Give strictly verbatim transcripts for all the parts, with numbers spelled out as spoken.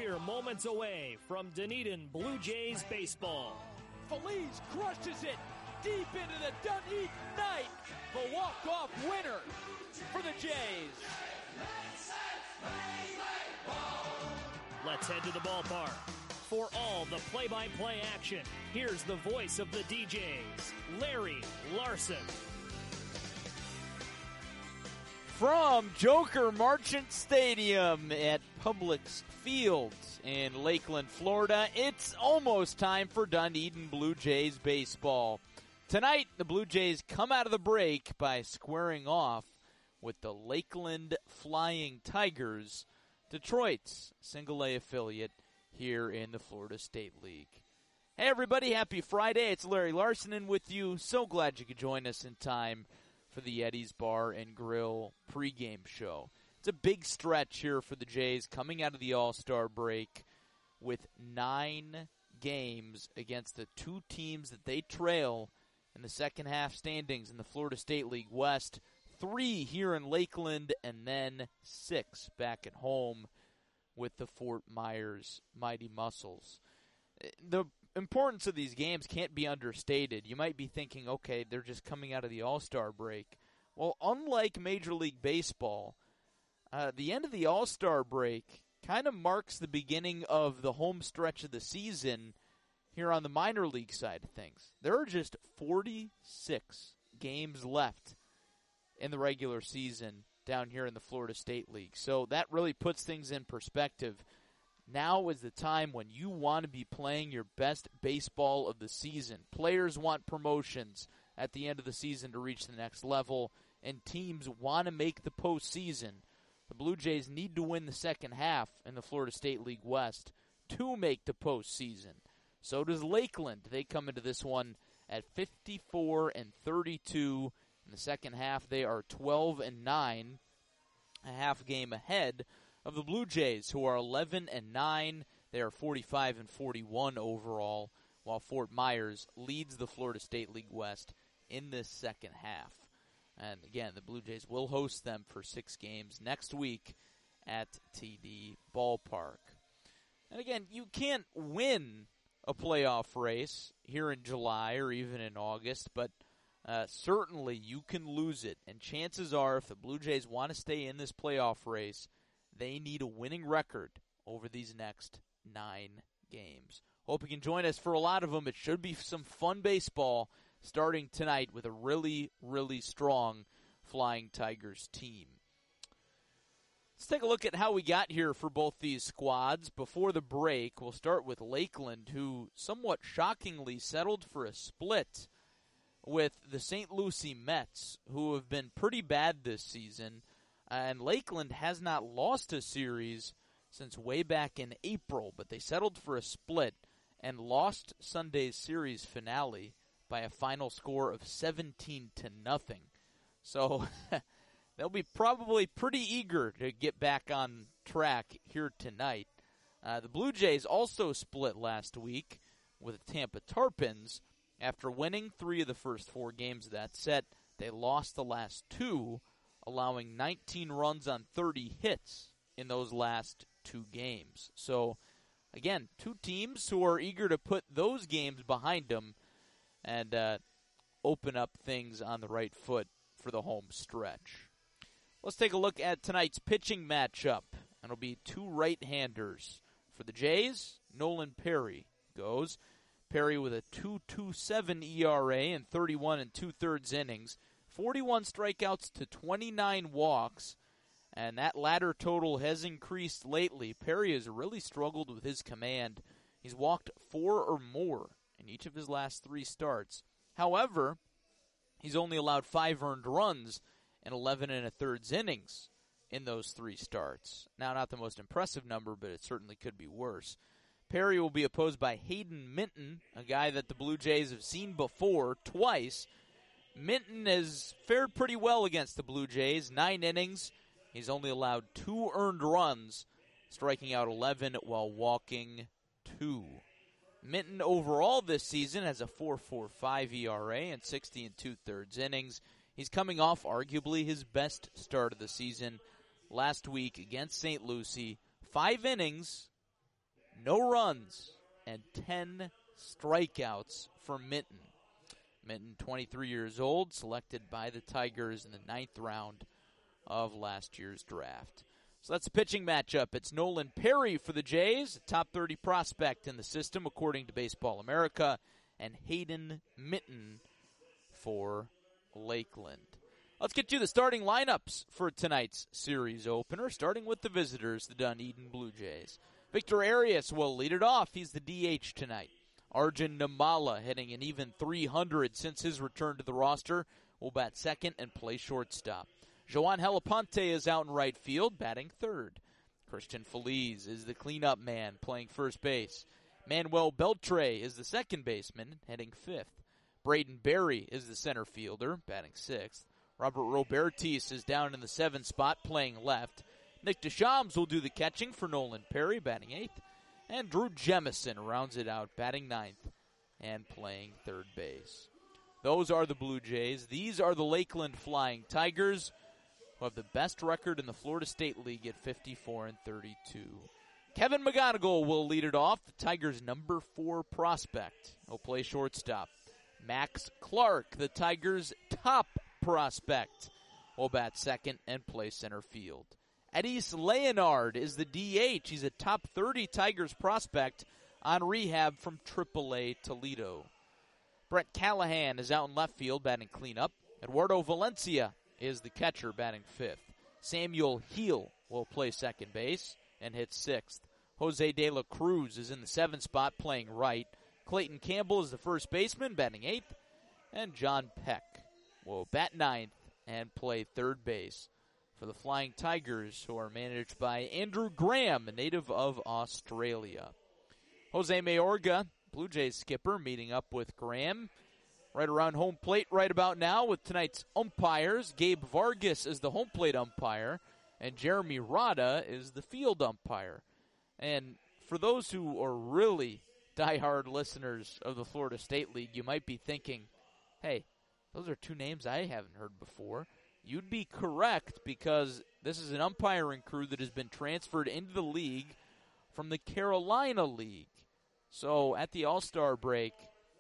We're moments away from Dunedin Blue Jays baseball. Feliz crushes it deep into the Dunedin night. The walk-off winner for the Jays. Let's head to the ballpark. For all the play-by-play action, here's the voice of the D Js, Larry Larson. From Joker Marchant Stadium at Publix Field in Lakeland, Florida, it's almost time for Dunedin Blue Jays baseball. Tonight, the Blue Jays come out of the break by squaring off with the Lakeland Flying Tigers, Detroit's single-A affiliate here in the Florida State League. Hey everybody, happy Friday. It's Larry Larson in with you. So glad you could join us in time for the Eddie's Bar and Grill pregame show. It's a big stretch here for the Jays coming out of the All-Star break with nine games against the two teams that they trail in the second half standings in the Florida State League West. Three here in Lakeland and then six back at home with the Fort Myers Mighty Muscles. The importance of these games can't be understated. You might be thinking, okay, they're just coming out of the All-Star break. Well, unlike Major League Baseball, uh, the end of the All-Star break kind of marks the beginning of the home stretch of the season here on the minor league side of things. There are just forty-six games left in the regular season down here in the Florida State League. So that really puts things in perspective. Now is the time when you want to be playing your best baseball of the season. Players want promotions at the end of the season to reach the next level, and teams want to make the postseason. The Blue Jays need to win the second half in the Florida State League West to make the postseason. So does Lakeland. They come into this one at fifty-four and thirty-two. In the second half, they are twelve and nine, a half game ahead of the Blue Jays, who are eleven and nine. They are forty-five and forty-one overall, while Fort Myers leads the Florida State League West in this second half. And again, the Blue Jays will host them for six games next week at T D Ballpark. And again, you can't win a playoff race here in July or even in August, but uh, certainly you can lose it. And chances are, if the Blue Jays want to stay in this playoff race, they need a winning record over these next nine games. Hope you can join us for a lot of them. It should be some fun baseball starting tonight with a really, really strong Flying Tigers team. Let's take a look at how we got here for both these squads. Before the break, we'll start with Lakeland, who somewhat shockingly settled for a split with the Saint Lucie Mets, who have been pretty bad this season. And Lakeland has not lost a series since way back in April, but they settled for a split and lost Sunday's series finale by a final score of seventeen to nothing. So they'll be probably pretty eager to get back on track here tonight. Uh, the Blue Jays also split last week with the Tampa Tarpons. After winning three of the first four games of that set, they lost the last two, allowing nineteen runs on thirty hits in those last two games. So, again, two teams who are eager to put those games behind them and uh, open up things on the right foot for the home stretch. Let's take a look at tonight's pitching matchup. It'll be two right-handers. For the Jays, Nolan Perry goes. Perry with a two point two seven E R A and thirty-one and two-thirds innings. forty-one strikeouts to twenty-nine walks, and that latter total has increased lately. Perry has really struggled with his command. He's walked four or more in each of his last three starts. However, he's only allowed five earned runs in eleven and a thirds innings in those three starts. Now, not the most impressive number, but it certainly could be worse. Perry will be opposed by Hayden Minton, a guy that the Blue Jays have seen before twice. Minton has fared pretty well against the Blue Jays. Nine innings. He's only allowed two earned runs, striking out eleven while walking two. Minton overall this season has a four point four five E R A and sixty and two-thirds innings. He's coming off arguably his best start of the season last week against Saint Lucie. Five innings, no runs, and ten strikeouts for Minton. Minton, twenty-three years old, selected by the Tigers in the ninth round of last year's draft. So that's the pitching matchup. It's Nolan Perry for the Jays, a top thirty prospect in the system according to Baseball America, and Hayden Minton for Lakeland. Let's get to the starting lineups for tonight's series opener, starting with the visitors, the Dunedin Blue Jays. Victor Arias will lead it off. He's the D H tonight. Arjun Namala, hitting an even three hundred since his return to the roster, will bat second and play shortstop. Joan Helaponte is out in right field, batting third. Christian Feliz is the cleanup man, playing first base. Manuel Beltre is the second baseman, heading fifth. Braden Berry is the center fielder, batting sixth. Robert Robertis is down in the seventh spot, playing left. Nick Deschamps will do the catching for Nolan Perry, batting eighth. And Drew Jemison rounds it out, batting ninth and playing third base. Those are the Blue Jays. These are the Lakeland Flying Tigers, who have the best record in the Florida State League at fifty-four and thirty-two. Kevin McGonigal will lead it off, the Tigers' number four prospect. He'll play shortstop. Max Clark, the Tigers' top prospect, will bat second and play center field. Edis Leonard is the D H. He's a top thirty Tigers prospect on rehab from triple A Toledo. Brett Callahan is out in left field, batting cleanup. Eduardo Valencia is the catcher, batting fifth. Samuel Heel will play second base and hit sixth. Jose De La Cruz is in the seventh spot, playing right. Clayton Campbell is the first baseman, batting eighth. And John Peck will bat ninth and play third base for the Flying Tigers, who are managed by Andrew Graham, a native of Australia. Jose Mayorga, Blue Jays skipper, meeting up with Graham right around home plate right about now with tonight's umpires. Gabe Vargas is the home plate umpire, and Jeremy Rada is the field umpire. And for those who are really diehard listeners of the Florida State League, you might be thinking, hey, those are two names I haven't heard before. You'd be correct, because this is an umpiring crew that has been transferred into the league from the Carolina League. So at the All-Star break,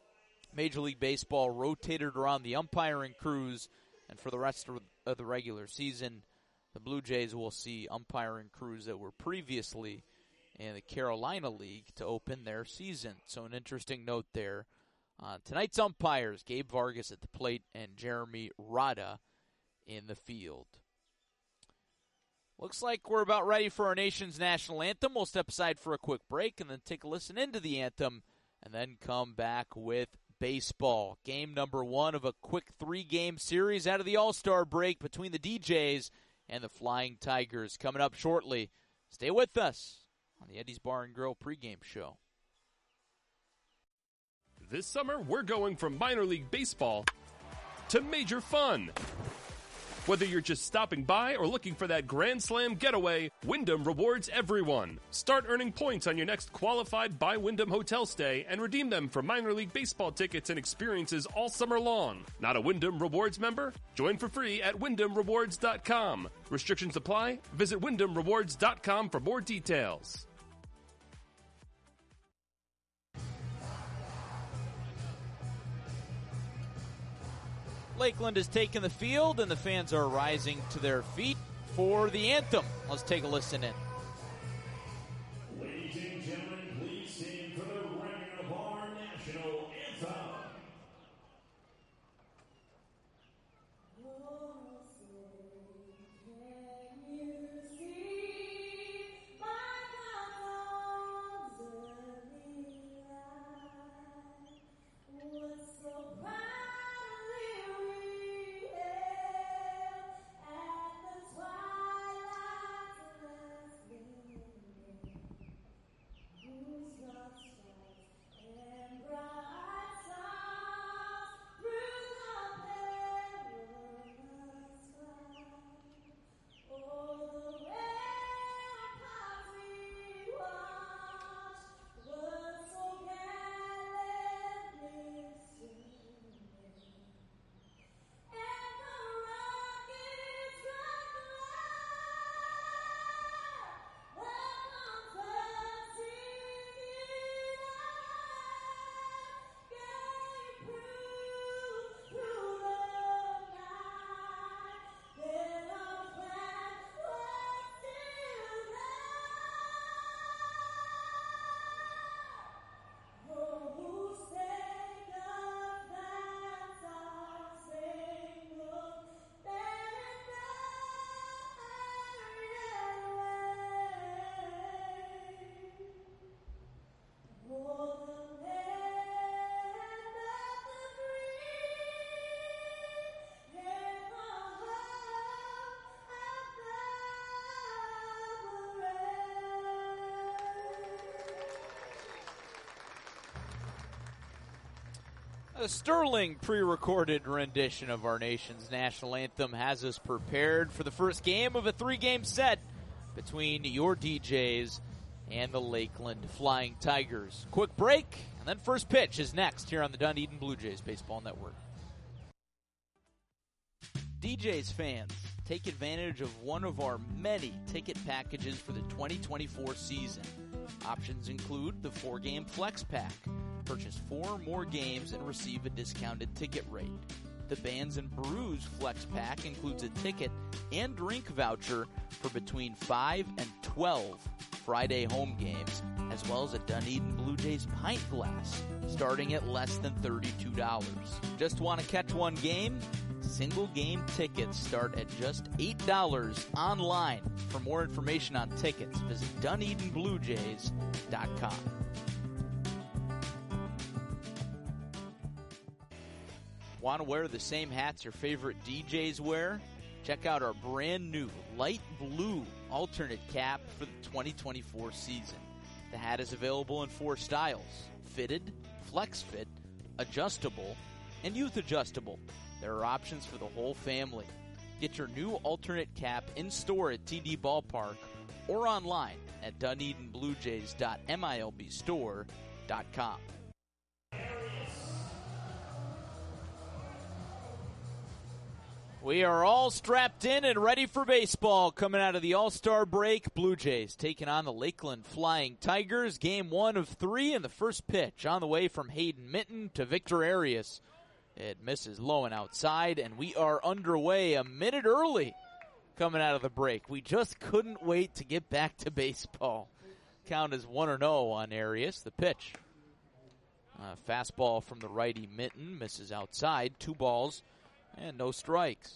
Major League Baseball rotated around the umpiring crews, and for the rest of the regular season, the Blue Jays will see umpiring crews that were previously in the Carolina League to open their season. So an interesting note there. Uh, tonight's umpires, Gabe Vargas at the plate and Jeremy Rada in the field. Looks like we're about ready for our nation's national anthem. We'll step aside for a quick break and then take a listen into the anthem and then come back with baseball. Game number one of a quick three-game series out of the All-Star break between the D Jays and the Flying Tigers coming up shortly. Stay with us on the Eddie's Bar and Grill pregame show. This summer, we're going from minor league baseball to major fun. Whether you're just stopping by or looking for that Grand Slam getaway, Wyndham rewards everyone. Start earning points on your next qualified by Wyndham hotel stay and redeem them for minor league baseball tickets and experiences all summer long. Not a Wyndham Rewards member? Join for free at wyndham rewards dot com. Restrictions apply. Visit wyndham rewards dot com for more details. Lakeland has taken the field, and the fans are rising to their feet for the anthem. Let's take a listen in. Ladies and gentlemen, please sing for the ringing of our national anthem. A sterling pre-recorded rendition of our nation's national anthem has us prepared for the first game of a three-game set between your D Js and the Lakeland Flying Tigers. Quick break, and then first pitch is next here on the Dunedin Blue Jays Baseball Network. D Js fans, take advantage of one of our many ticket packages for the twenty twenty-four season. Options include the four-game Flex Pack. Purchase four or more games and receive a discounted ticket rate. The Bands and Brews Flex Pack includes a ticket and drink voucher for between five and twelve Friday home games, as well as a Dunedin Blue Jays pint glass, starting at less than thirty-two dollars. Just want to catch one game? Single game tickets start at just eight dollars online. For more information on tickets, visit Dunedin Blue Jays dot com. Want to wear the same hats your favorite D Js wear? Check out our brand new light blue alternate cap for the twenty twenty-four season. The hat is available in four styles: fitted, flex fit, adjustable, and youth adjustable. There are options for the whole family. Get your new alternate cap in store at T D Ballpark or online at Dunedin Blue Jays dot M I L B store dot com. We are all strapped in and ready for baseball. Coming out of the All-Star break, Blue Jays taking on the Lakeland Flying Tigers. Game one of three in the first pitch. On the way from Hayden Minton to Victor Arias. It misses low and outside, and we are underway a minute early coming out of the break. We just couldn't wait to get back to baseball. Count is one and oh on Arias. The pitch. Uh, fastball from the righty Minton. Misses outside. Two balls and no strikes.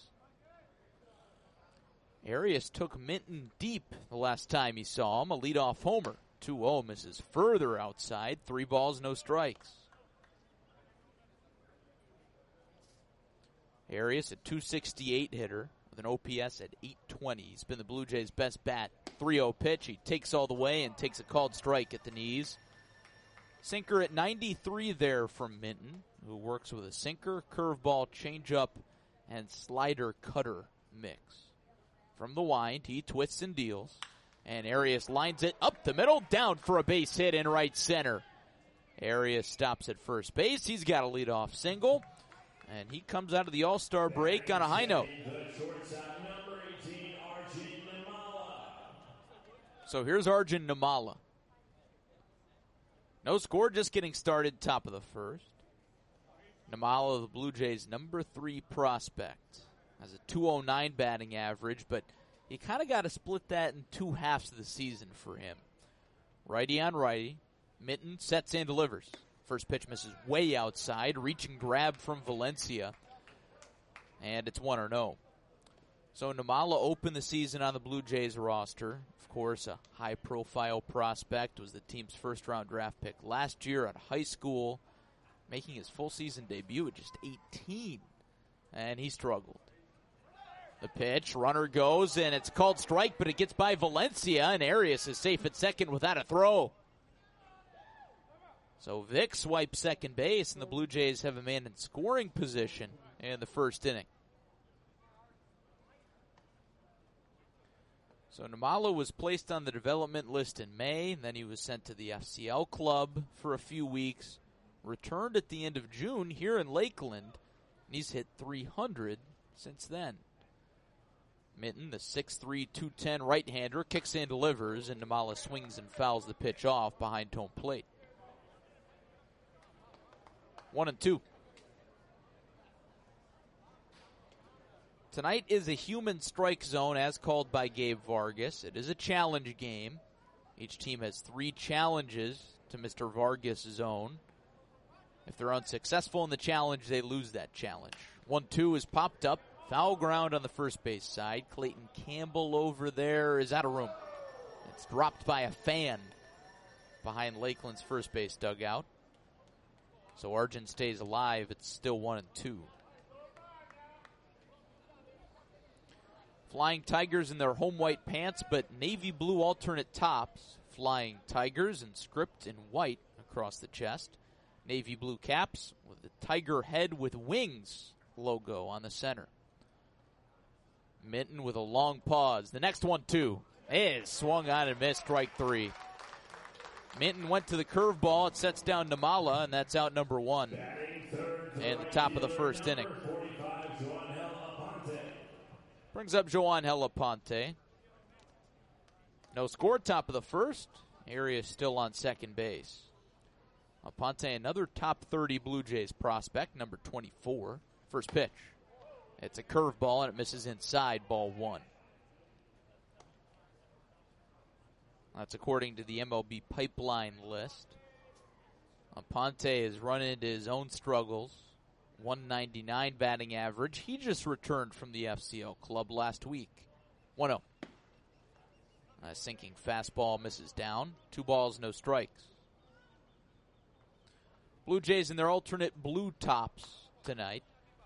Arias took Minton deep the last time he saw him. A leadoff homer. two oh misses further outside. Three balls, no strikes. Arias, a two sixty-eight hitter with an O P S at eight twenty. He's been the Blue Jays' best bat. three oh pitch. He takes all the way and takes a called strike at the knees. Sinker at ninety-three there from Minton, who works with a sinker, curveball, changeup, and slider cutter mix. From the wind, he twists and deals, and Arias lines it up the middle, down for a base hit in right center. Arias stops at first base. He's got a leadoff single. And he comes out of the All-Star break on a high note. So here's Arjun Nimmala. No score, just getting started, top of the first. Nimmala, the Blue Jays' number three prospect. Has a two oh nine batting average, but you kind of got to split that in two halves of the season for him. Righty on righty. Minton sets and delivers. First pitch misses way outside. Reach and grab from Valencia. And it's one oh. So Nimmala opened the season on the Blue Jays roster. Of course, a high-profile prospect. Was the team's first-round draft pick last year out of high school. Making his full season debut at just eighteen. And he struggled. The pitch, runner goes, and it's called strike, but it gets by Valencia, and Arias is safe at second without a throw. So Vic swipes second base, and the Blue Jays have a man in scoring position in the first inning. So Nimmala was placed on the development list in May, and then he was sent to the F C L club for a few weeks. Returned at the end of June here in Lakeland, and he's hit three hundred since then. Minton, the six three, two ten right-hander, kicks and delivers, and Nimmala swings and fouls the pitch off behind home plate. One and two. Tonight is a human strike zone as called by Gabe Vargas. It is a challenge game. Each team has three challenges to Mister Vargas' zone. If they're unsuccessful in the challenge, they lose that challenge. one two is popped up. Foul ground on the first base side. Clayton Campbell over there is out of room. It's dropped by a fan behind Lakeland's first base dugout. So Arjun stays alive. It's still one and two. Flying Tigers in their home white pants, but navy blue alternate tops. Flying Tigers in script in white across the chest. Navy blue caps with the tiger head with wings logo on the center. Minton with a long pause. The next one, too, is swung on and missed, strike three. Minton went to the curveball. It sets down Namala, and that's out number one. And the top of the first inning. Brings up Joan Helaponte. No score, top of the first. Arias still on second base. Aponte, another top thirty Blue Jays prospect, number twenty-four. First pitch. It's a curveball, and it misses inside, ball one. That's according to the M L B pipeline list. Aponte has run into his own struggles. one ninety-nine batting average. He just returned from the F C L club last week. one oh. A sinking fastball misses down. Two balls, no strikes. Blue Jays in their alternate blue tops tonight.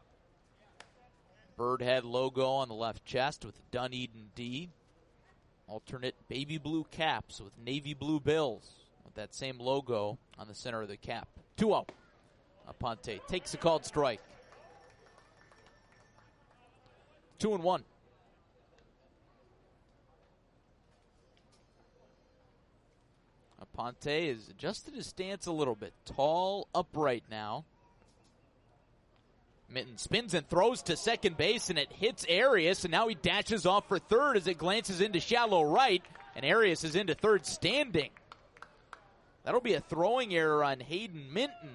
Bird head logo on the left chest with Dunedin D. Alternate baby blue caps with navy blue bills with that same logo on the center of the cap. two oh. Aponte takes a called strike. Two and one. Aponte has adjusted his stance a little bit. Tall, upright now. Minton spins and throws to second base, and it hits Arias, and now he dashes off for third as it glances into shallow right, and Arias is into third standing. That'll be a throwing error on Hayden Minton.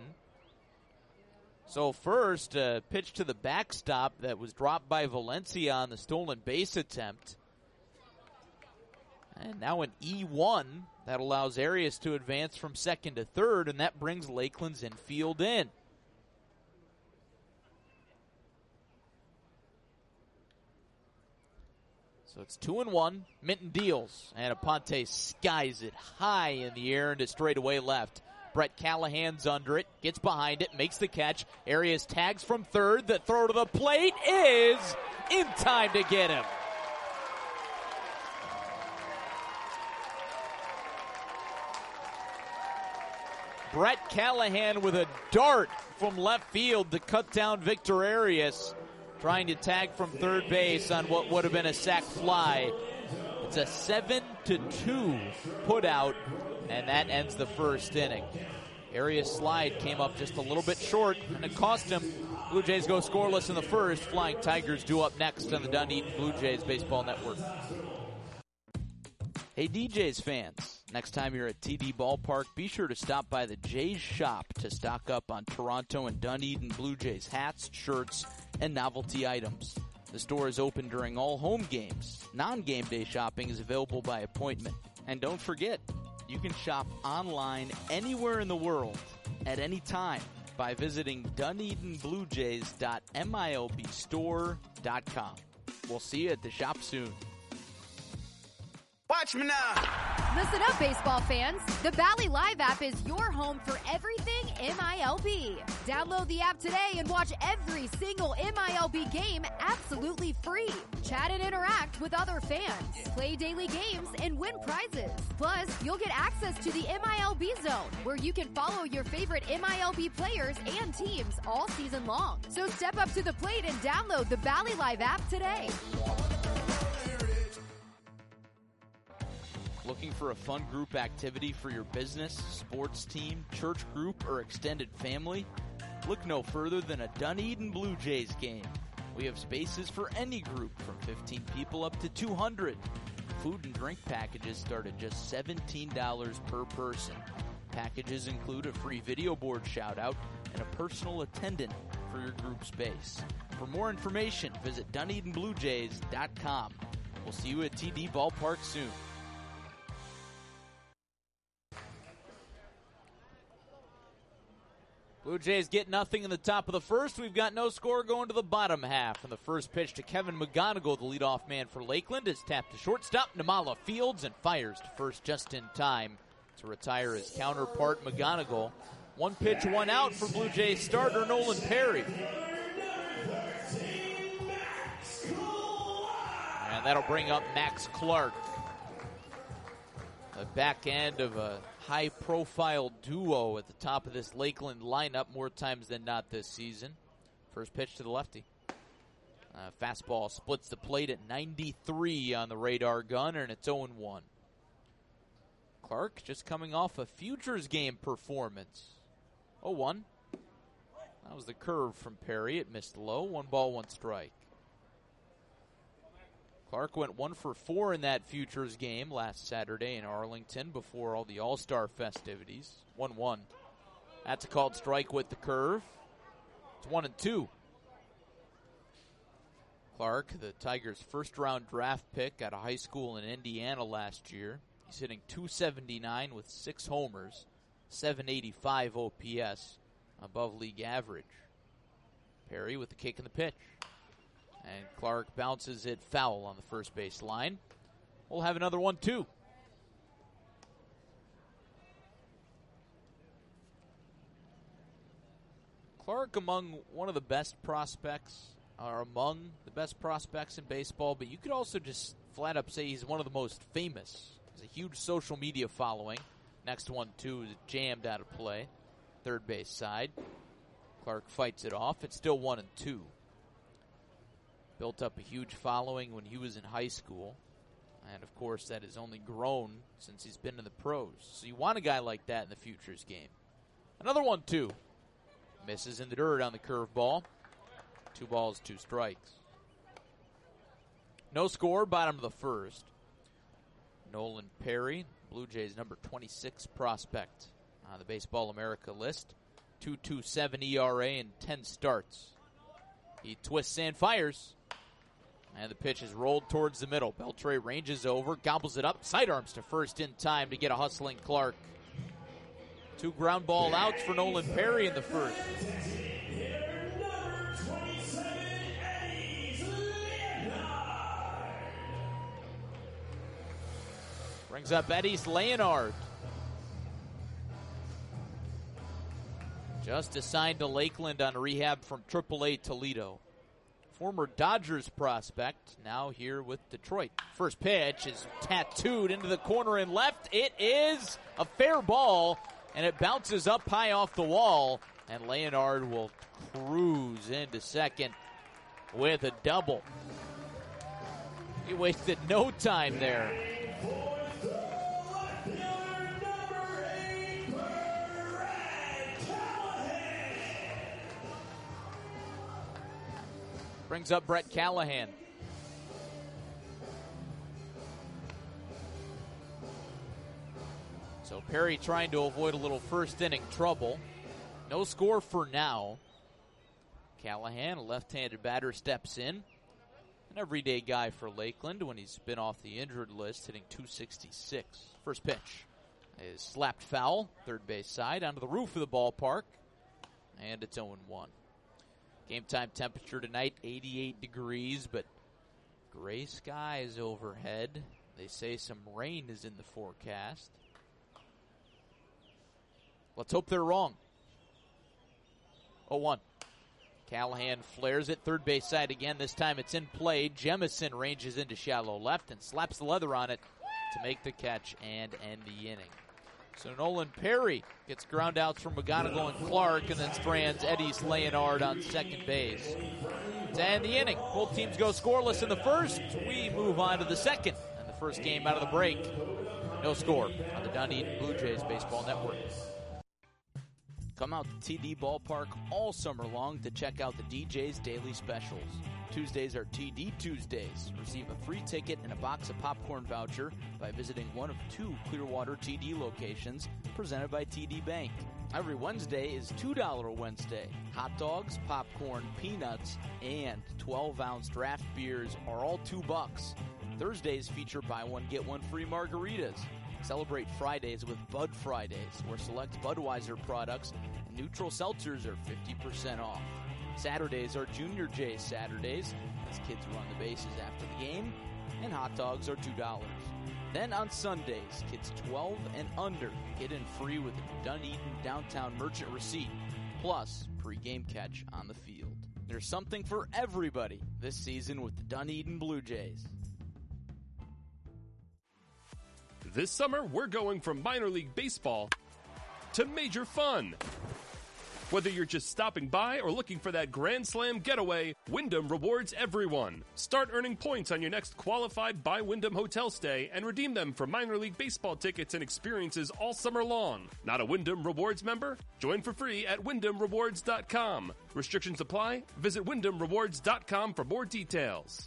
So first, a pitch to the backstop that was dropped by Valencia on the stolen base attempt. And now an E one that allows Arias to advance from second to third, and that brings Lakeland's infield in. So it's two and one. Minton deals, and Aponte skies it high in the air into straightaway left. Brett Callahan's under it, gets behind it, makes the catch. Arias tags from third. The throw to the plate is in time to get him. Brett Callahan with a dart from left field to cut down Victor Arias, trying to tag from third base on what would have been a sac fly. It's a seven to two put out, and that ends the first inning. Arias' slide came up just a little bit short, and it cost him. Blue Jays go scoreless in the first. Flying Tigers due up next on the Dunedin Blue Jays Baseball Network. Hey, D Js fans, next time you're at T D Ballpark, be sure to stop by the Jays shop to stock up on Toronto and Dunedin Blue Jays hats, shirts, and novelty items. The store is open during all home games. Non-game day shopping is available by appointment. And don't forget, you can shop online anywhere in the world at any time by visiting Dunedin Blue Jays dot milb store dot com. We'll see you at the shop soon. Watch me now. Listen up, baseball fans. The Bally Live app is your home for everything M I L B. Download the app today and watch every single M I L B game absolutely free. Chat and interact with other fans. Play daily games and win prizes. Plus, you'll get access to the M I L B Zone, where you can follow your favorite M I L B players and teams all season long. So step up to the plate and download the Bally Live app today. Looking for a fun group activity for your business, sports team, church group, or extended family? Look no further than a Dunedin Blue Jays game. We have spaces for any group from fifteen people up to two hundred. Food and drink packages start at just seventeen dollars per person. Packages include a free video board shout-out and a personal attendant for your group space. For more information, visit Dunedin Blue Jays dot com. We'll see you at T D Ballpark soon. Blue Jays get nothing in the top of the first. We've got no score going to the bottom half. And the first pitch to Kevin McGonigal, the leadoff man for Lakeland, is tapped to shortstop. Namala fields and fires to first just in time to retire his counterpart, McGonigal. One pitch, one out for Blue Jays starter Nolan Perry. And that'll bring up Max Clark. The back end of a high-profile duo at the top of this Lakeland lineup more times than not this season. First pitch to the lefty. Uh, fastball splits the plate at ninety-three on the radar gun, and it's oh and one. Clark just coming off a Futures game performance. oh one. That was the curve from Perry. It missed low. One ball, one strike. Clark went one for four in that Futures game last Saturday in Arlington before all the All-Star festivities. one one. That's a called strike with the curve. It's one and two. Clark, the Tigers' first-round draft pick out of high school in Indiana last year. He's hitting two seventy-nine with six homers, seven eighty-five O P S, above league average. Perry with the kick in the pitch. And Clark bounces it foul on the first base line. We'll have another one, too. Clark among one of the best prospects, or among the best prospects in baseball, but you could also just flat up say he's one of the most famous. He's a huge social media following. Next one, too, is jammed out of play. Third base side. Clark fights it off. It's still one and two. Built up a huge following when he was in high school. And, of course, that has only grown since he's been in the pros. So you want a guy like that in the Futures game. Another one, two. Misses in the dirt on the curveball. Two balls, two strikes. No score, bottom of the first. Nolan Perry, Blue Jays' number twenty-six prospect on the Baseball America list. two point two seven E R A and ten starts. He twists and fires. And the pitch is rolled towards the middle. Beltre ranges over, gobbles it up, sidearms to first in time to get a hustling Clark. Two ground ball outs for Nolan Perry in the first. Brings up Eddys Leonard. Just assigned to Lakeland on rehab from triple A Toledo. Former Dodgers prospect, now here with Detroit. First pitch is tattooed into the corner and left. It is a fair ball, and it bounces up high off the wall, and Leonard will cruise into second with a double. He wasted no time there. Brings up Brett Callahan. So Perry trying to avoid a little first inning trouble. No score for now. Callahan, a left-handed batter, steps in. An everyday guy for Lakeland when he's been off the injured list, hitting two sixty-six. First pitch is slapped foul, third base side, onto the roof of the ballpark. And it's oh and one. Game time temperature tonight, eighty-eight degrees, but gray skies overhead. They say some rain is in the forecast. Let's hope they're wrong. oh one. Callahan flares it, third base side again. This time it's in play. Jemison ranges into shallow left and slaps the leather on it to make the catch and end the inning. So Nolan Perry gets ground outs from McGonigal and Clark and then strands Eddys Leonard on second base. To end the inning, both teams go scoreless in the first. We move on to the second and the first game out of the break. No score on the Dunedin Blue Jays Baseball Network. Come out to T D Ballpark all summer long to check out the D J's daily specials. Tuesdays are T D Tuesdays. Receive a free ticket and a box of popcorn voucher by visiting one of two Clearwater T D locations presented by T D Bank. Every Wednesday is two dollars Wednesday. Hot dogs, popcorn, peanuts, and twelve ounce draft beers are all two bucks. Thursdays feature buy one, get one free margaritas. Celebrate Fridays with Bud Fridays, where select Budweiser products and neutral seltzers are fifty percent off. Saturdays are Junior J's Saturdays, as kids run the bases after the game, and hot dogs are two dollars. Then on Sundays, kids twelve and under get in free with a Dunedin Downtown Merchant receipt, plus pre-game catch on the field. There's something for everybody this season with the Dunedin Blue Jays. This summer, we're going from minor league baseball to major fun. Whether you're just stopping by or looking for that Grand Slam getaway, Wyndham rewards everyone. Start earning points on your next qualified by Wyndham hotel stay and redeem them for minor league baseball tickets and experiences all summer long. Not a Wyndham Rewards member? Join for free at wyndham rewards dot com. Restrictions apply. Visit wyndham rewards dot com for more details.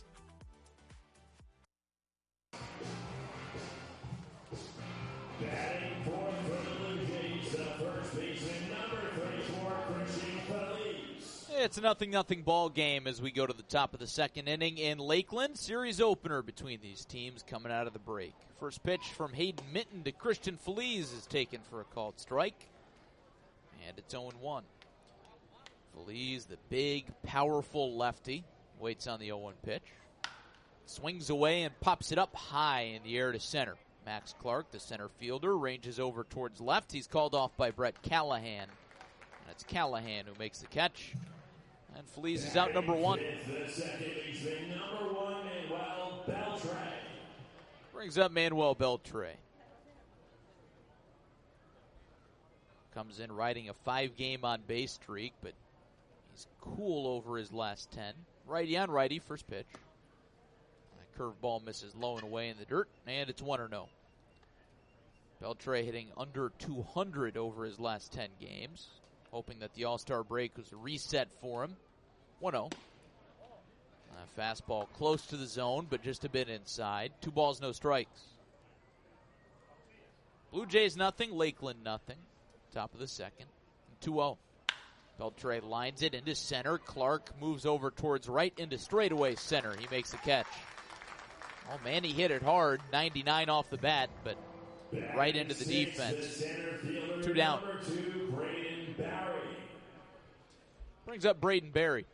Batting fourth for the Blue Jays, the first baseman, number thirty-four, Christian Feliz. It's a nothing nothing ball game as we go to the top of the second inning in Lakeland. Series opener between these teams coming out of the break. First pitch from Hayden Minton to Christian Feliz is taken for a called strike. And it's oh one. Feliz, the big, powerful lefty, waits on the oh one pitch. Swings away and pops it up high in the air to center. Max Clark, the center fielder, ranges over towards left. He's called off by Brett Callahan. And it's Callahan who makes the catch. And Feliz is out number one. The second baseman, number one, Manuel Beltre. Brings up Manuel Beltre. Comes in riding a five-game on-base streak, but he's cool over his last ten. Righty on righty, first pitch. Curveball misses low and away in the dirt, and it's one oh. Beltre hitting under two hundred over his last ten games, hoping that the All-Star break was a reset for him. one oh. Uh, fastball close to the zone, but just a bit inside. Two balls, no strikes. Blue Jays nothing, Lakeland nothing. Top of the second. two oh. Beltre lines it into center. Clark moves over towards right into straightaway center. He makes the catch. Oh, man, he hit it hard. ninety-nine off the bat, but right into the defense. Two down. Two, Braden Barry. Brings up Braden Barry.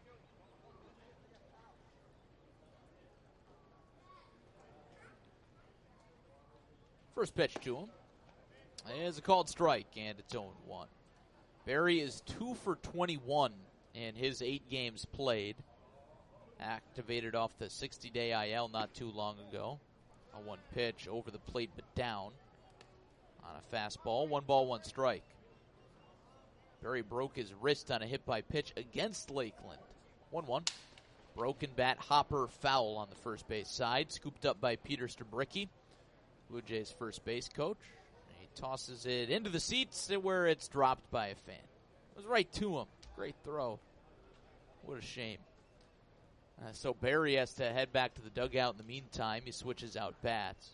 First pitch to him. It's a called strike, and it's oh one. Barry is two for twenty-one in his eight games played. Activated off the sixty-day I L not too long ago. A one pitch over the plate but down on a fastball. One ball, one strike. Barry broke his wrist on a hit-by pitch against Lakeland. one one. Broken bat, hopper, foul on the first base side. Scooped up by Peter Stabricki, Blue Jays first base coach. He tosses it into the seats where it's dropped by a fan. It was right to him. Great throw. What a shame. Uh, so Barry has to head back to the dugout in the meantime. He switches out bats.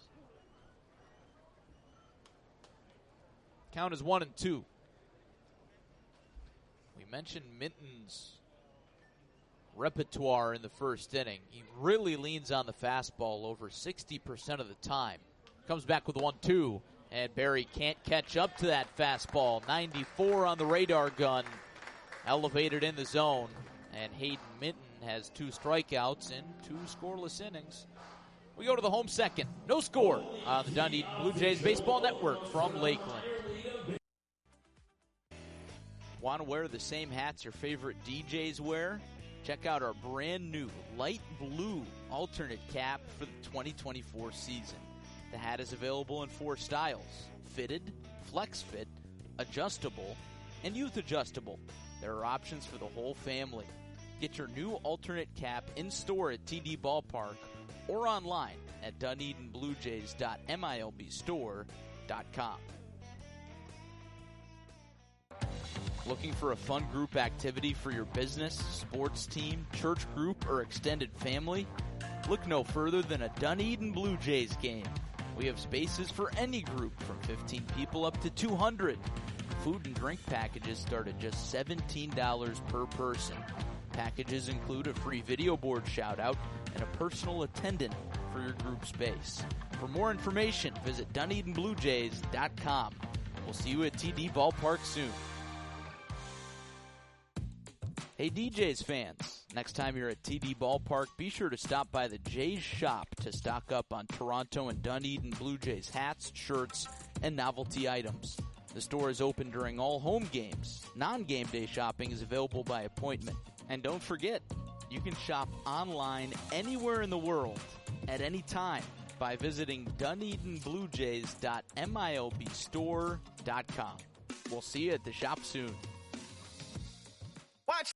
Count is one and two. We mentioned Minton's repertoire in the first inning. He really leans on the fastball over sixty percent of the time. Comes back with one two, and Barry can't catch up to that fastball. ninety-four on the radar gun. Elevated in the zone, and Hayden Minton has two strikeouts in two scoreless innings. We go to the home second. No score on the Dunedin Blue Jays Baseball Network from Lakeland. Want to wear the same hats your favorite D Js wear? Check out our brand new light blue alternate cap for the twenty twenty-four season. The hat is available in four styles: fitted, flex fit, adjustable, and youth adjustable. There are options for the whole family. Get your new alternate cap in store at T D Ballpark or online at dunedin blue jays dot milb store dot com. Looking for a fun group activity for your business, sports team, church group, or extended family? Look no further than a Dunedin Blue Jays game. We have spaces for any group from fifteen people up to two hundred. Food and drink packages start at just seventeen dollars per person. Packages include a free video board shout-out and a personal attendant for your group space. For more information, visit dunedin blue jays dot com. We'll see you at T D Ballpark soon. Hey D Js fans, next time you're at T D Ballpark, be sure to stop by the Jays shop to stock up on Toronto and Dunedin Blue Jays hats, shirts, and novelty items. The store is open during all home games. Non-game day shopping is available by appointment. And don't forget, you can shop online anywhere in the world at any time by visiting Dunedin Blue Jays dot M I L B store dot com. We'll see you at the shop soon. Watch.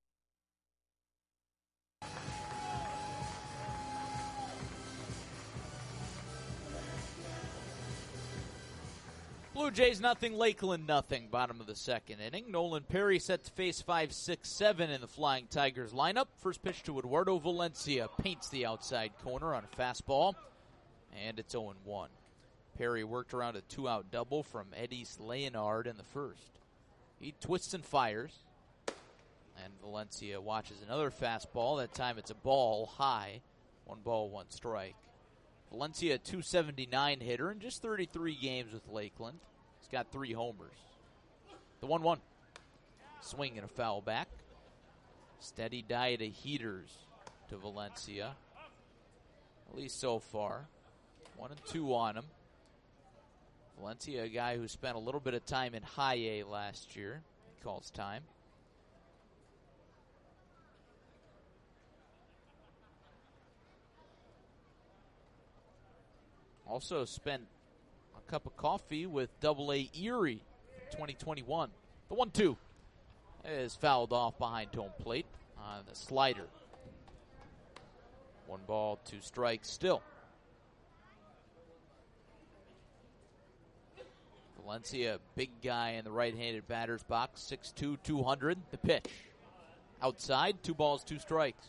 Blue Jays nothing, Lakeland nothing. Bottom of the second inning. Nolan Perry set to face five six seven in the Flying Tigers lineup. First pitch to Eduardo Valencia. Paints the outside corner on a fastball. And it's oh one. Perry worked around a two-out double from Edis Leonard in the first. He twists and fires. And Valencia watches another fastball. That time it's a ball high. One ball, one strike. Valencia, a two seventy-nine hitter in just thirty-three games with Lakeland. He's got three homers. The one one. Swing and a foul back. Steady diet of heaters to Valencia. At least so far. One and two on him. Valencia, a guy who spent a little bit of time in high A last year. He calls time. Also spent a cup of coffee with Double A Erie in twenty twenty-one. The one two is fouled off behind home plate on the slider. One ball, two strikes still. Valencia, big guy in the right-handed batter's box, six two, two hundred. The pitch. Outside, two balls, two strikes.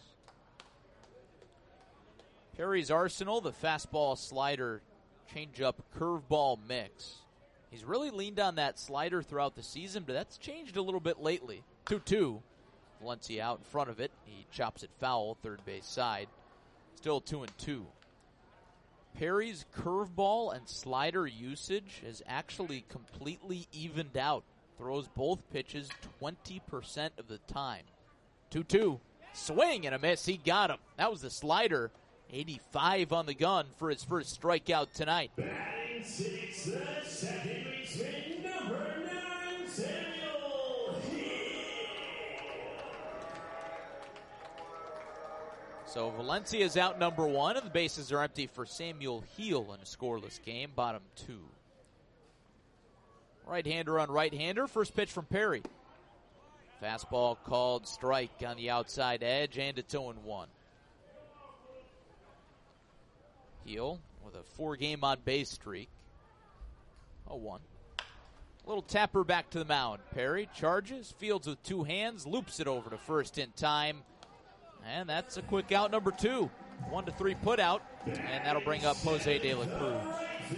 Perry's arsenal, the fastball, slider, changeup, curveball mix. He's really leaned on that slider throughout the season, but that's changed a little bit lately. two two. Valencia out in front of it. He chops it foul, third base side. Still two and two. Perry's curveball and slider usage has actually completely evened out. Throws both pitches twenty percent of the time. two two. Swing and a miss. He got him. That was the slider. eighty-five on the gun for his first strikeout tonight. Batting six, the second baseman, number nine, Samuel Hill. So Valencia's out number one, and the bases are empty for Samuel Hill in a scoreless game, bottom two. Right-hander on right-hander, first pitch from Perry. Fastball called strike on the outside edge, and it's oh one. Hill with a four-game on-base streak. oh one. Little tapper back to the mound. Perry charges, fields with two hands, loops it over to first in time. And that's a quick out number two. One to three put out, and that'll bring up Jose De La Cruz.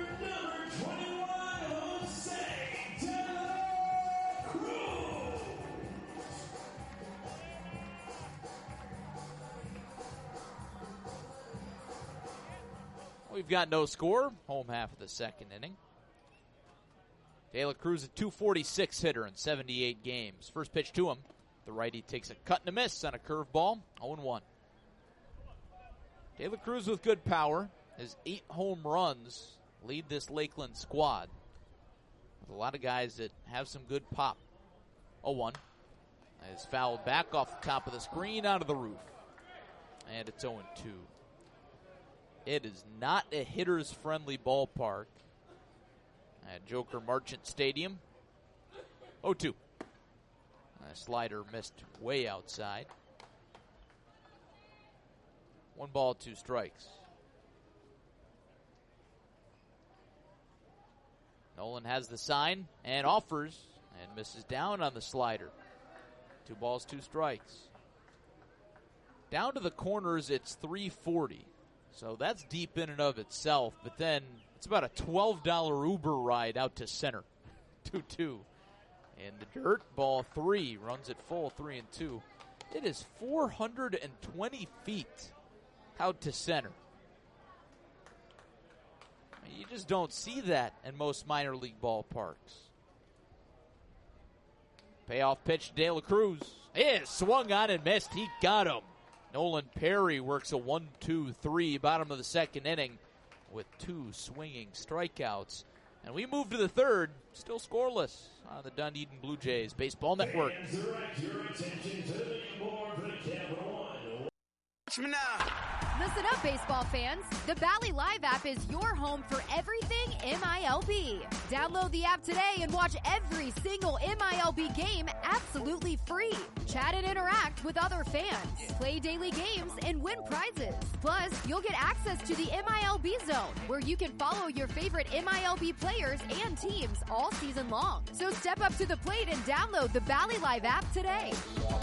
We've got no score, home half of the second inning. De La Cruz, a two forty-six hitter in seventy-eight games. First pitch to him. The righty takes a cut and a miss on a curveball, oh one. De La Cruz with good power. His eight home runs lead this Lakeland squad. With a lot of guys that have some good pop. oh one. Is fouled back off the top of the screen onto the roof. And it's oh two. It is not a hitter's friendly ballpark at Joker Marchant Stadium. oh two. A slider missed way outside. One ball, two strikes. Nolan has the sign and offers and misses down on the slider. Two balls, two strikes. Down to the corners, it's three forty. So that's deep in and of itself, but then it's about a twelve dollar Uber ride out to center. two two. In the dirt, ball three, runs it full, three and two. It is four hundred twenty feet out to center. I mean, you just don't see that in most minor league ballparks. Payoff pitch to De La Cruz. It is swung on and missed. He got him. Nolan Perry works a one two three, bottom of the second inning, with two swinging strikeouts. And we move to the third, still scoreless on the Dunedin Blue Jays Baseball Network. Direct your attention to the board for the Capital One. Watch me now. Listen up, baseball fans. The Bally Live app is your home for everything M I L B. Download the app today and watch every single M I L B game absolutely free. Chat and interact with other fans. Play daily games and win prizes. Plus, you'll get access to the M I L B Zone, where you can follow your favorite M I L B players and teams all season long. So step up to the plate and download the Bally Live app today.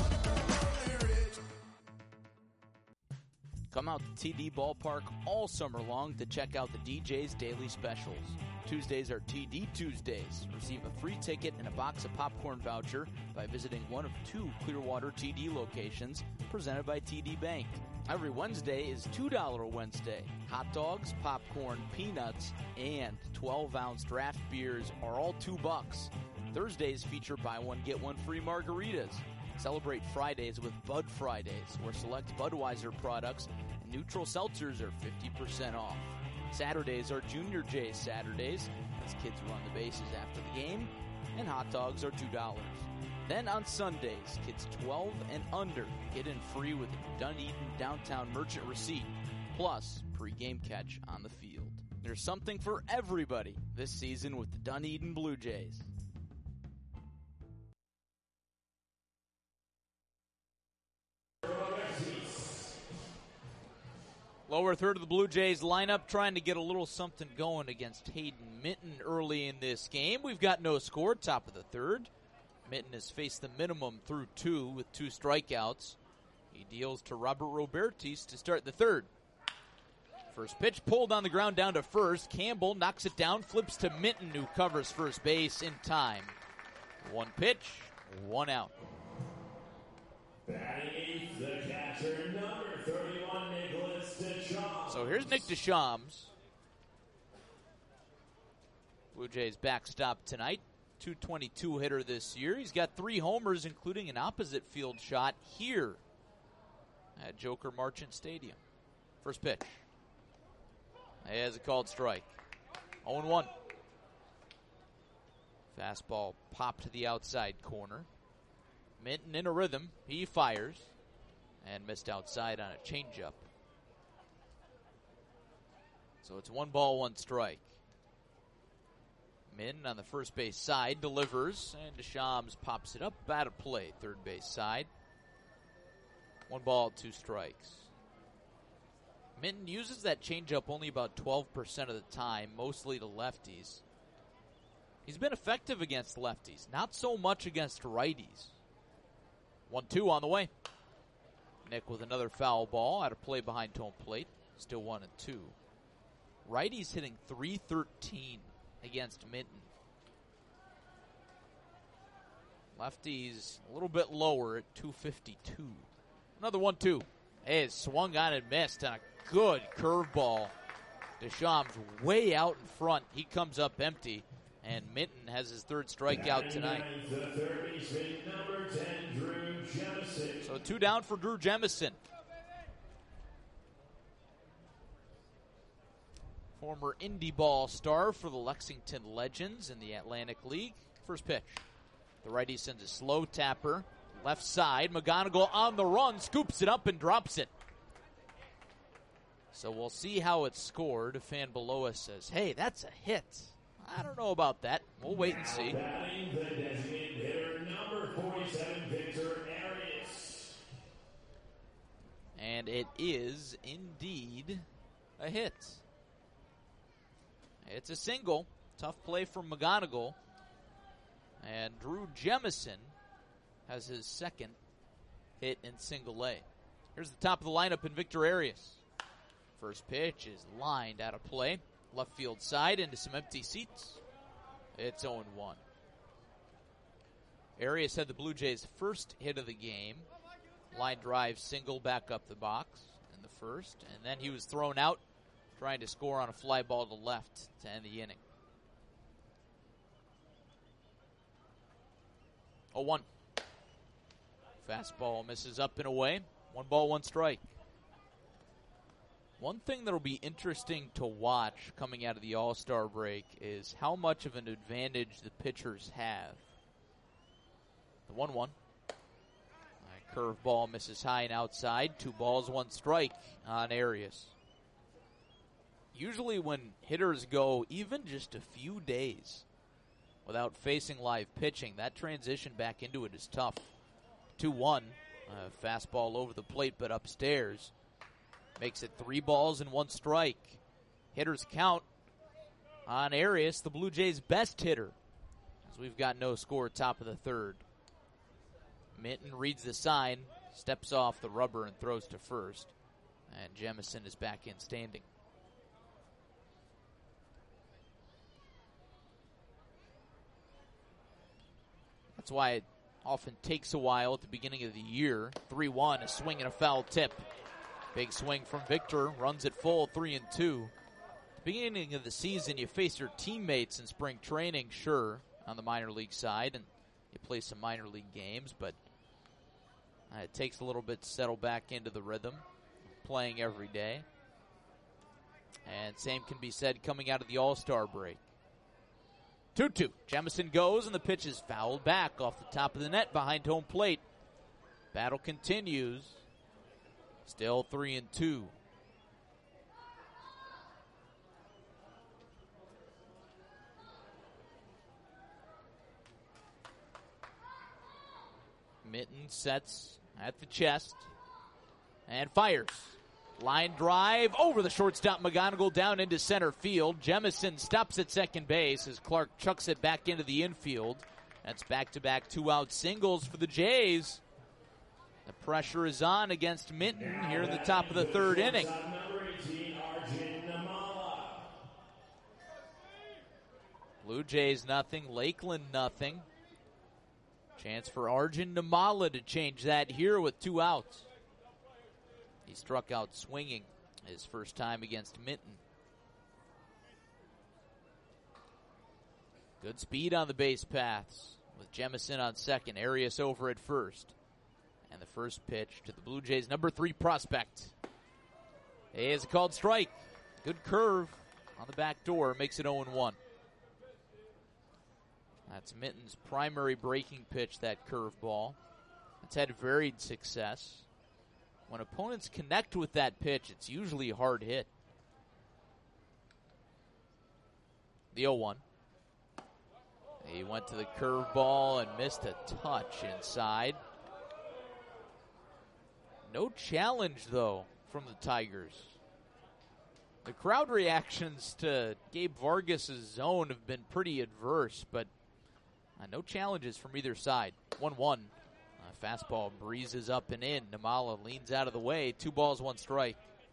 Come out to T D Ballpark all summer long to check out the D J's Daily Specials. Tuesdays are T D Tuesdays. Receive a free ticket and a box of popcorn voucher by visiting one of two Clearwater T D locations presented by T D Bank. Every Wednesday is two dollars Wednesday. Hot dogs, popcorn, peanuts, and twelve-ounce draft beers are all two bucks. Thursdays feature buy one, get one free margaritas. Celebrate Fridays with Bud Fridays, where select Budweiser products and neutral seltzers are fifty percent off. Saturdays are Junior J's Saturdays, as kids run the bases after the game, and hot dogs are two dollars. Then on Sundays, kids twelve and under get in free with a Dunedin Downtown Merchant receipt, plus pre-game catch on the field. There's something for everybody this season with the Dunedin Blue Jays. Lower third of the Blue Jays lineup trying to get a little something going against Hayden Minton early in this game. We've got no score, top of the third. Minton has faced the minimum through two with two strikeouts. He deals to Robert Robertis to start the third. First pitch pulled on the ground down to first. Campbell knocks it down, flips to Minton, who covers first base in time. One pitch, one out. Batting eighth, the catcher, number thirty-one, Nicholas Deschamps. So here's Nick Deschamps. Blue Jays backstop tonight. two twenty-two hitter this year. He's got three homers, including an opposite field shot here at Joker Marchant Stadium. First pitch. He has a called strike. oh one. Fastball popped to the outside corner. Minton in a rhythm. He fires and missed outside on a changeup. So it's one ball, one strike. Minton on the first base side delivers, and Deschamps pops it up out of play, third base side. One ball, two strikes. Minton uses that changeup only about twelve percent of the time, mostly to lefties. He's been effective against lefties, not so much against righties. one two on the way. Nick with another foul ball out of play behind home plate. Still one and two. Righties hitting three thirteen against Minton. Lefties a little bit lower at two fifty-two. Another one two. Hey, it's swung on and missed on a good curveball. Deschamps way out in front. He comes up empty, and Minton has his third strikeout tonight. The third baseman, number ten, Drew Jemison. So two down for Drew Jemison. Former Indy Ball star for the Lexington Legends in the Atlantic League. First pitch. The righty sends a slow tapper. Left side. McGonigal on the run. Scoops it up and drops it. So we'll see how it's scored. A fan below us says, hey, that's a hit. I don't know about that. We'll wait and see. Batting the designated hitter, number forty-seven, Victor Arias. And it is indeed a hit. It's a single. Tough play from McGonigal. And Drew Jemison has his second hit in single A. Here's the top of the lineup in Victor Arias. First pitch is lined out of play. Left field side into some empty seats. It's oh one. Arias had the Blue Jays' first hit of the game. Line drive single back up the box in the first. And then he was thrown out trying to score on a fly ball to left to end the inning. oh one. Fastball misses up and away. One ball, one strike. One thing that will be interesting to watch coming out of the All-Star break is how much of an advantage the pitchers have. The one one. Curveball misses high and outside. Two balls, one strike on Arias. Usually when hitters go even just a few days without facing live pitching, that transition back into it is tough. two one. Uh, fastball over the plate but upstairs. Makes it three balls and one strike. Hitters count on Arias, the Blue Jays' best hitter, as we've got no score top of the third. Minton reads the sign, steps off the rubber and throws to first. And Jemison is back in standing. That's why it often takes a while at the beginning of the year. three one, a swing and a foul tip. Big swing from Victor, runs it full, three and two. At the beginning of the season, you face your teammates in spring training, sure, on the minor league side, and you play some minor league games, but uh, it takes a little bit to settle back into the rhythm, playing every day. And same can be said coming out of the All-Star break. two two. Jemison goes, and the pitch is fouled back off the top of the net behind home plate. Battle continues. Still three and two. Minton sets at the chest and fires. Line drive over the shortstop McGonigal down into center field. Jemison stops at second base as Clark chucks it back into the infield. That's back-to-back two-out singles for the Jays. The pressure is on against Minton here in the top of the third inning. Blue Jays nothing, Lakeland nothing. Chance for Arjun Namala to change that here with two outs. He struck out swinging his first time against Minton. Good speed on the base paths with Jemison on second, Arias over at first. And the first pitch to the Blue Jays' number three prospect. It is a called strike. Good curve on the back door, makes it oh one. That's Minton's primary breaking pitch, that curveball. It's had varied success. When opponents connect with that pitch, it's usually a hard hit. The oh one. He went to the curveball and missed a touch inside. No challenge, though, from the Tigers. The crowd reactions to Gabe Vargas' zone have been pretty adverse, but uh, no challenges from either side. one one. Uh, fastball breezes up and in. Namala leans out of the way. Two balls, one strike.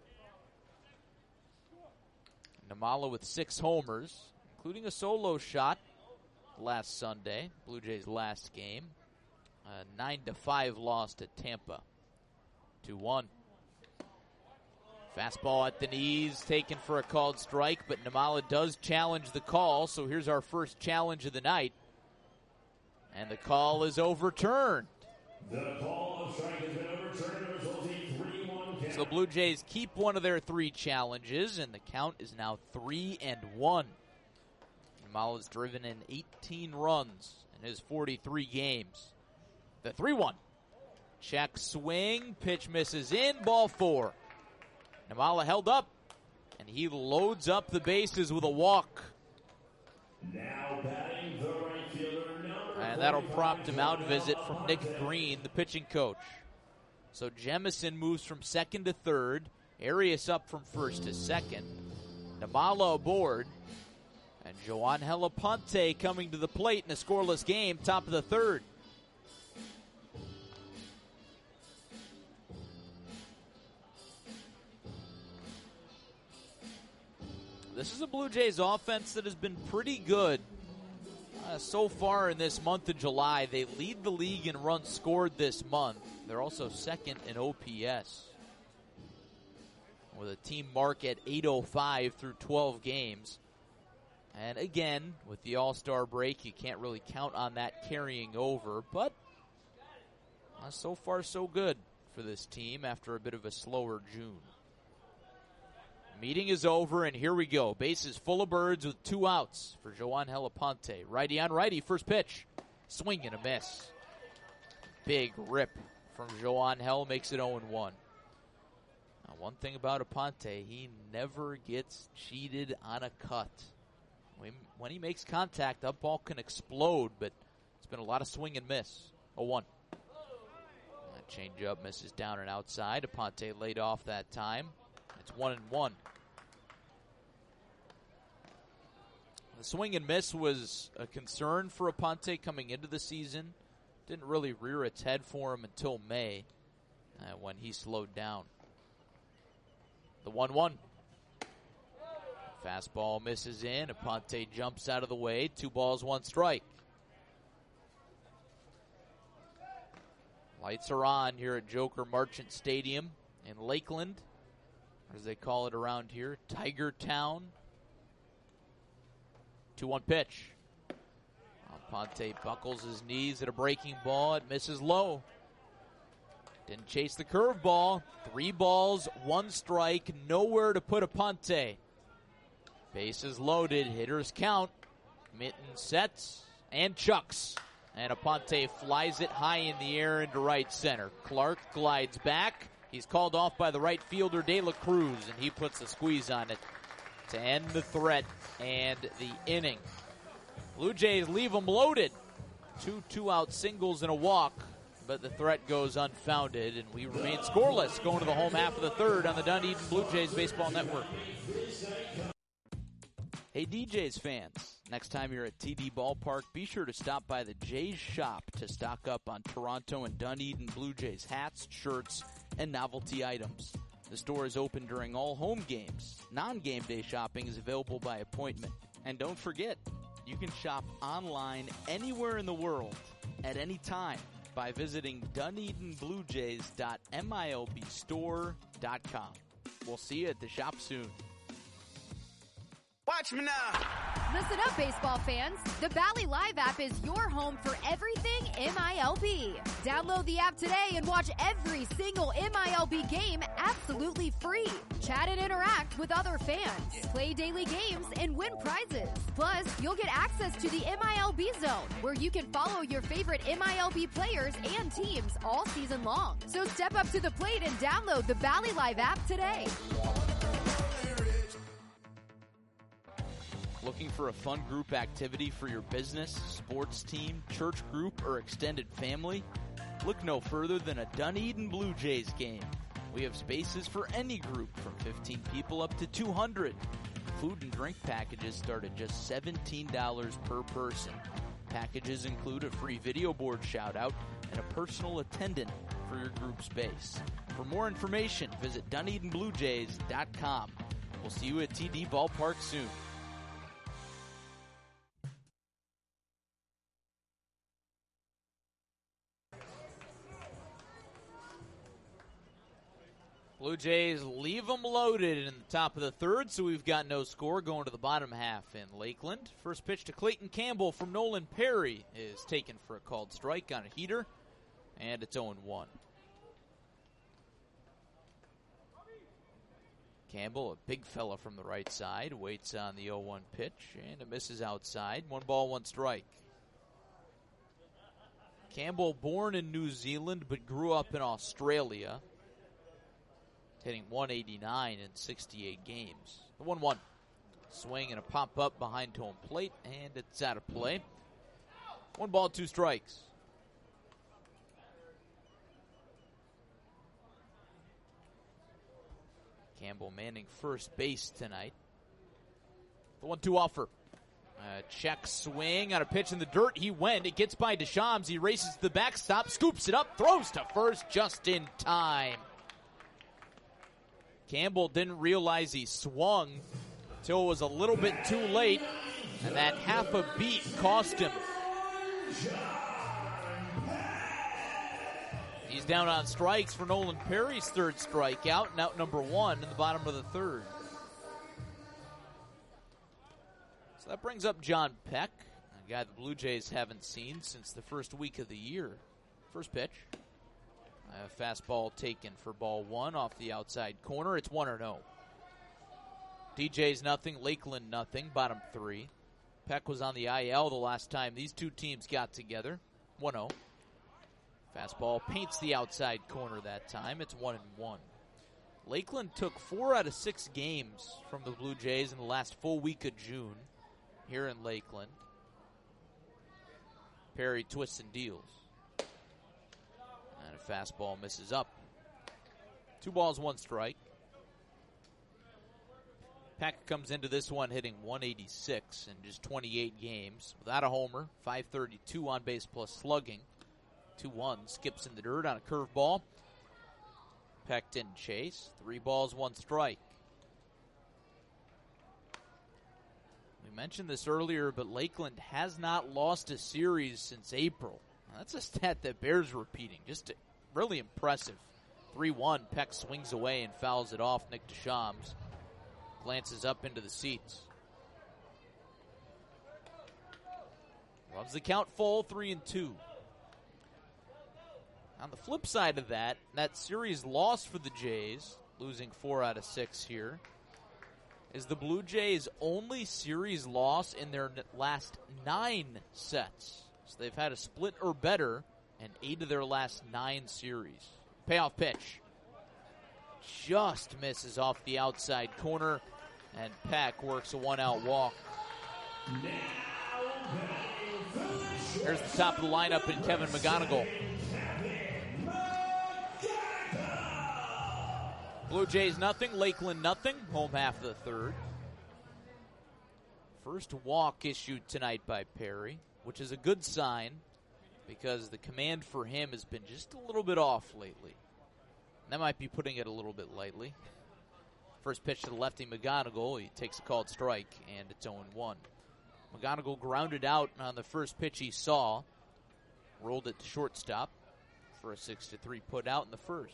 Namala with six homers, including a solo shot last Sunday, Blue Jays' last game. A nine to five loss to Tampa. two one. Fastball at the knees, taken for a called strike, but Namala does challenge the call, so here's our first challenge of the night. And the call is overturned. The call of strike has been overturned. It results in three one count. So the Blue Jays keep one of their three challenges, and the count is now three and one. Namala's driven in eighteen runs in his forty-three games. The three one. Check swing, pitch misses in, ball four. Namala held up, and he loads up the bases with a walk. Now batting the right fielder, number And that'll prompt a mound visit from Nick Green, the pitching coach. So Jemison moves from second to third, Arias up from first to second. Namala aboard, and Joan Helaponte coming to the plate in a scoreless game, top of the third. This is a Blue Jays offense that has been pretty good uh, so far in this month of July. They lead the league in runs scored this month. They're also second in O P S with a team mark at eight oh five through twelve games. And again, with the All-Star break, you can't really count on that carrying over. But uh, so far, so good for this team after a bit of a slower June. Meeting is over, and here we go. Bases full of birds with two outs for Joan Helaponte. Righty on righty, first pitch. Swing and a miss. Big rip from Joan Hell makes it oh and one. Now, one thing about Aponte, he never gets cheated on a cut. When, when he makes contact, that ball can explode, but it's been a lot of swing and miss. oh one. That changeup misses down and outside. Aponte laid off that time. It's one and one. The swing and miss was a concern for Aponte coming into the season. Didn't really rear its head for him until May uh, when he slowed down. The one one. Fastball misses in. Aponte jumps out of the way. Two balls, one strike. Lights are on here at Joker Marchant Stadium in Lakeland, as they call it around here, Tiger Town. two one pitch. Aponte buckles his knees at a breaking ball. It misses low. Didn't chase the curveball. Three balls, one strike, nowhere to put Aponte. Bases loaded, hitters count. Mitten sets and chucks. And Aponte flies it high in the air into right center. Clark glides back. He's called off by the right fielder, De La Cruz, and he puts the squeeze on it to end the threat and the inning. Blue Jays leave them loaded. Two two-out singles and a walk, but the threat goes unfounded, and we remain scoreless going to the home half of the third on the Dunedin Blue Jays Baseball Network. Hey, D Js fans, next time you're at T D Ballpark, be sure to stop by the Jays shop to stock up on Toronto and Dunedin Blue Jays hats, shirts, and novelty items. The store is open during all home games. Non-game day shopping is available by appointment. And don't forget, you can shop online anywhere in the world at any time by visiting Dunedin Blue Jays dot M I L B store dot com. We'll see you at the shop soon. Watch me now. Listen up, baseball fans. The Bally Live app is your home for everything M I L B. Download the app today and watch every single M I L B game absolutely free. Chat and interact with other fans. Play daily games and win prizes. Plus, you'll get access to the M I L B Zone, where you can follow your favorite M I L B players and teams all season long. So step up to the plate and download the Bally Live app today. Looking for a fun group activity for your business, sports team, church group, or extended family? Look no further than a Dunedin Blue Jays game. We have spaces for any group from fifteen people up to two hundred. Food and drink packages start at just seventeen dollars per person. Packages include a free video board shout-out and a personal attendant for your group space. For more information, visit Dunedin Blue Jays dot com. We'll see you at T D Ballpark soon. Blue Jays leave them loaded in the top of the third, so we've got no score going to the bottom half in Lakeland. First pitch to Clayton Campbell from Nolan Perry is taken for a called strike on a heater, and it's oh and one. Campbell, a big fella from the right side, waits on the oh one pitch, and it misses outside. One ball, one strike. Campbell, born in New Zealand but grew up in Australia, hitting one eighty-nine in sixty-eight games. The one one. Swing and a pop-up behind home plate, and it's out of play. One ball, two strikes. Campbell manning first base tonight. The one two offer. Uh, check swing on a pitch in the dirt. He went. It gets by Deschamps. He races to the backstop, scoops it up, throws to first just in time. Campbell didn't realize he swung until it was a little bit too late, and that half a beat cost him. He's down on strikes for Nolan Perry's third strikeout, and out number one in the bottom of the third. So that brings up John Peck, a guy the Blue Jays haven't seen since the first week of the year. First pitch. A fastball taken for ball one off the outside corner. It's one oh. D J's nothing, Lakeland nothing, bottom three. Peck was on the I L the last time these two teams got together. one oh. Fastball paints the outside corner that time. It's one and one. Lakeland took four out of six games from the Blue Jays in the last full week of June here in Lakeland. Perry twists and deals. And a fastball misses up. Two balls, one strike. Peck comes into this one hitting one eighty-six in just twenty-eight games. Without a homer, five thirty-two on base plus slugging. two one, skips in the dirt on a curveball. Peck didn't chase. Three balls, one strike. We mentioned this earlier, but Lakeland has not lost a series since April. Now, that's a stat that bears repeating. Just really impressive. three one, Peck swings away and fouls it off. Nick Deschamps glances up into the seats. Runs the count full, three and two. On the flip side of that, that series loss for the Jays, losing four out of six here, is the Blue Jays' only series loss in their last nine sets. So they've had a split or better in eight of their last nine series. Payoff pitch. Just misses off the outside corner, and Peck works a one-out walk. There's the top of the lineup in Kevin McGonigal. Blue Jays nothing, Lakeland nothing, home half of the third. First walk issued tonight by Perry, which is a good sign because the command for him has been just a little bit off lately. That might be putting it a little bit lightly. First pitch to the lefty McGonigal, he takes a called strike, and it's oh one. McGonigal grounded out on the first pitch he saw, rolled it to shortstop for a six to three put out in the first.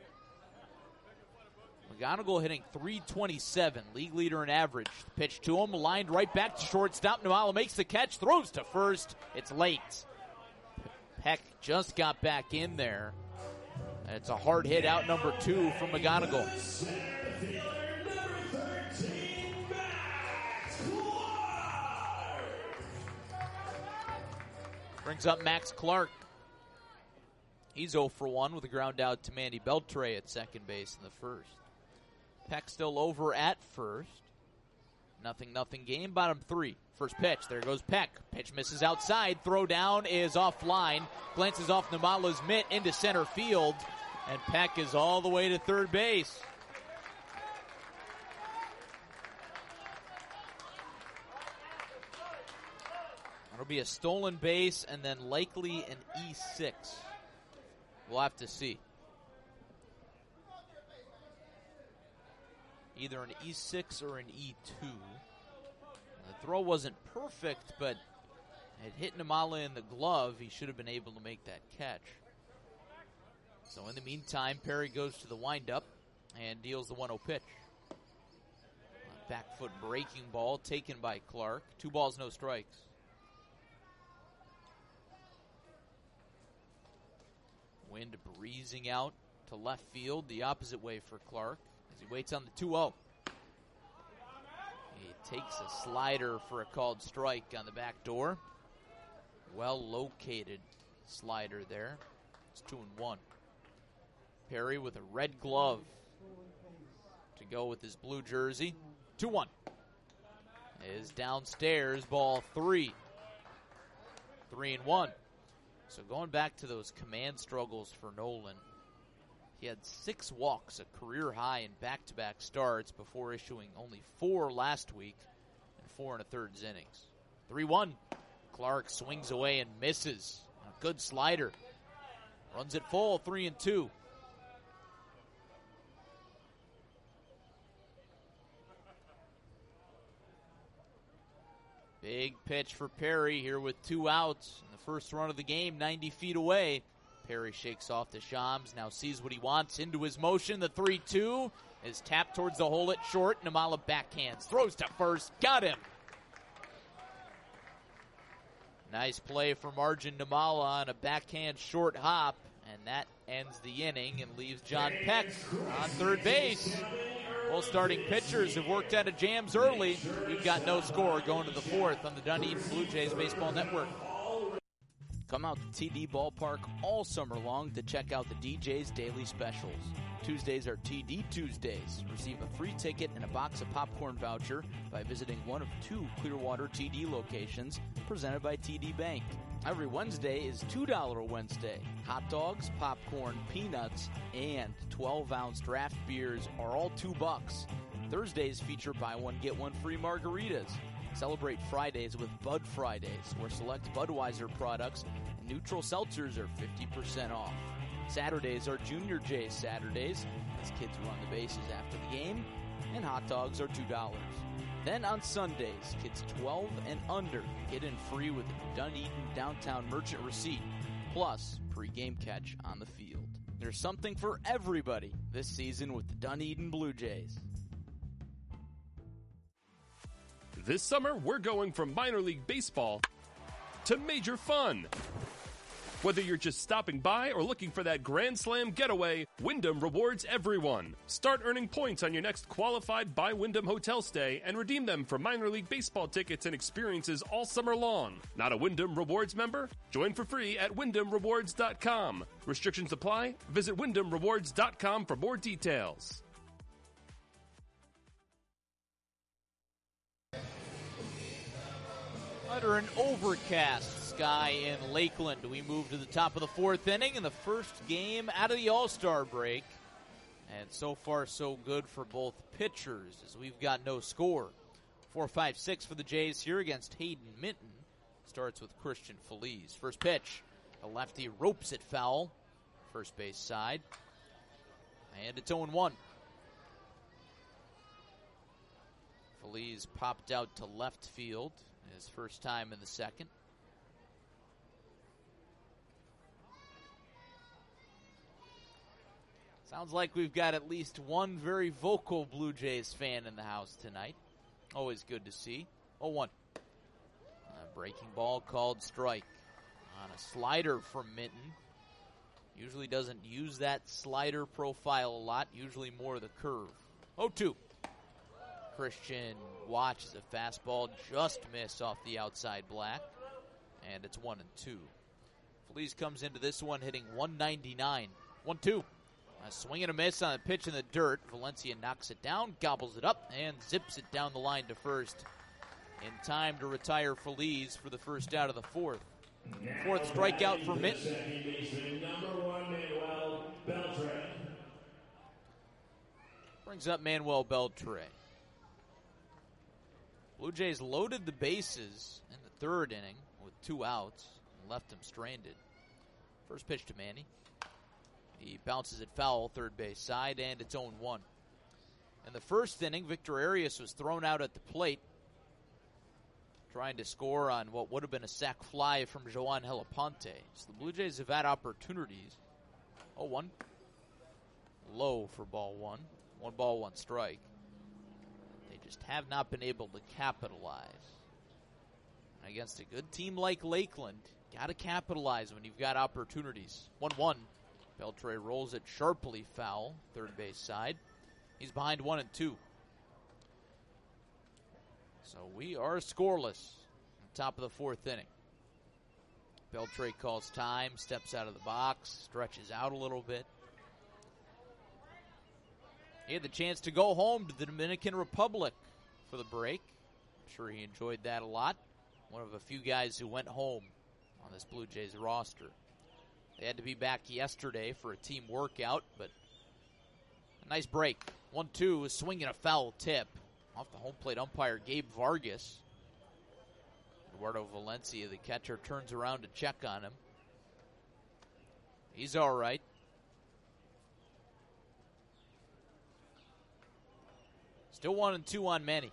McGonigal hitting three twenty-seven, league leader in average. Pitch to him, lined right back to shortstop. Nimmala makes the catch, throws to first. It's late. Peck just got back in there. And it's a hard hit out number two from McGonigal. Brings up Max Clark. He's oh for one with a ground out to Mandy Beltre at second base in the first. Peck still over at first. Nothing, nothing game. Bottom three. First pitch. There goes Peck. Pitch misses outside. Throw down is offline. Glances off Nimmala's mitt into center field. And Peck is all the way to third base. It'll be a stolen base and then likely an E six. We'll have to see. Either an E six or an E two. The throw wasn't perfect, but it hit Nimmala in the glove. He should have been able to make that catch. So in the meantime, Perry goes to the windup and deals the one oh pitch. A back foot breaking ball taken by Clark. Two balls, no strikes. Wind breezing out to left field, the opposite way for Clark as he waits on the two oh. He takes a slider for a called strike on the back door. Well located slider there. It's two and one. Perry with a red glove to go with his blue jersey. two one. Is downstairs, ball three. Three and one. So going back to those command struggles for Nolan, he had six walks, a career high in back-to-back starts before issuing only four last week and four and a third innings. three one. Clark swings away and misses. A good slider. Runs it full, three and two. Big pitch for Perry here with two outs. In the first run of the game, ninety feet away. Perry shakes off the Shams, now sees what he wants into his motion. The three two is tapped towards the hole at short. Nimmala backhands, throws to first, got him. Nice play from Arjun Nimmala on a backhand short hop, and that ends the inning and leaves John Peck on third base. Both starting pitchers have worked out of jams early. We've got no score going to the fourth on the Dunedin Blue Jays Baseball Network. Come out to T D Ballpark all summer long to check out the D J's daily specials. Tuesdays are T D Tuesdays. Receive a free ticket and a box of popcorn voucher by visiting one of two Clearwater T D locations presented by T D Bank. Every Wednesday is two dollars Wednesday. Hot dogs, popcorn, peanuts, and twelve-ounce draft beers are all two bucks. Thursdays feature buy one, get one free margaritas. Celebrate Fridays with Bud Fridays, where select Budweiser products and neutral seltzers are fifty percent off. Saturdays are Junior J's Saturdays, as kids run the bases after the game, and hot dogs are two dollars. Then on Sundays, kids twelve and under get in free with a Dunedin Downtown Merchant receipt, plus pre-game catch on the field. There's something for everybody this season with the Dunedin Blue Jays. This summer, we're going from minor league baseball to major fun. Whether you're just stopping by or looking for that Grand Slam getaway, Wyndham rewards everyone. Start earning points on your next qualified by Wyndham hotel stay and redeem them for minor league baseball tickets and experiences all summer long. Not a Wyndham Rewards member? Join for free at wyndham rewards dot com. Restrictions apply. Visit wyndham rewards dot com for more details. Under an overcast sky in Lakeland, we move to the top of the fourth inning in the first game out of the All-Star break. And so far, so good for both pitchers, as we've got no score. four five six for the Jays here against Hayden Minton. Starts with Christian Feliz. First pitch, a lefty ropes it foul, first base side. And it's oh one. Feliz popped out to left field. His first time in the second. Sounds like we've got at least one very vocal Blue Jays fan in the house tonight. Always good to see. oh one. A breaking ball called strike. On a slider from Minton. Usually doesn't use that slider profile a lot. Usually more the curve. oh two. Christian watches a fastball just miss off the outside black, and it's one and two. Feliz comes into this one hitting one ninety-nine. one two. A swing and a miss on a pitch in the dirt. Valencia knocks it down, gobbles it up, and zips it down the line to first in time to retire Feliz for the first out of the fourth. Fourth strikeout for Minton. Second baseman, number one, Manuel Beltre. Brings up Manuel Beltre. Blue Jays loaded the bases in the third inning with two outs and left him stranded. First pitch to Manny. He bounces it foul, third base side, and it's oh one. In the first inning, Victor Arias was thrown out at the plate, trying to score on what would have been a sac fly from Joan Helaponte. So the Blue Jays have had opportunities. oh one. Low for ball one. One ball, one strike. Just have not been able to capitalize. Against a good team like Lakeland, got to capitalize when you've got opportunities. one one. Beltre rolls it sharply foul, third base side. He's behind one and two. So we are scoreless on top of the fourth inning. Beltre calls time, steps out of the box, stretches out a little bit. He had the chance to go home to the Dominican Republic for the break. I'm sure he enjoyed that a lot. One of a few guys who went home on this Blue Jays roster. They had to be back yesterday for a team workout, but a nice break. one two, a swing and a foul tip. Off the home plate umpire, Gabe Vargas. Eduardo Valencia, the catcher, turns around to check on him. He's all right. Still one and two on Manny.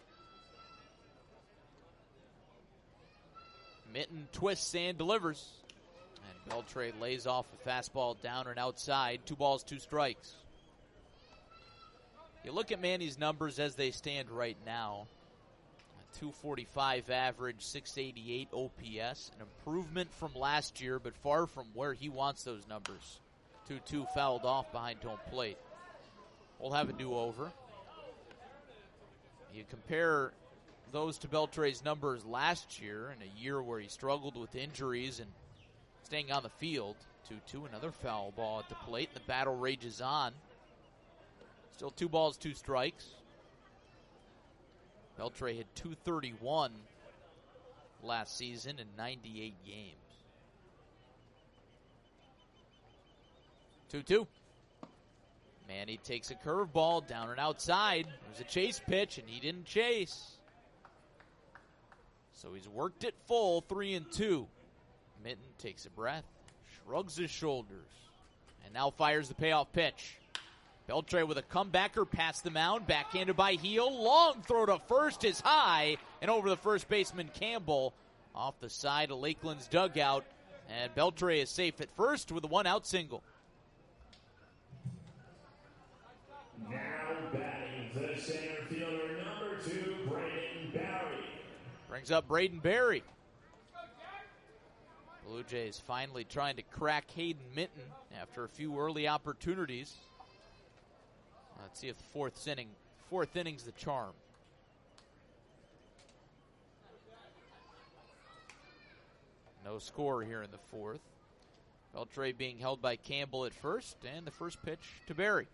Minton twists and delivers. And Beltre lays off a fastball down and outside. Two balls, two strikes. You look at Manny's numbers as they stand right now. A two forty-five average, six eighty-eight O P S. An improvement from last year, but far from where he wants those numbers. two two fouled off behind home plate. We'll have a do-over. You compare those to Beltre's numbers last year, in a year where he struggled with injuries and staying on the field. two two, another foul ball at the plate. The battle rages on. Still two balls, two strikes. Beltre hit two thirty-one last season in ninety-eight games. two two. Manny takes a curveball down and outside. There's a chase pitch, and he didn't chase. So he's worked it full, three and two. Minton takes a breath, shrugs his shoulders, and now fires the payoff pitch. Beltre with a comebacker past the mound, backhanded by Heel. Long throw to first is high, and over the first baseman Campbell off the side of Lakeland's dugout. And Beltre is safe at first with a one-out single. Now batting the center fielder, number two, Braden Barry. Brings up Braden Barry. Blue Jays finally trying to crack Hayden Minton after a few early opportunities. Let's see if the fourth inning, fourth inning's the charm. No score here in the fourth. Beltre being held by Campbell at first, and the first pitch to Barry.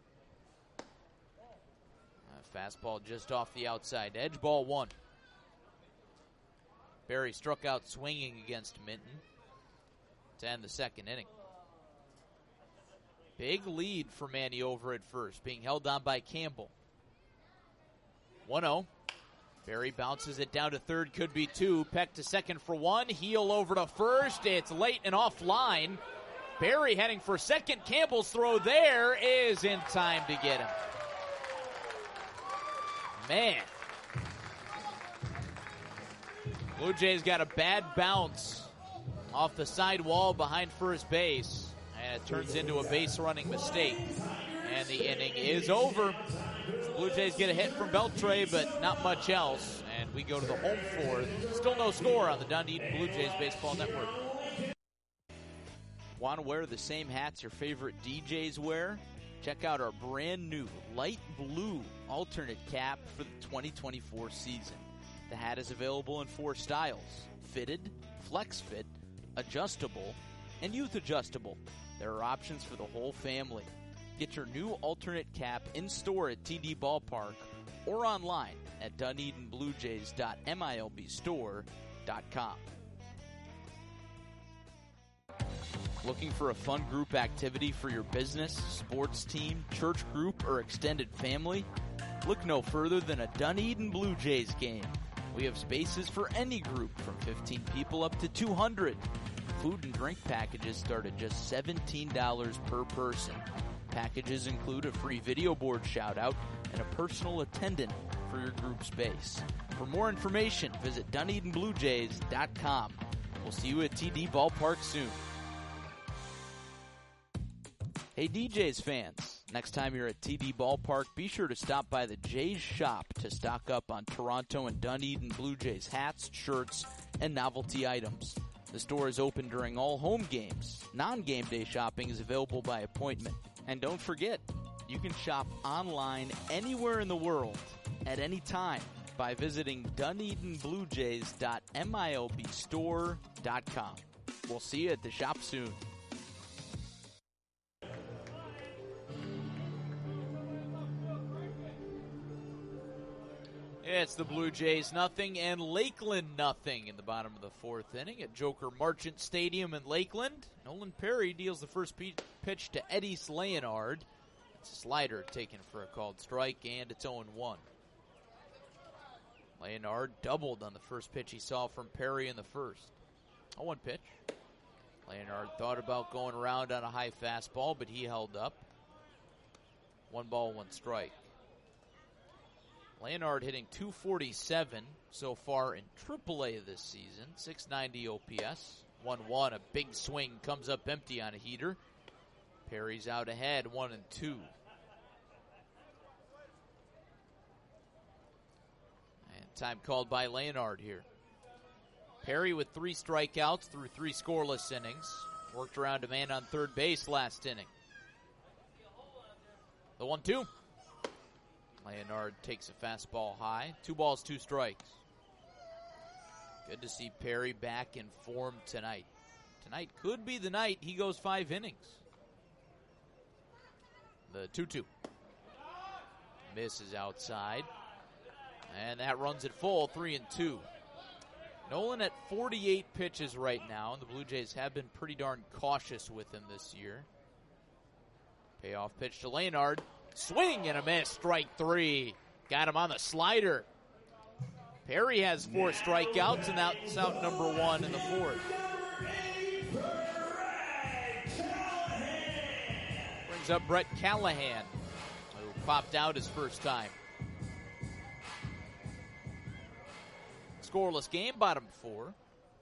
A fastball just off the outside edge, ball one. Barry struck out swinging against Minton to end the second inning. Big lead for Manny over at first, being held on by Campbell. one oh. Barry bounces it down to third, could be two. Peck to second for one. Heel over to first. It's late and offline. Barry heading for second. Campbell's throw there is in time to get him. Man. Blue Jays got a bad bounce off the side wall behind first base. And it turns into a base running mistake. And the inning is over. The Blue Jays get a hit from Beltre, but not much else. And we go to the home fourth. Still no score on the Dunedin Blue Jays Baseball Network. Want to wear the same hats your favorite D Js wear? Check out our brand new light blue alternate cap for the twenty twenty-four season. The hat is available in four styles: fitted, flex fit, adjustable, and youth adjustable. There are options for the whole family. Get your new alternate cap in store at T D Ballpark or online at Dunedin Blue Jays dot M I L B store dot com. Looking for a fun group activity for your business, sports team, church group, or extended family? Look no further than a Dunedin Blue Jays game. We have spaces for any group from fifteen people up to two hundred. Food and drink packages start at just seventeen dollars per person. Packages include a free video board shout-out and a personal attendant for your group space. For more information, visit Dunedin Blue Jays dot com. We'll see you at T D Ballpark soon. Hey D Jays fans, next time you're at T D Ballpark, be sure to stop by the Jays shop to stock up on Toronto and Dunedin Blue Jays hats, shirts, and novelty items. The store is open during all home games. Non-game day shopping is available by appointment. And don't forget, you can shop online anywhere in the world at any time by visiting Dunedin Blue Jays dot M I L B store dot com. We'll see you at the shop soon. It's the Blue Jays nothing and Lakeland nothing in the bottom of the fourth inning at Joker Marchant Stadium in Lakeland. Nolan Perry deals the first pitch to Eddys Leonard. It's a slider taken for a called strike, and it's oh and one. Leonard doubled on the first pitch he saw from Perry in the first. oh one pitch. Leonard thought about going around on a high fastball, but he held up. One ball, one strike. Leonard hitting two forty-seven so far in triple A this season. six ninety O P S. one one, a big swing comes up empty on a heater. Perry's out ahead, one and two. And time called by Leonard here. Perry with three strikeouts through three scoreless innings. Worked around a man on third base last inning. The one two. Leonard takes a fastball high. Two balls, two strikes. Good to see Perry back in form tonight. tonight could be the night he goes five innings. The two two. Misses outside. And that runs it full, three and two. Nolan at forty-eight pitches right now, and the Blue Jays have been pretty darn cautious with him this year. Payoff pitch to Leonard. Swing and a miss, strike three. Got him on the slider. Perry has four strikeouts, and that's out number one in the fourth. Brings up Brett Callahan, who popped out his first time. Scoreless game, bottom four.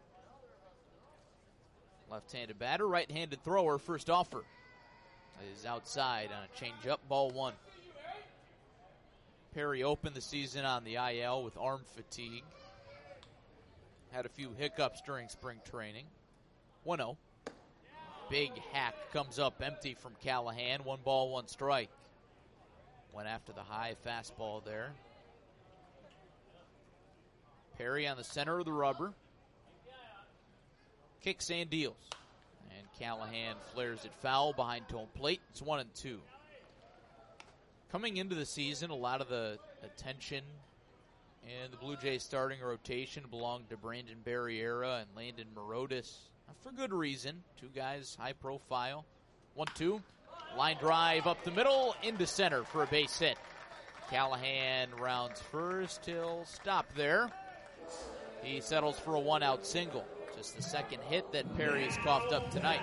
Left-handed batter, right-handed thrower, first offer is outside on a changeup, ball one. Perry opened the season on the I L with arm fatigue. Had a few hiccups during spring training. one oh. Big hack comes up empty from Callahan. One ball, one strike. Went after the high fastball there. Perry on the center of the rubber. Kicks and deals. And Callahan flares it foul behind home plate. It's one and two. Coming into the season, a lot of the attention in the Blue Jays starting rotation belonged to Brandon Barriera and Landon Morotis. For good reason. Two guys high profile. one two. Line drive up the middle into center for a base hit. Callahan rounds first. He'll stop there. He settles for a one-out single. Just the second hit that Perry has coughed up tonight.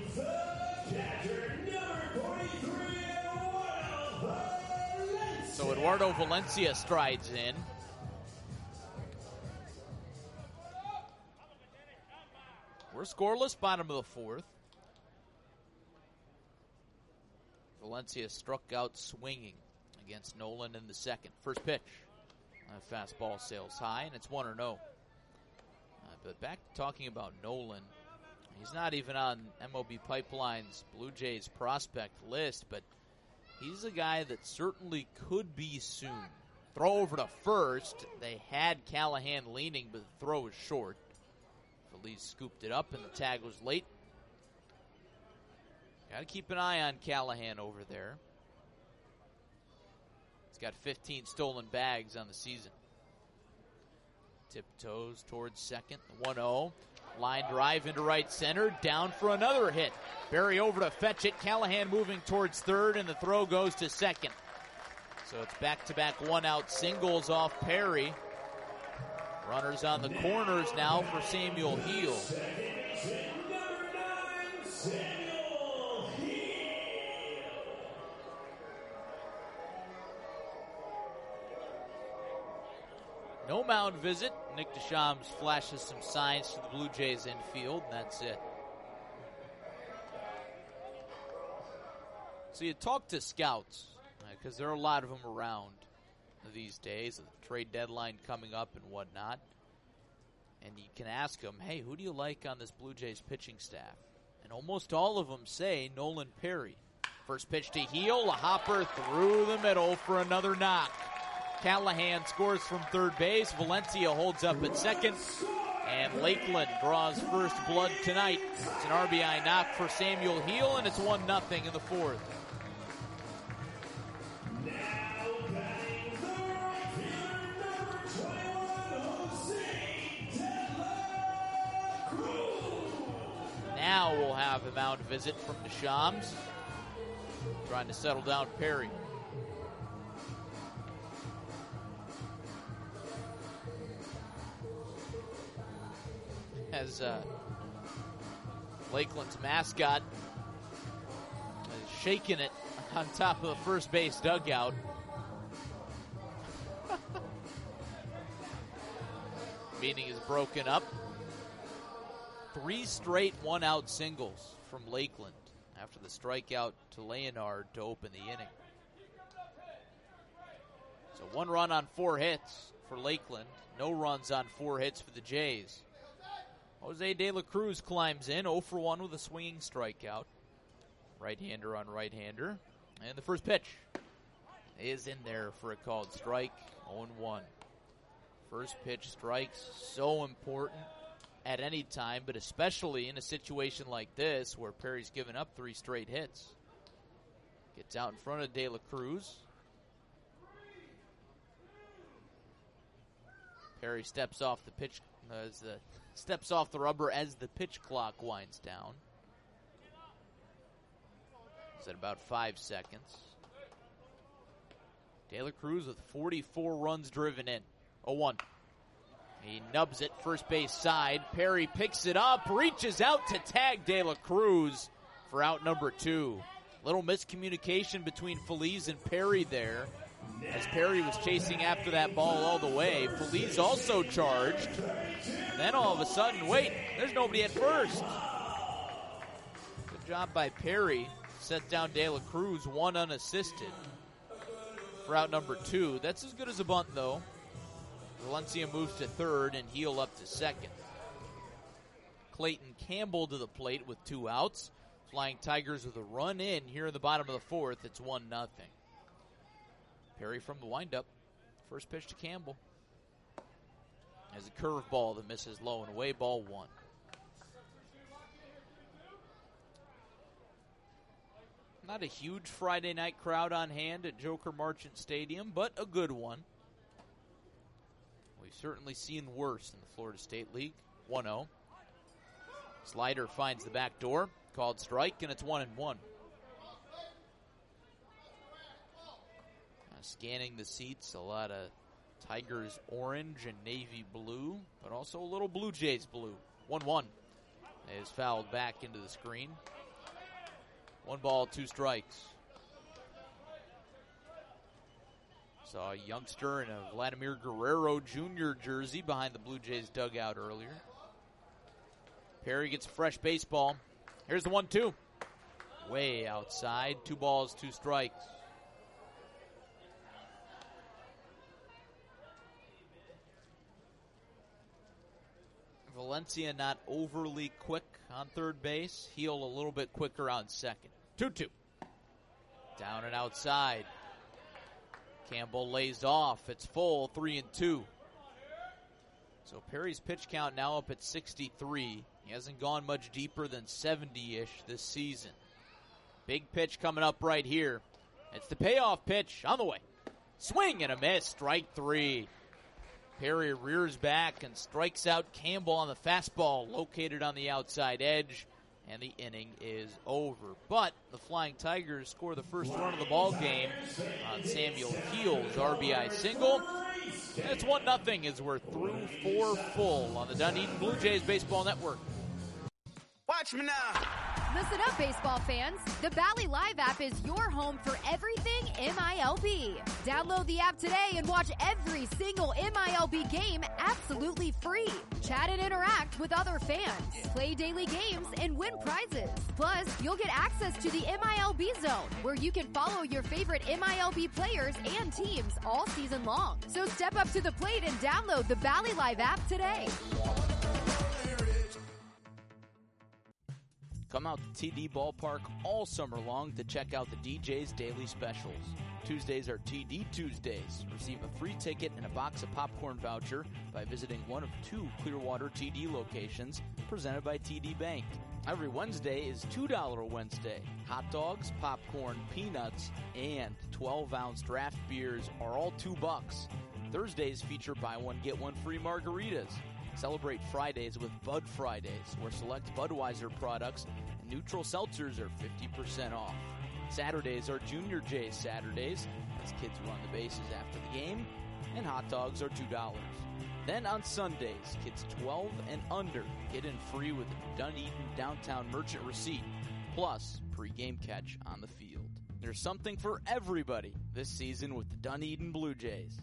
So Eduardo Valencia strides in. We're scoreless, bottom of the fourth. Valencia struck out swinging against Nolan in the second. First pitch. A fastball sails high, and it's one or no. Uh, but back to talking about Nolan. He's not even on M L B Pipeline's Blue Jays prospect list, but he's a guy that certainly could be soon. Throw over to first. They had Callahan leaning, but the throw was short. Feliz scooped it up, and the tag was late. Got to keep an eye on Callahan over there. He's got fifteen stolen bags on the season. Tiptoes towards second. one oh. Line drive into right center. Down for another hit. Barry over to fetch it. Callahan moving towards third, and the throw goes to second. So it's back-to-back one-out singles off Perry. Runners on the corners now for Samuel Heel. No mound visit. Nick Deschamps flashes some signs to the Blue Jays infield, and that's it. So you talk to scouts, because there are a lot of them around these days, the trade deadline coming up and whatnot. And you can ask them, hey, who do you like on this Blue Jays pitching staff? And almost all of them say Nolan Perry. First pitch to Heel, a hopper through the middle for another knock. Callahan scores from third base. Valencia holds up at second. And Lakeland draws first blood tonight. It's an R B I knock for Samuel Heel, and it's one nothing in the fourth. Now we'll have a mound visit from Deschamps. Trying to settle down Perry. As uh, Lakeland's mascot is shaking it on top of the first base dugout. Meeting is broken up. Three straight one-out singles from Lakeland after the strikeout to Leonard to open the inning. So one run on four hits for Lakeland. No runs on four hits for the Jays. Jose De La Cruz climbs in, oh for one with a swinging strikeout. Right-hander on right-hander. And the first pitch is in there for a called strike, oh and one. First pitch strikes, so important. at any time, but especially in a situation like this where Perry's given up three straight hits. Gets out in front of De La Cruz. Perry steps off the pitch as the steps off the rubber as the pitch clock winds down. It's at about five seconds. De La Cruz with forty-four runs driven in. oh one. He nubs it first base side. Perry picks it up, reaches out to tag De La Cruz for out number two. Little miscommunication between Feliz and Perry there, as Perry was chasing after that ball all the way. Feliz also charged. And then all of a sudden, wait, there's nobody at first. Good job by Perry. Set down De La Cruz, one unassisted for out number two. That's as good as a bunt, though. Valencia moves to third and Heel up to second. Clayton Campbell to the plate with two outs. Flying Tigers with a run in here in the bottom of the fourth. It's one nothing. Perry from the windup. First pitch to Campbell. As a curveball that misses low and away, ball one. Not a huge Friday night crowd on hand at Joker Marchant Stadium, but a good one. We've certainly seen worse in the Florida State League. one oh. Slider finds the back door. Called strike, and it's one and one. Uh, scanning the seats, a lot of Tigers orange and navy blue, but also a little Blue Jays blue. one one is fouled back into the screen. One ball, two strikes. Saw a youngster in a Vladimir Guerrero Junior jersey behind the Blue Jays dugout earlier. Perry gets a fresh baseball. Here's the one two. Way outside. Two balls, two strikes. Valencia not overly quick on third base. Heel a little bit quicker on second. two two. Down and outside. Campbell lays off. It's full, three and two. So Perry's pitch count now up at sixty-three. He hasn't gone much deeper than seventy-ish this season. Big pitch coming up right here. It's the payoff pitch on the way. Swing and a miss, strike three. Perry rears back and strikes out Campbell on the fastball located on the outside edge, and the inning is over. But the Flying Tigers score the first run of the ball game on Samuel Heel's R B I single. And it's one nothing as we're through four full on the Dunedin Blue Jays Baseball Network. Watch me now. Listen up, baseball fans. The Bally Live app is your home for everything M I L B. Download the app today and watch every single M I L B game absolutely free. Chat and interact with other fans. Play daily games and win prizes. Plus, you'll get access to the M I L B Zone, where you can follow your favorite M I L B players and teams all season long. So step up to the plate and download the Bally Live app today. Come out to T D Ballpark all summer long to check out the D J's daily specials. Tuesdays are T D Tuesdays. Receive a free ticket and a box of popcorn voucher by visiting one of two Clearwater T D locations presented by T D Bank. Every Wednesday is two dollar Wednesday. Hot dogs, popcorn, peanuts, and twelve ounce draft beers are all two bucks. Thursdays feature buy one, get one free margaritas. Celebrate Fridays with Bud Fridays, where select Budweiser products and neutral seltzers are fifty percent off. Saturdays are Junior J's Saturdays, as kids run the bases after the game, and hot dogs are two dollars. Then on Sundays, kids twelve and under get in free with a Dunedin Downtown Merchant receipt, plus pre-game catch on the field. There's something for everybody this season with the Dunedin Blue Jays.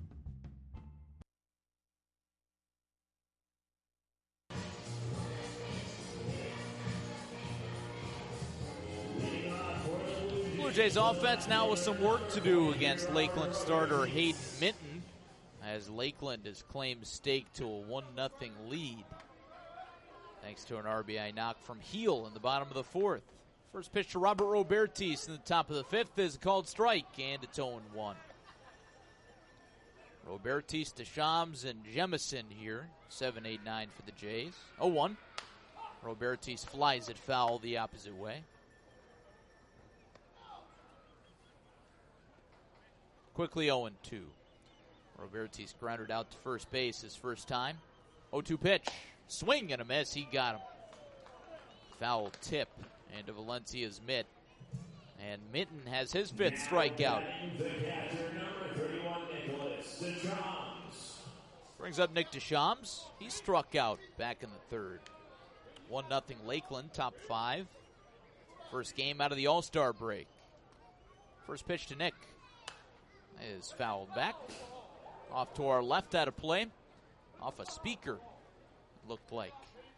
Blue Jays offense now with some work to do against Lakeland starter Hayden Minton, as Lakeland has claimed stake to a one nothing lead, thanks to an R B I knock from Heel in the bottom of the fourth. First pitch to Robert Robertis in the top of the fifth is a called strike, and it's oh and one. Robertis, Deschamps, and Jemison here. seven eight nine for the Jays. oh one. Robertis flies it foul the opposite way. Quickly oh two. Robertis grounded out to first base his first time. oh two pitch. Swing and a miss. He got him. Foul tip into Valencia's mitt. And Minton has his fifth strikeout. The catcher, number thirty-one, Nicholas Deschamps. Brings up Nick Deschamps. He struck out back in the third. one nothing Lakeland, top five. First game out of the All-Star break. First pitch to Nick is fouled back. Off to our left out of play. Off a speaker, it looked like.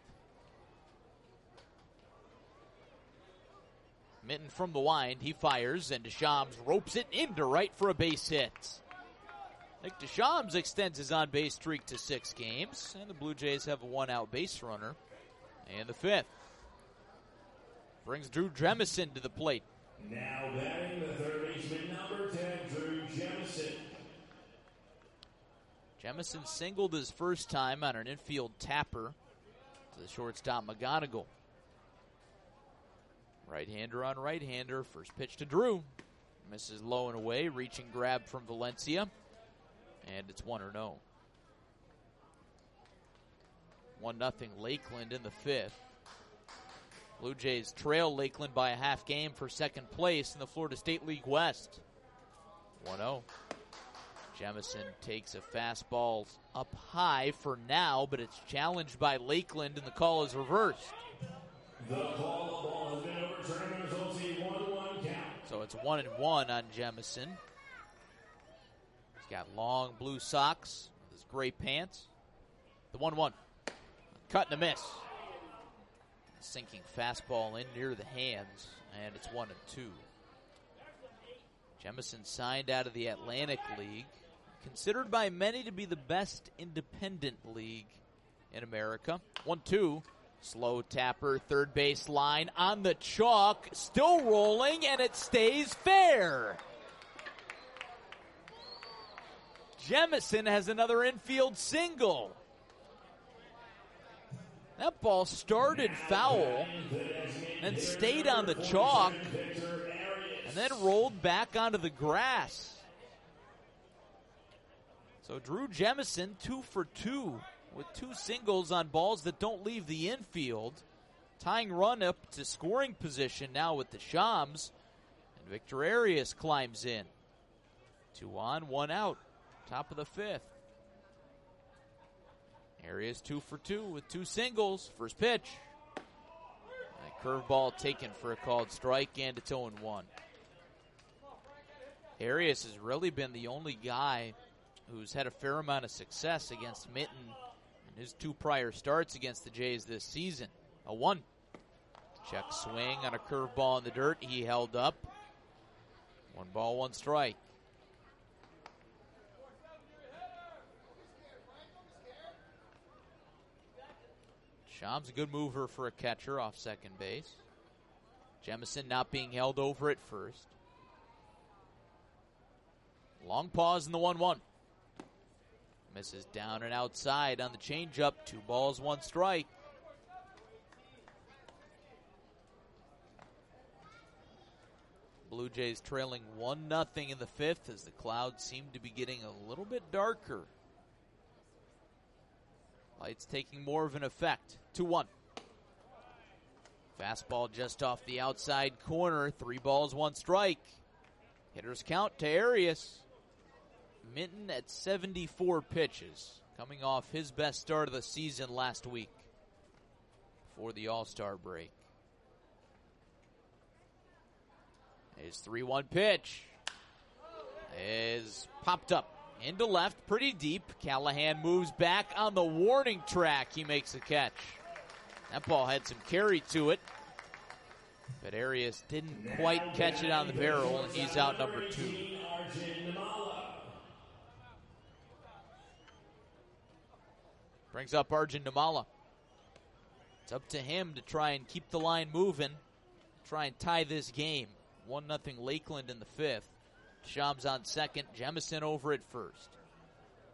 Minton from the wind, he fires, and Deschamps ropes it into right for a base hit. Nick Deschamps extends his on-base streak to six games, and the Blue Jays have a one-out base runner in the fifth. Brings Drew Jemison to the plate. Now batting the third baseman, number ten, Drew Jemison. Jemison singled his first time on an infield tapper to the shortstop McGonigal. Right-hander on right-hander. First pitch to Drew. Misses low and away. Reaching grab from Valencia. And it's one or no. one nothing Lakeland in the fifth. Blue Jays trail Lakeland by a half game for second place in the Florida State League West. one oh. Jemison takes a fastball up high for now, but it's challenged by Lakeland, and the call is reversed. The call of ball has been overturned. Results a one one count. So it's one and one on Jemison. He's got long blue socks with his gray pants. The one one. Cut and a miss. Sinking fastball in near the hands, and it's one and two. Jemison signed out of the Atlantic League, considered by many to be the best independent league in America. one two. Slow tapper, third base line on the chalk, still rolling, and it stays fair. Jemison has another infield single. That ball started foul and stayed on the chalk and then rolled back onto the grass. So Drew Jemison, two for two with two singles on balls that don't leave the infield. Tying run up to scoring position now with Deschamps. And Victor Arias climbs in. Two on, one out. Top of the fifth. Arias two for two with two singles. First pitch. A curveball taken for a called strike, and it's oh one. Arias has really been the only guy who's had a fair amount of success against Minton in his two prior starts against the Jays this season. A one. Check swing on a curveball in the dirt. He held up. One ball, one strike. Shams a good mover for a catcher off second base. Jemison not being held over at first. Long pause in the one one. Misses down and outside on the changeup. Two balls, one strike. Blue Jays trailing one nothing in the fifth as the clouds seem to be getting a little bit darker. Lights taking more of an effect. two one. Fastball just off the outside corner. Three balls, one strike. Hitters count to Arias. Minton at seventy-four pitches, coming off his best start of the season last week before the All-Star break. His three one pitch is popped up into left, pretty deep. Callahan moves back on the warning track. He makes the catch. That ball had some carry to it, but Arias didn't quite catch it on the barrel, and he's out number two. Brings up Arjun Namala. It's up to him to try and keep the line moving, try and tie this game. one nothing Lakeland in the fifth. Shams on second, Jemison over at first.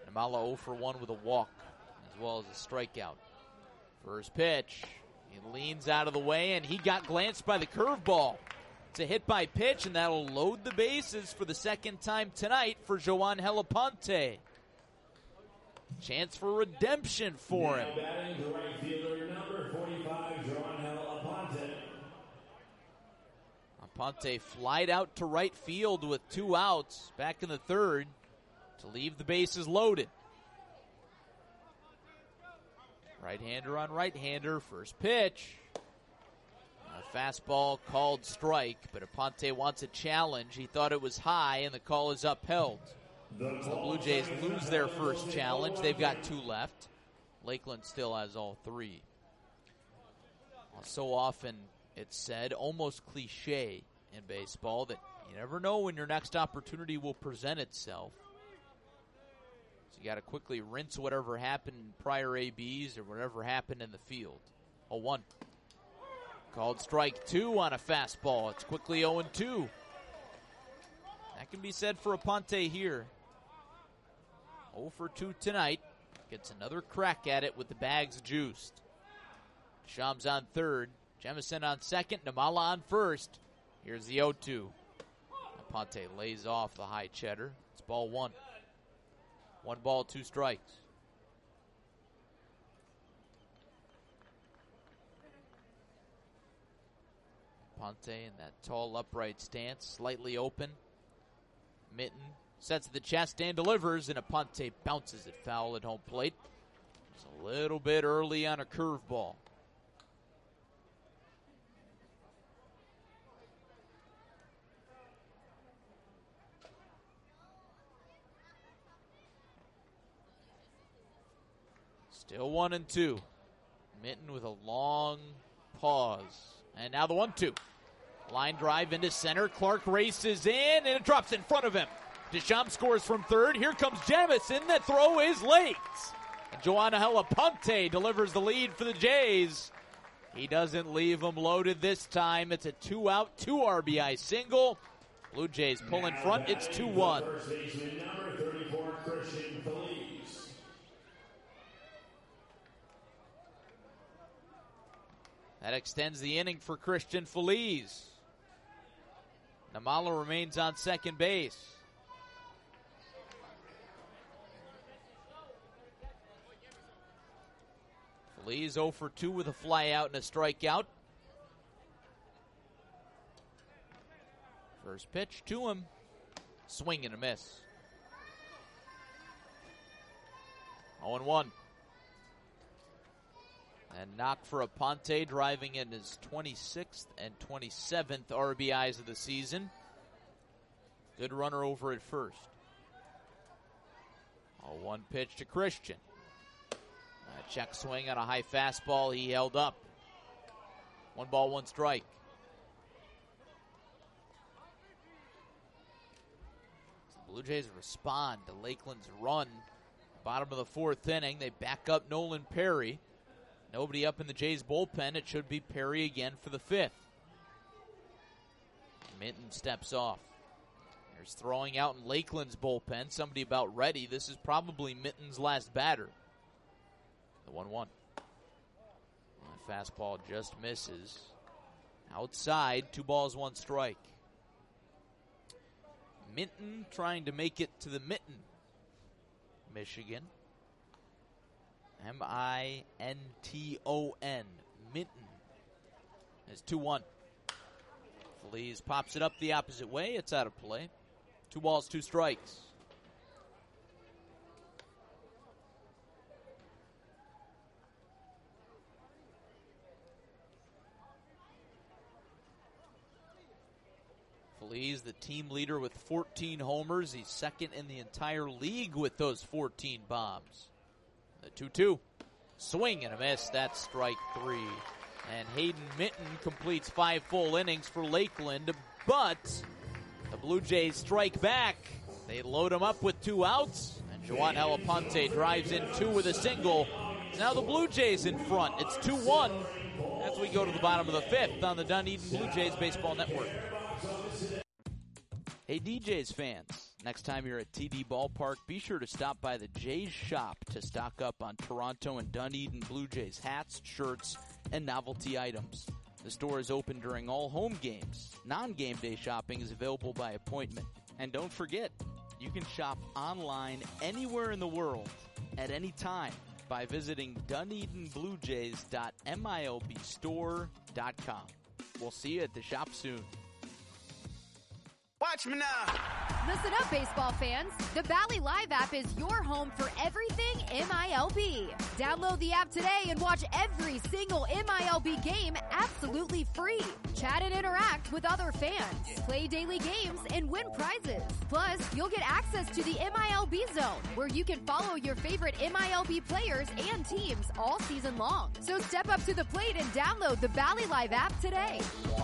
Namala zero for one with a walk as well as a strikeout. First pitch. He leans out of the way, and he got glanced by the curveball. It's a hit by pitch, and that'll load the bases for the second time tonight for Joan Helaponte. Chance for redemption for him. Now batting the right fielder, number forty-five, Joan Helaponte. Aponte flied out to right field with two outs back in the third to leave the bases loaded. Right-hander on right-hander, first pitch. A fastball called strike, but Aponte wants a challenge. He thought it was high, and the call is upheld. So the Blue Jays lose their first challenge. They've got two left. Lakeland still has all three. So often it's said, almost cliche in baseball, that you never know when your next opportunity will present itself. So you got to quickly rinse whatever happened in prior A Bs or whatever happened in the field. oh one. Called strike two on a fastball. It's quickly oh and two. That can be said for Aponte here. oh for two tonight. Gets another crack at it with the bags juiced. Shams on third. Jemison on second. Namala on first. Here's the oh two. Aponte lays off the high cheddar. It's ball one. One ball, two strikes. Aponte in that tall upright stance, slightly open. Mitten sets the chest and delivers, and Aponte bounces it foul at home plate. It's a little bit early on a curveball. Still one and two. Mitten with a long pause. And now the one two. Line drive into center. Clark races in, and it drops in front of him. Deschamps scores from third. Here comes Jamison. That throw is late. And Joanna Helaponte delivers the lead for the Jays. He doesn't leave them loaded this time. It's a two-out, two R B I single. Blue Jays pull in front. It's two one. First baseman, number thirty-four, Christian Feliz. That extends the inning for Christian Feliz. Namala remains on second base. Feliz oh for two with a fly out and a strikeout. First pitch to him. Swing and a miss. oh and one. And knock for Aponte, driving in his twenty-sixth and twenty-seventh R B Is of the season. Good runner over at first. oh one pitch to Christian. A check swing on a high fastball. He held up. One ball, one strike. The Blue Jays respond to Lakeland's run. Bottom of the fourth inning, they back up Nolan Perry. Nobody up in the Jays bullpen. It should be Perry again for the fifth. Minton steps off. There's throwing out in Lakeland's bullpen. Somebody about ready. This is probably Minton's last batter. The one one. The fastball just misses. Outside, two balls, one strike. Minton trying to make it to the Mitten, Michigan. M I N T O N. Minton. It's two one. Feliz pops it up the opposite way. It's out of play. Two balls, two strikes. Feliz, the team leader with fourteen homers. He's second in the entire league with those fourteen bombs. The two two. Swing and a miss. That's strike three. And Hayden Minton completes five full innings for Lakeland. But the Blue Jays strike back. They load him up with two outs. And Joan Helaponte drives in two with a single. Now the Blue Jays in front. It's two one as we go to the bottom of the fifth on the Dunedin Blue Jays Baseball Network. Hey, D Jays fans. Next time you're at T D Ballpark, be sure to stop by the Jays shop to stock up on Toronto and Dunedin Blue Jays hats, shirts, and novelty items. The store is open during all home games. Non-game day shopping is available by appointment. And don't forget, you can shop online anywhere in the world at any time by visiting Dunedin Blue Jays dot milb store dot com. We'll see you at the shop soon. Watch me now. Listen up, baseball fans. The Bally Live app is your home for everything M I L B. Download the app today and watch every single M I L B game absolutely free. Chat and interact with other fans. Play daily games and win prizes. Plus, you'll get access to the M I L B Zone, where you can follow your favorite M I L B players and teams all season long. So step up to the plate and download the Bally Live app today.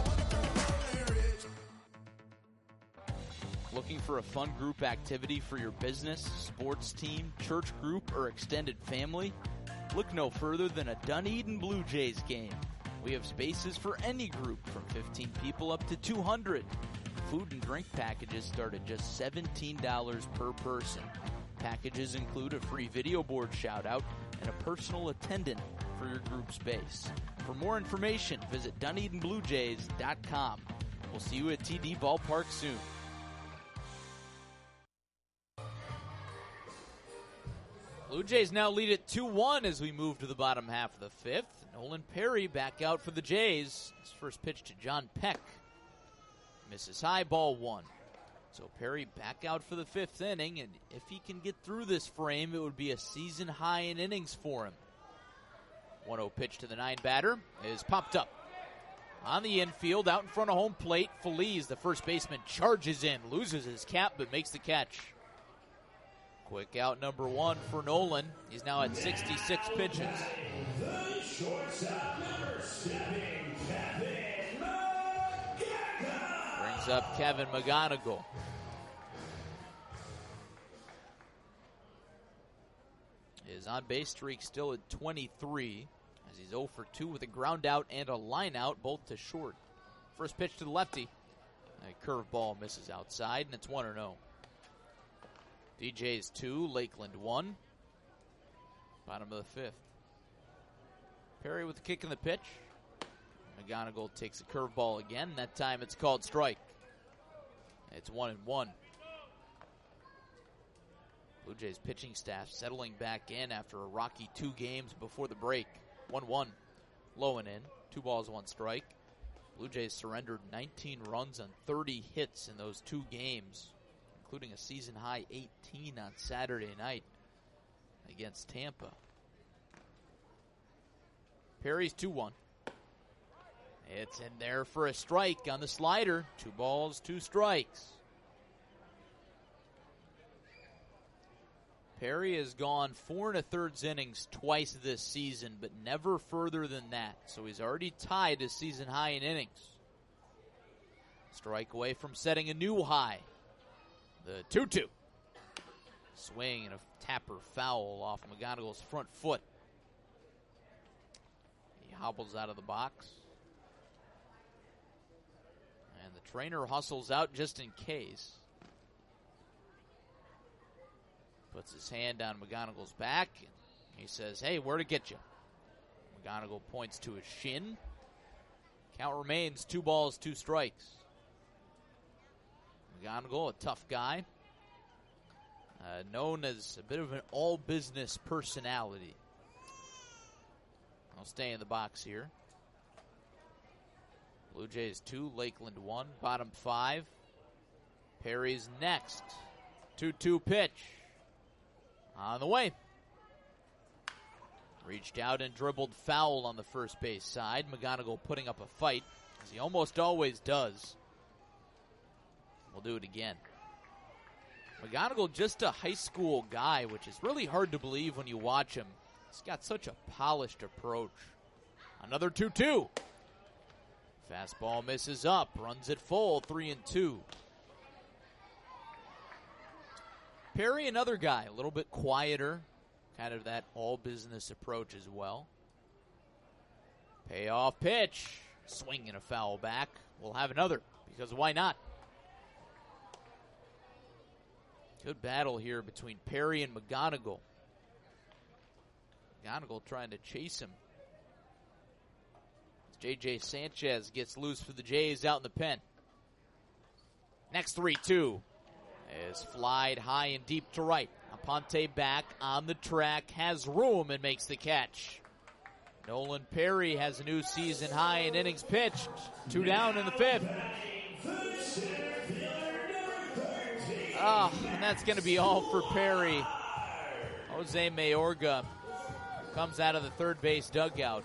Looking for a fun group activity for your business, sports team, church group, or extended family? Look no further than a Dunedin Blue Jays game. We have spaces for any group from fifteen people up to two hundred. Food and drink packages start at just seventeen dollars per person. Packages include a free video board shout-out and a personal attendant for your group space. For more information, visit Dunedin Blue Jays dot com. We'll see you at T D Ballpark soon. Blue Jays now lead it two one as we move to the bottom half of the fifth. Nolan Perry back out for the Jays. His first pitch to John Peck. Misses high, ball one. So Perry back out for the fifth inning, and if he can get through this frame, it would be a season high in innings for him. one oh pitch to the nine batter is popped up. On the infield, out in front of home plate, Feliz, the first baseman, charges in, loses his cap, but makes the catch. Quick out number one for Nolan. He's now at sixty-six pitches. The shortstop number seven, Kevin McGonigal. Brings up Kevin McGonigal. His on-base streak still at twenty-three, as he's oh for two with a ground out and a line out, both to short. First pitch to the lefty. A curveball misses outside, and it's one oh. D J's two, Lakeland one. Bottom of the fifth. Perry with the kick in the pitch. McGonigal takes a curveball again. That time it's called strike. It's one and one. Blue Jays pitching staff settling back in after a rocky two games before the break. one one. Low and in. Two balls, one strike. Blue Jays surrendered nineteen runs on thirty hits in those two games, including a season-high eighteen on Saturday night against Tampa. Perry's two one. It's in there for a strike on the slider. Two balls, two strikes. Perry has gone four and a thirds innings twice this season, but never further than that. So he's already tied his season high in innings. Strike away from setting a new high. The two two. Swing and a tapper foul off McGonigal's front foot. He hobbles out of the box. And the trainer hustles out just in case. Puts his hand on McGonigal's back. And he says, hey, where to get you? McGonigal points to his shin. Count remains two balls, two strikes. McGonigal, a tough guy, uh, known as a bit of an all-business personality. I'll stay in the box here. Blue Jays two, Lakeland one, bottom five. Perry's next. two two pitch. On the way. Reached out and dribbled foul on the first base side. McGonigal putting up a fight, as he almost always does. We'll do it again. McGonigal, just a high school guy, which is really hard to believe when you watch him. He's got such a polished approach. Another two two. Fastball misses up, runs it full, three and two. Perry, another guy, a little bit quieter, kind of that all-business approach as well. Payoff pitch, swing and a foul back. We'll have another, because why not? Good battle here between Perry and McGonigal. McGonigal trying to chase him. J J Sanchez gets loose for the Jays out in the pen. Next three two is flied high and deep to right. Aponte back on the track, has room and makes the catch. Nolan Perry has a new season high in innings pitched. Two down in the fifth. Oh, and that's going to be all for Perry. Jose Mayorga comes out of the third base dugout.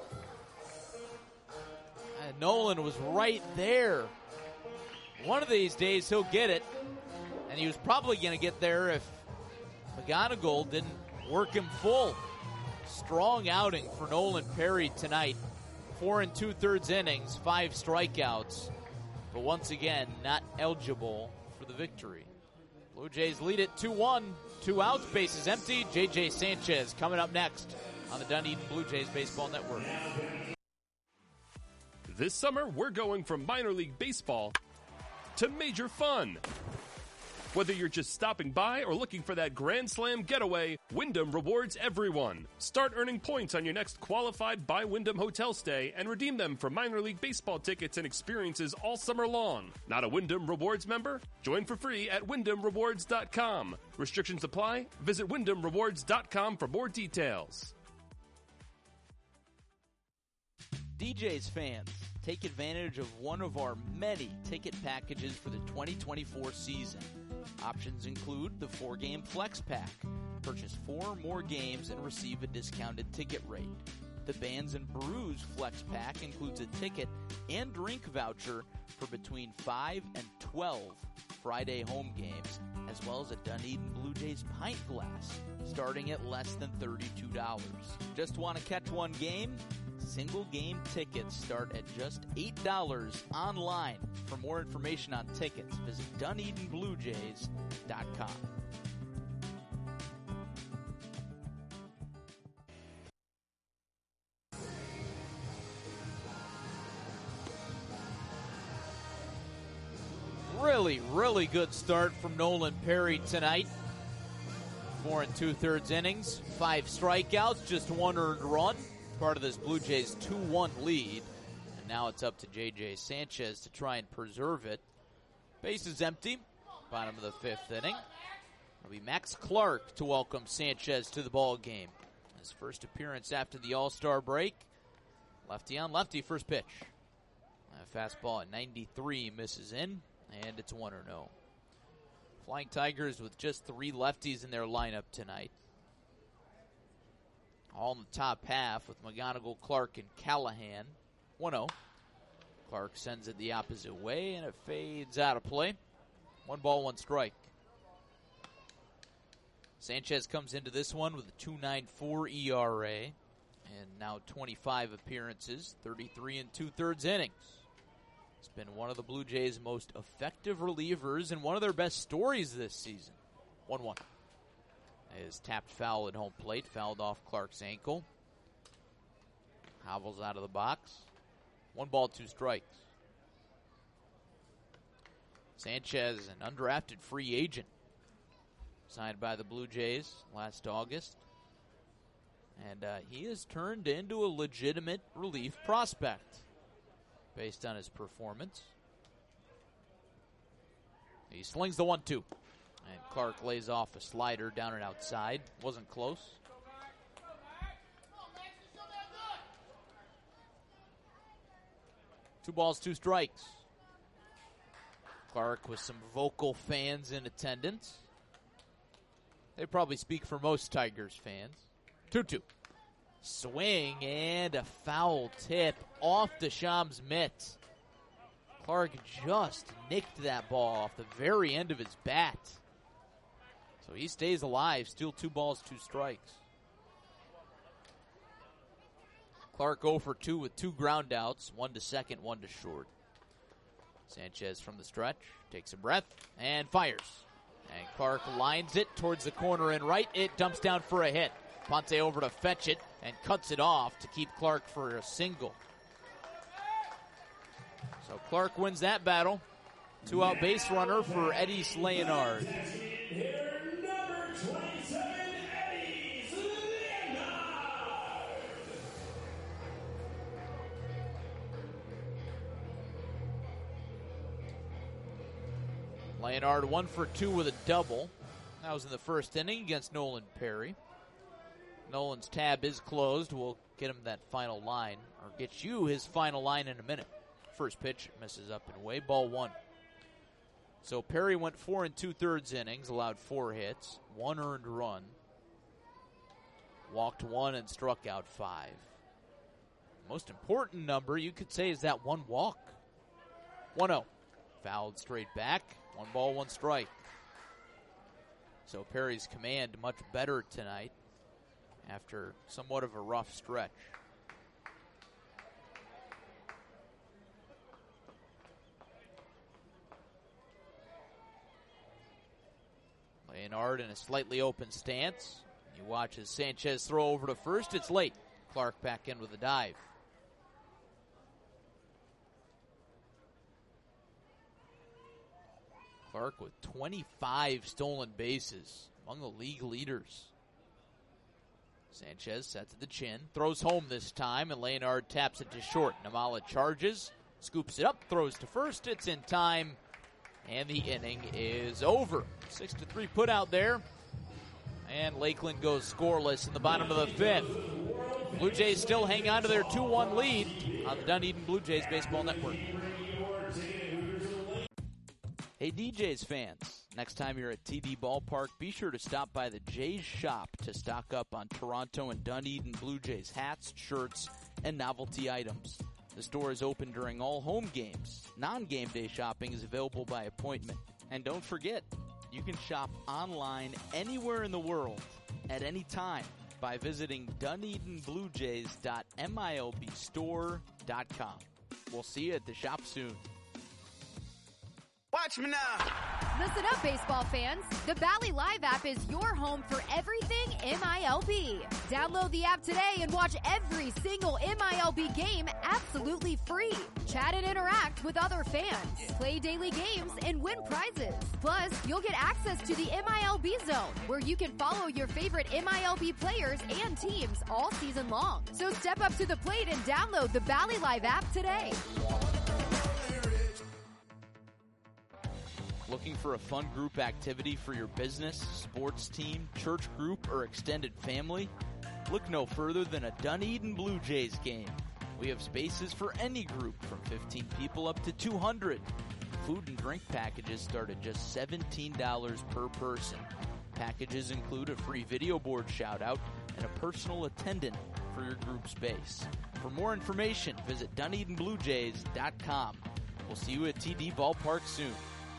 And Nolan was right there. One of these days he'll get it. And he was probably going to get there if McGonigal didn't work him full. Strong outing for Nolan Perry tonight. Four and two-thirds innings, five strikeouts. But once again, not eligible for the victory. Blue Jays lead it two one. Two outs, bases empty. J J Sanchez coming up next on the Dunedin Blue Jays Baseball Network. This summer, we're going from minor league baseball to major fun. Whether you're just stopping by or looking for that Grand Slam getaway, Wyndham rewards everyone. Start earning points on your next qualified by Wyndham hotel stay and redeem them for minor league baseball tickets and experiences all summer long. Not a Wyndham Rewards member? Join for free at wyndham rewards dot com. Restrictions apply. Visit wyndham rewards dot com for more details. D J's fans, take advantage of one of our many ticket packages for the twenty twenty-four season. Options include the four-game Flex Pack. Purchase four or more games and receive a discounted ticket rate. The Bands and Brews Flex Pack includes a ticket and drink voucher for between five and twelve Friday home games, as well as a Dunedin Blue Jays pint glass, starting at less than thirty-two dollars. Just want to catch one game? Single game tickets start at just eight dollars online. For more information on tickets, visit dunedin blue jays dot com. Really, really good start from Nolan Perry tonight. Four and two-thirds innings, five strikeouts, just one earned run. Part of this Blue Jays two one lead. And now it's up to J J Sanchez to try and preserve it. Bases empty. Bottom of the fifth inning. It'll be Max Clark to welcome Sanchez to the ball game. His first appearance after the All-Star break. Lefty on lefty, first pitch. A fastball at ninety-three misses in, and it's one oh. Flying Tigers with just three lefties in their lineup tonight. All in the top half with McGonigal, Clark, and Callahan. one oh. Clark sends it the opposite way, and it fades out of play. One ball, one strike. Sanchez comes into this one with a two point nine four E R A, and now twenty-five appearances, thirty-three and two-thirds innings. It's been one of the Blue Jays' most effective relievers and one of their best stories this season. one one. Is tapped foul at home plate, fouled off Clark's ankle. Hobbles out of the box. One ball, two strikes. Sanchez, an undrafted free agent, signed by the Blue Jays last August. And uh, he has turned into a legitimate relief prospect based on his performance. He slings the one two. And Clark lays off a slider down and outside. Wasn't close. Two balls, two strikes. Clark with some vocal fans in attendance. They probably speak for most Tigers fans. two two. Swing and a foul tip off Desham's mitt. Clark just nicked that ball off the very end of his bat. So he stays alive, still two balls, two strikes. Clark oh for two with two ground outs, one to second, one to short. Sanchez from the stretch, takes a breath, and fires. And Clark lines it towards the corner and right. It dumps down for a hit. Ponte over to fetch it and cuts it off to keep Clark for a single. So Clark wins that battle. Two-out base runner for Eddie Leonard. hitter number twenty-seven, Eddie Leonard. Leonard one for two with a double. That was in the first inning against Nolan Perry. Nolan's tab is closed. We'll get him that final line, or get you his final line in a minute. First pitch misses up and away, ball one. So Perry went four and two-thirds innings, allowed four hits, one earned run, walked one and struck out five. Most important number, you could say, is that one walk. one oh. Fouled straight back, one ball, one strike. So Perry's command much better tonight after somewhat of a rough stretch. Leonard in a slightly open stance. You watch as Sanchez throw over to first. It's late. Clark back in with a dive. Clark with twenty-five stolen bases, among the league leaders. Sanchez sets at the chin, throws home this time, and Leonard taps it to short. Namala charges, scoops it up, throws to first. It's in time, and the inning is over. Six to three put out there, and Lakeland goes scoreless in the bottom of the fifth. Blue Jays still hang on to their two one lead on the Dunedin Blue Jays Baseball Network. Hey D Js fans, next time you're at T D Ballpark, be sure to stop by the Jays shop to stock up on Toronto and Dunedin Blue Jays hats, shirts, and novelty items. The store is open during all home games. Non-game day shopping is available by appointment. And don't forget, you can shop online anywhere in the world at any time by visiting Dunedin Blue Jays dot milb store dot com. We'll see you at the shop soon. Watch me now. Listen up, baseball fans. The Bally Live app is your home for everything M I L B. Download the app today and watch every single M I L B game absolutely free. Chat and interact with other fans. Play daily games and win prizes. Plus, you'll get access to the M I L B Zone, where you can follow your favorite M I L B players and teams all season long. So step up to the plate and download the Bally Live app today. Looking for a fun group activity for your business, sports team, church group, or extended family? Look no further than a Dunedin Blue Jays game. We have spaces for any group from fifteen people up to two hundred. Food and drink packages start at just seventeen dollars per person. Packages include a free video board shout-out and a personal attendant for your group space. For more information, visit Dunedin Blue Jays dot com. We'll see you at T D Ballpark soon.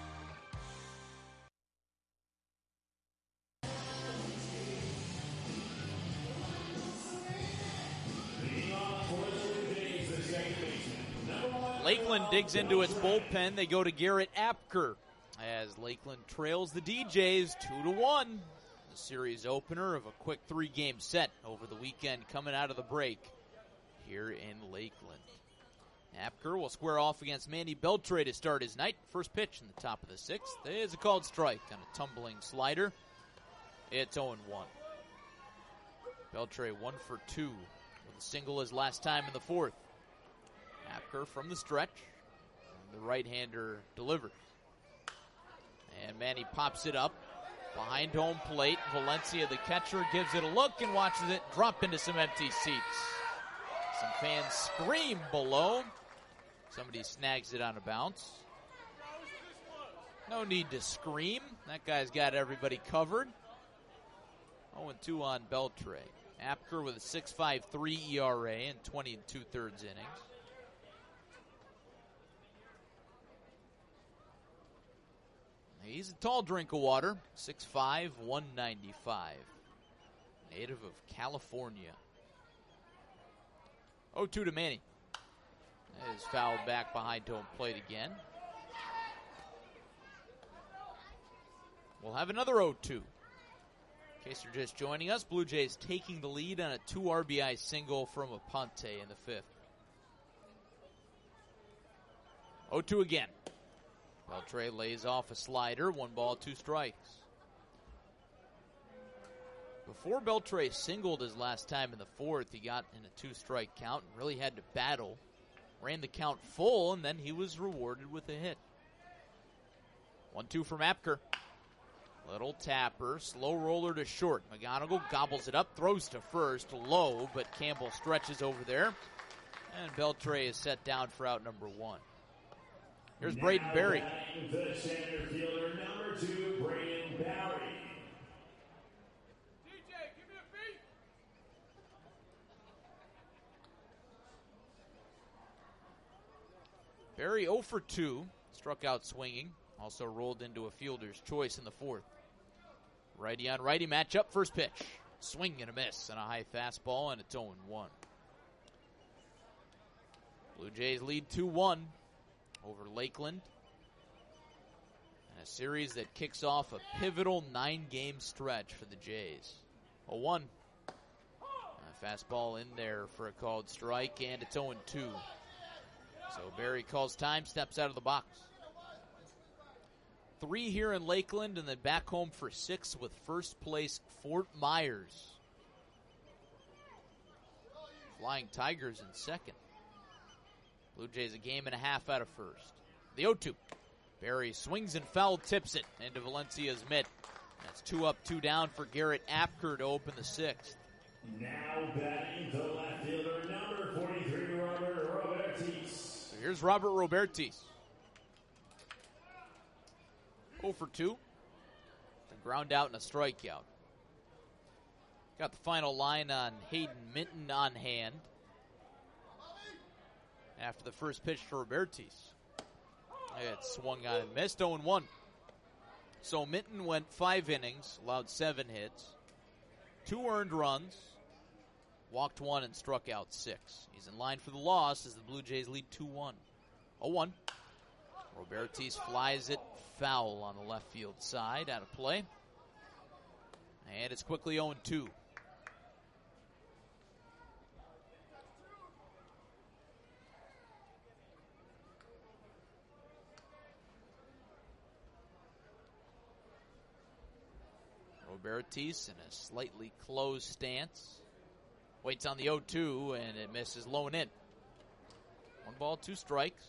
Lakeland digs into its bullpen. They go to Garrett Apker as Lakeland trails the D Js two to one. The series opener of a quick three-game set over the weekend coming out of the break here in Lakeland. Apker will square off against Manny Beltre to start his night. First pitch in the top of the sixth is a called strike on a tumbling slider. It's oh and one. Beltre one for two with a single his last time in the fourth. Apker from the stretch. The right-hander delivers. And Manny pops it up behind home plate. Valencia, the catcher, gives it a look and watches it drop into some empty seats. Some fans scream below. Somebody snags it on a bounce. No need to scream. That guy's got everybody covered. oh and two on Beltre. Apker with a six point five three E R A in twenty and two-thirds innings. He's a tall drink of water, six five, one ninety-five. Native of California. oh two to Manny. That is fouled back behind home plate again. We'll have another oh two. In case you're just joining us, Blue Jays taking the lead on a two R B I single from Aponte in the fifth. oh two again. Beltre lays off a slider, one ball, two strikes. Before Beltre singled his last time in the fourth, he got in a two-strike count and really had to battle. Ran the count full, and then he was rewarded with a hit. one two from Apker. Little tapper, slow roller to short. McGonigal gobbles it up, throws to first, low, but Campbell stretches over there. And Beltre is set down for out number one. Here's Now Braden Berry. The center fielder, number two, Braden Berry. D J, give me a beat. Berry oh for two, struck out swinging. Also rolled into a fielder's choice in the fourth. Righty on righty matchup, first pitch. Swing and a miss and a high fastball, and it's oh one. Blue Jays lead two one over Lakeland. And a series that kicks off a pivotal nine-game stretch for the Jays. oh one. A fastball in there for a called strike, and it's oh two. So Berry calls time, steps out of the box. Three here in Lakeland, and then back home for six with first place Fort Myers. Flying Tigers in second. Blue Jays a game and a half out of first. The oh two. Berry swings and foul, tips it into Valencia's mitt. That's two up, two down for Garrett Apker to open the sixth. Now batting the left fielder, number forty-three, Robert Robertis. So here's Robert Robertis. oh for two. A ground out and a strikeout. Got the final line on Hayden Minton on hand. After the first pitch to Robertis. It swung on and missed, oh one. So Minton went five innings, allowed seven hits, two earned runs, walked one, and struck out six. He's in line for the loss as the Blue Jays lead two one. oh one. Robertis flies it foul on the left field side, out of play. And it's quickly oh two. Robertis in a slightly closed stance. Waits on the oh two, and it misses low and in. One ball, two strikes.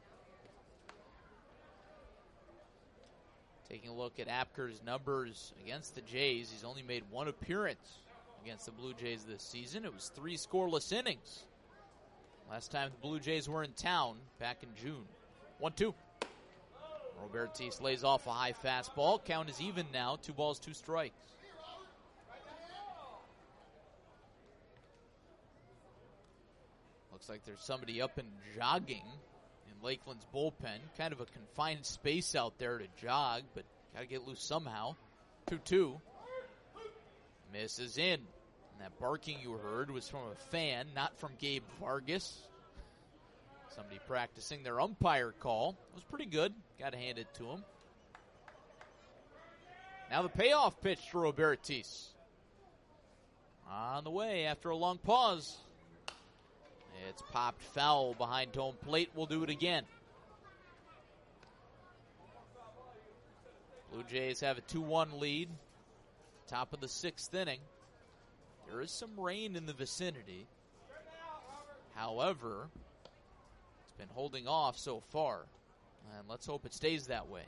Taking a look at Apker's numbers against the Jays, he's only made one appearance against the Blue Jays this season. It was three scoreless innings. Last time the Blue Jays were in town, back in June. one two. Robertis lays off a high fastball. Count is even now, two balls, two strikes. Looks like there's somebody up and jogging in Lakeland's bullpen. Kind of a confined space out there to jog, but got to get loose somehow. two two. Misses in. And that barking you heard was from a fan, not from Gabe Vargas. Somebody practicing their umpire call. It was pretty good. Got to hand it to him. Now the payoff pitch to Robertis. On the way after a long pause. It's popped foul behind home plate. We'll do it again. Blue Jays have a two one lead. Top of the sixth inning. There is some rain in the vicinity. However, it's been holding off so far. And let's hope it stays that way.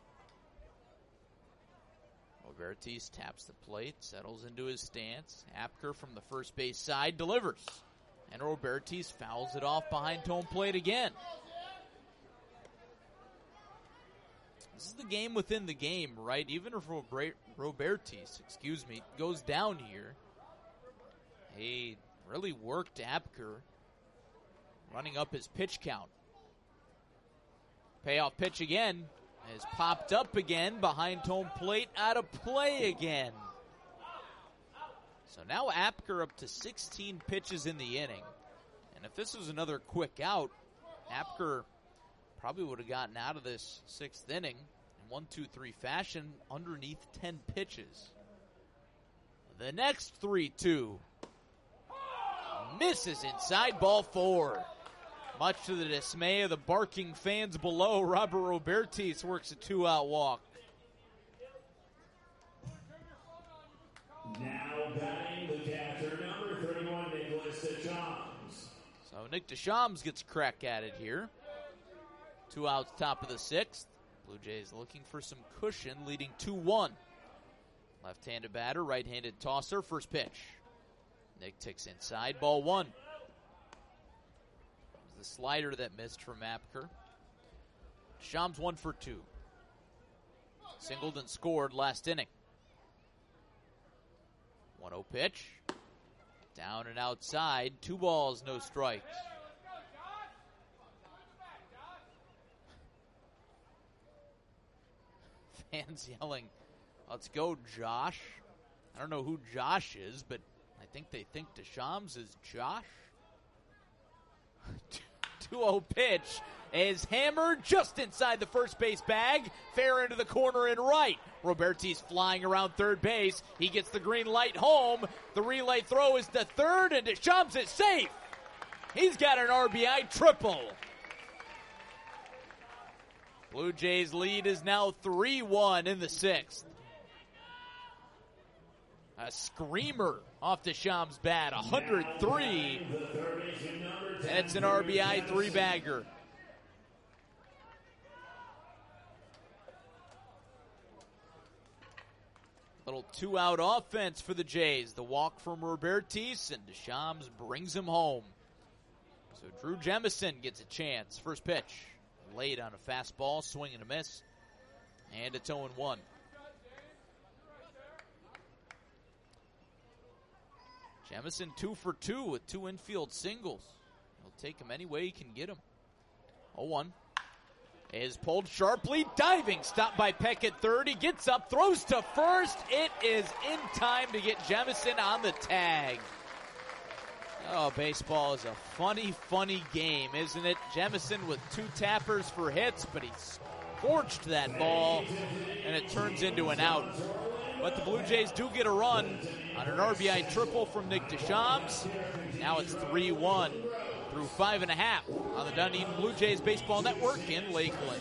Robertis taps the plate, settles into his stance. Apker from the first base side delivers. And Robertis fouls it off behind home plate again. This is the game within the game, right? Even if Robertis, excuse me, goes down here, he really worked Apker, running up his pitch count. Payoff pitch again is popped up again behind home plate, out of play again. So now Apker up to sixteen pitches in the inning. And if this was another quick out, Apker probably would have gotten out of this sixth inning in one two three fashion underneath ten pitches. The next three two misses inside, ball four. Much to the dismay of the barking fans below, Robert Robertis works a two-out walk. Now Nick Deschamps gets a crack at it here. Two outs, top of the sixth. Blue Jays looking for some cushion, leading two one. Left-handed batter, right-handed tosser, first pitch. Nick ticks inside, ball one. The slider that missed from Apker. Deschamps one for two. Singleton scored last inning. one oh pitch. Down and outside. Two balls, no strikes. Fans yelling, "Let's go, Josh." I don't know who Josh is, but I think they think Deschamps is Josh. two oh pitch is hammered just inside the first base bag. Fair into the corner and right. Roberti's flying around third base. He gets the green light home. The relay throw is to third, and Deschamps is safe. He's got an R B I triple. Blue Jays lead is now three one in the sixth. A screamer off Deschamps' bat, one oh three. That's an R B I three-bagger. Little two-out offense for the Jays. The walk from Robertis, and Deschamps brings him home. So Drew Jemison gets a chance. First pitch, late on a fastball, swing and a miss, and it's oh one. Jemison two for two with two infield singles. He'll take him any way he can get him. oh one is pulled sharply, diving, stopped by Peck at third. He gets up, throws to first. It is in time to get Jemison on the tag. Oh, baseball is a funny, funny game, isn't it? Jemison with two tappers for hits, but he scorched that ball, and it turns into an out. But the Blue Jays do get a run on an R B I triple from Nick Deschamps. Now it's three one through five and a half on the Dunedin Blue Jays Baseball Network in Lakeland.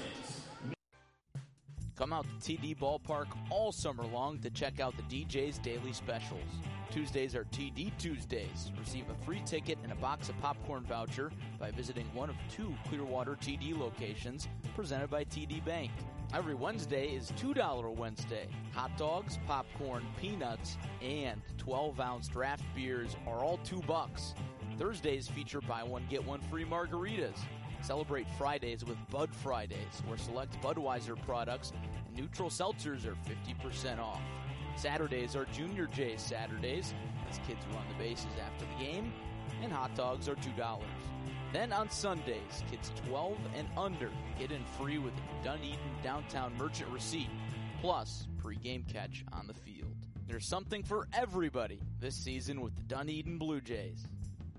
Come out to T D Ballpark all summer long to check out the D J's daily specials. Tuesdays are T D Tuesdays. Receive a free ticket and a box of popcorn voucher by visiting one of two Clearwater T D locations presented by T D Bank. Every Wednesday is two dollar Wednesday. Hot dogs, popcorn, peanuts, and twelve-ounce draft beers are all two bucks. Thursdays feature buy one, get one free margaritas. Celebrate Fridays with Bud Fridays, where select Budweiser products and neutral seltzers are fifty percent off. Saturdays are Junior J's Saturdays, as kids run the bases after the game, and hot dogs are two dollars. Then on Sundays, kids twelve and under get in free with a Dunedin Downtown Merchant receipt, plus pre-game catch on the field. There's something for everybody this season with the Dunedin Blue Jays.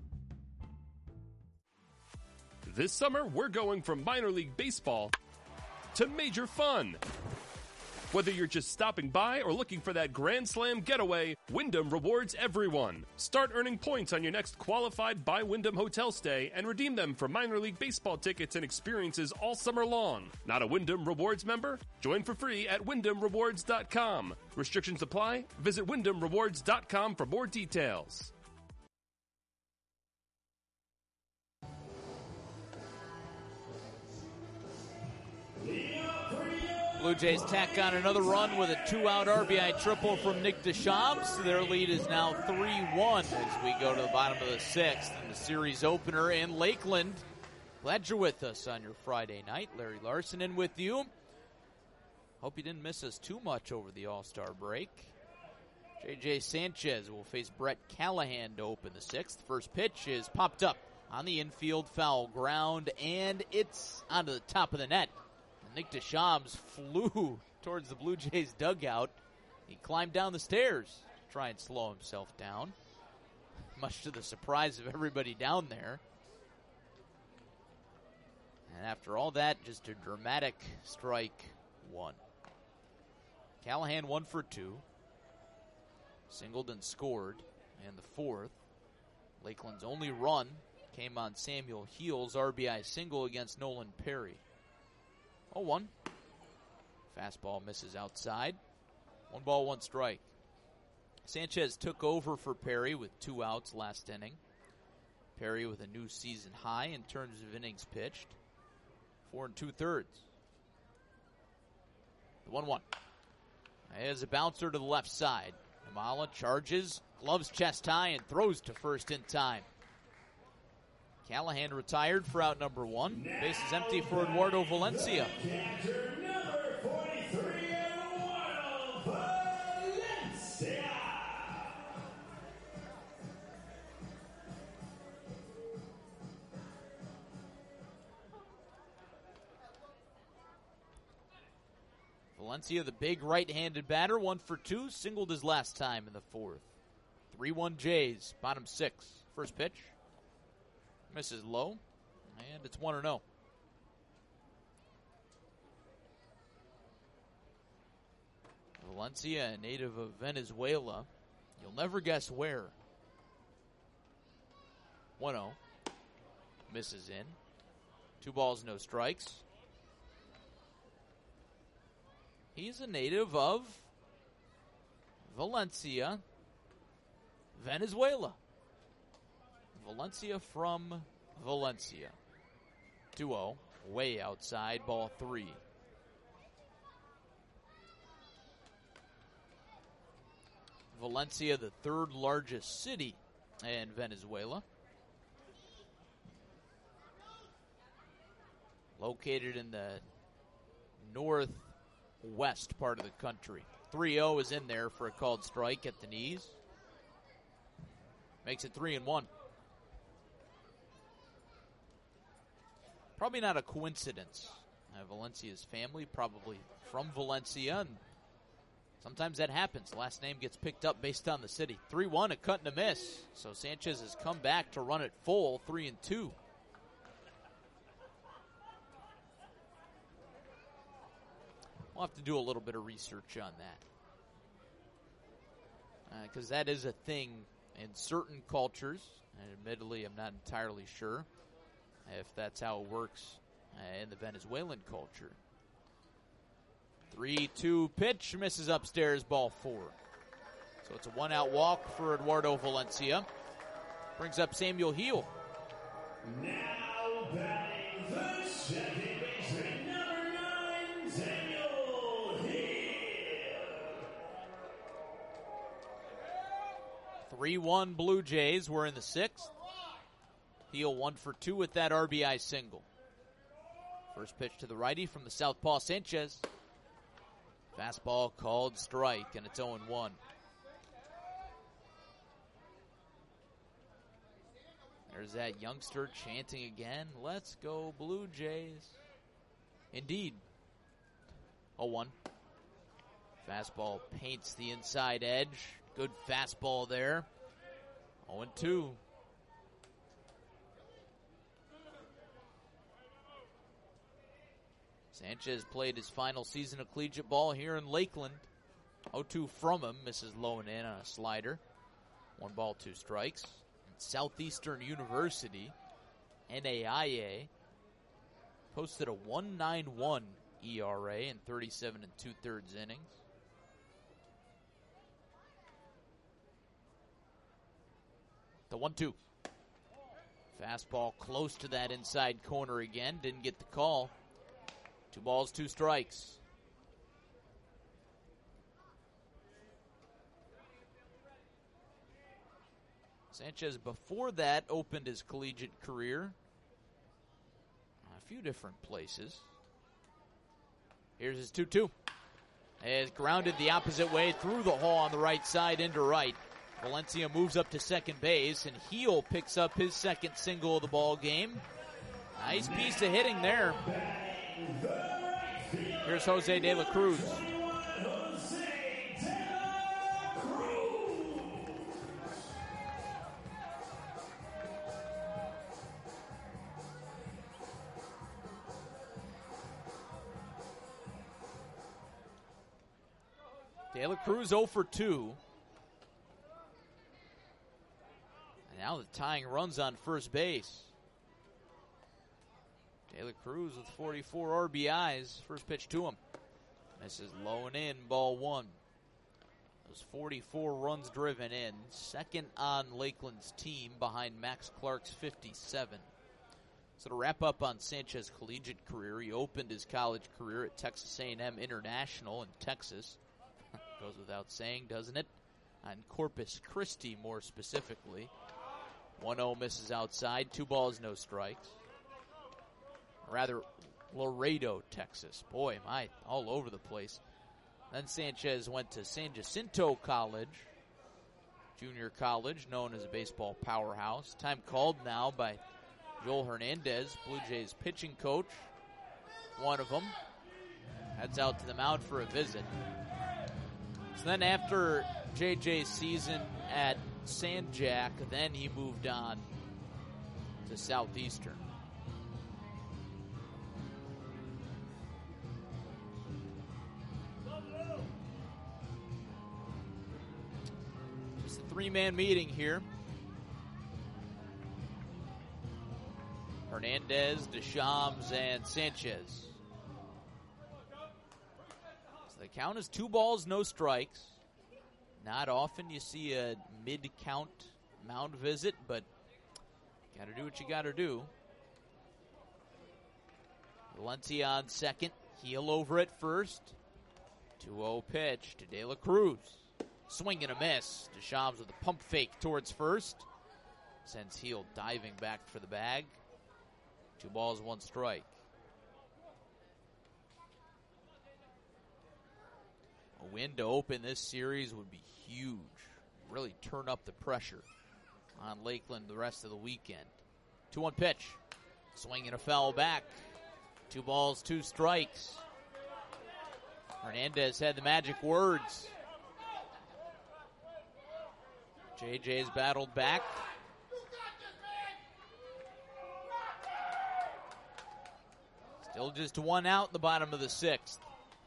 This summer, we're going from minor league baseball to major fun. Whether you're just stopping by or looking for that Grand Slam getaway, Wyndham rewards everyone. Start earning points on your next qualified by Wyndham hotel stay and redeem them for minor league baseball tickets and experiences all summer long. Not a Wyndham Rewards member? Join for free at wyndham rewards dot com. Restrictions apply. Visit wyndham rewards dot com for more details. Blue Jays tack on another run with a two-out R B I triple from Nick Deschamps. Their lead is now three one as we go to the bottom of the sixth in the series opener in Lakeland. Glad you're with us on your Friday night. Larry Larson in with you. Hope you didn't miss us too much over the All-Star break. J J Sanchez will face Brett Callahan to open the sixth. First pitch is popped up on the infield, foul ground, and it's onto the top of the net. Nick Deschamps flew towards the Blue Jays dugout. He climbed down the stairs to try and slow himself down, much to the surprise of everybody down there. And after all that, just a dramatic strike one. Callahan one for two. Singleton scored in the fourth. Lakeland's only run came on Samuel Heal's R B I single against Nolan Perry. oh one. Fastball misses outside. One ball, one strike. Sanchez took over for Perry with two outs last inning. Perry with a new season high in terms of innings pitched. Four and two-thirds. The one one. As a bouncer to the left side. Imala charges, gloves chest high, and throws to first in time. Callahan retired for out number one. Base is empty for Eduardo Valencia. Catcher number forty-three, Eduardo Valencia. Valencia, the big right-handed batter, one for two, singled his last time in the fourth. three one Jays, bottom six. First pitch. Misses low, and it's one and oh. Valencia, a native of Venezuela. You'll never guess where. one oh. Misses in. Two balls, no strikes. He's a native of Valencia, Venezuela. Valencia from Valencia. two oh, way outside, ball three. Valencia, the third largest city in Venezuela. Located in the northwest part of the country. three oh is in there for a called strike at the knees. Makes it three and one. Probably not a coincidence. Uh, Valencia's family, probably from Valencia, and sometimes that happens. Last name gets picked up based on the city. three one, a cut and a miss. So Sanchez has come back to run it full, three and two. We'll have to do a little bit of research on that. Because uh, that is a thing in certain cultures. And admittedly, I'm not entirely sure if that's how it works uh, in the Venezuelan culture. three two pitch, misses upstairs, ball four. So it's a one-out walk for Eduardo Valencia. Brings up Samuel Heel. Now batting the second baseman, number nine, Samuel Hill. three one Blue Jays. We're in the sixth. Heel one for two with that R B I single. First pitch to the righty from the southpaw Sanchez. Fastball called strike, and it's oh and one. There's that youngster chanting again, "Let's go Blue Jays." Indeed. oh one. Fastball paints the inside edge. Good fastball there. oh and two. Sanchez played his final season of collegiate ball here in Lakeland. oh two from him, misses low and in on a slider. One ball, two strikes. Southeastern University, N A I A, posted a one point nine one E R A in thirty-seven and two-thirds innings. The one two. Fastball close to that inside corner again. Didn't get the call. Two balls, two strikes. Sanchez, before that, opened his collegiate career a few different places. Here's his two two. Has grounded the opposite way through the hole on the right side into right. Valencia moves up to second base, and Heel picks up his second single of the ball game. Nice piece of hitting there. Here's Jose De La Cruz. De La Cruz oh for two. And now the tying runs on first base. De La Cruz with forty-four R B Is. First pitch to him. Misses low and in, ball one. Those forty-four runs driven in. Second on Lakeland's team behind Max Clark's fifty-seven. So to wrap up on Sanchez's collegiate career, he opened his college career at Texas A and M International in Texas. Goes without saying, doesn't it? On Corpus Christi, more specifically. one oh misses outside. Two balls, no strikes. Rather, Laredo, Texas. Boy, am I all over the place. Then Sanchez went to San Jacinto College, junior college, known as a baseball powerhouse. Time called now by Joel Hernandez, Blue Jays pitching coach. One of them heads out to the mound for a visit. So then after J J's season at San Jac, then he moved on to Southeastern. Just a three-man meeting here. Hernandez, Deschamps, and Sanchez. So the count is two balls, no strikes. Not often you see a mid-count mound visit, but got to do what you got to do. Valencia on second. Heel over at first. two oh pitch to De La Cruz. Swing and a miss. Deschamps with a pump fake towards first. Sends Heel diving back for the bag. Two balls, one strike. A win to open this series would be huge. Really turn up the pressure on Lakeland the rest of the weekend. two one pitch. Swing and a foul back. Two balls, two strikes. Hernandez had the magic words. J J's battled back. Still just one out in the bottom of the sixth.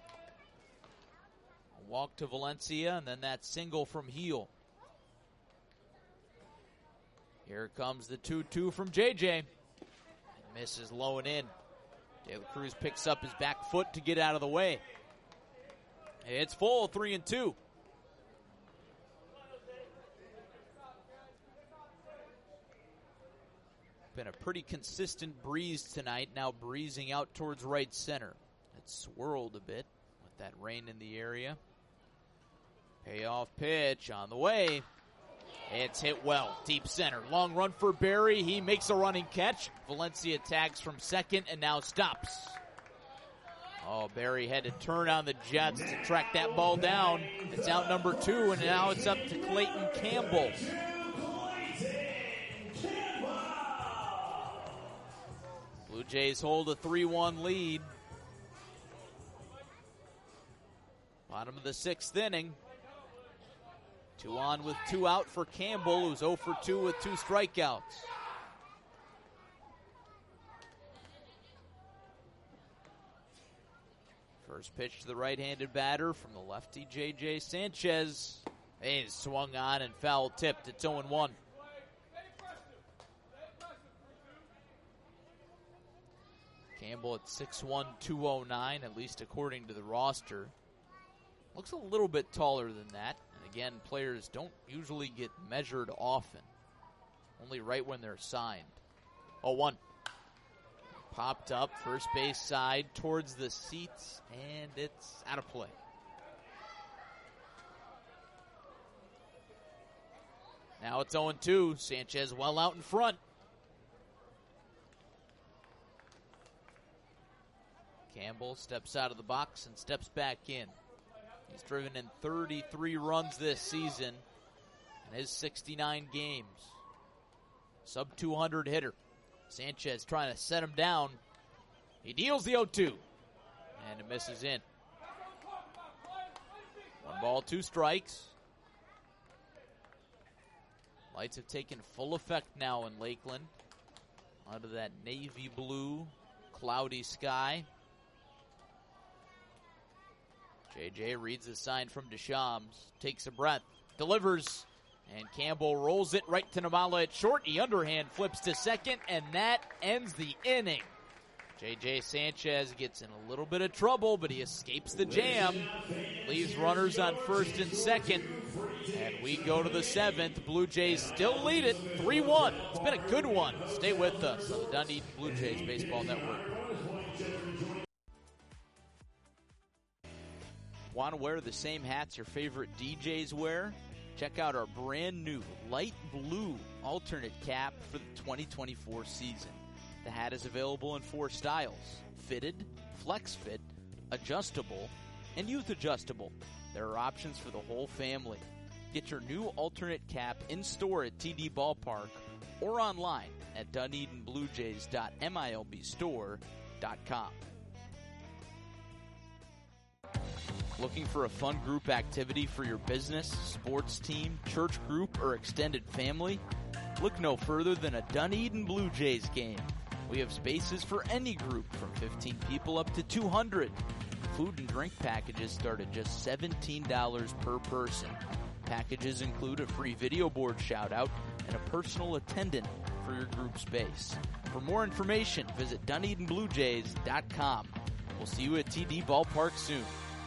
A walk to Valencia, and then that single from Heel. Here comes the two two from J J. Misses low and in. De La Cruz picks up his back foot to get out of the way. It's full, three and two. Been a pretty consistent breeze tonight, now breezing out towards right center. It swirled a bit with that rain in the area. Payoff pitch on the way. It's hit well, deep center. Long run for Berry. He makes a running catch. Valencia tags from second and now stops. Oh, Berry had to turn on the Jets to track that ball down. It's out number two, and now it's up to Clayton Campbell. Blue Jays hold a three one lead. Bottom of the sixth inning. Two on with two out for Campbell, who's oh for two with two strikeouts. First pitch to the right-handed batter from the lefty J J Sanchez. He's swung on and foul tipped. It's oh one. Campbell at six one, two oh nine, at least according to the roster. Looks a little bit taller than that. And again, players don't usually get measured often. Only right when they're signed. oh one. Popped up, first base side towards the seats, and it's out of play. Now it's oh two. Sanchez well out in front. Campbell steps out of the box and steps back in. He's driven in thirty-three runs this season in his sixty-nine games. Sub two hundred hitter. Sanchez trying to set him down. He deals the oh two. And it misses in. One ball, two strikes. Lights have taken full effect now in Lakeland. Under that navy blue, cloudy sky. J J reads the sign from Deschamps, takes a breath, delivers, and Campbell rolls it right to Namala at short. He underhand flips to second, and that ends the inning. J J Sanchez gets in a little bit of trouble, but he escapes the jam, leaves runners on first and second, and we go to the seventh. Blue Jays still lead it three one. It's been a good one. Stay with us on the Dunedin Blue Jays Baseball Network. Want to wear the same hats your favorite D Js wear? Check out our brand new light blue alternate cap for the twenty twenty-four season. The hat is available in four styles: fitted, flex fit, adjustable, and youth adjustable. There are options for the whole family. Get your new alternate cap in store at T D Ballpark or online at Dunedin Blue Jays dot milb store dot com. Looking for a fun group activity for your business, sports team, church group, or extended family? Look no further than a Dunedin Blue Jays game. We have spaces for any group from fifteen people up to two hundred. Food and drink packages start at just seventeen dollars per person. Packages include a free video board shout-out and a personal attendant for your group space. For more information, visit Dunedin Blue Jays dot com. We'll see you at T D Ballpark soon.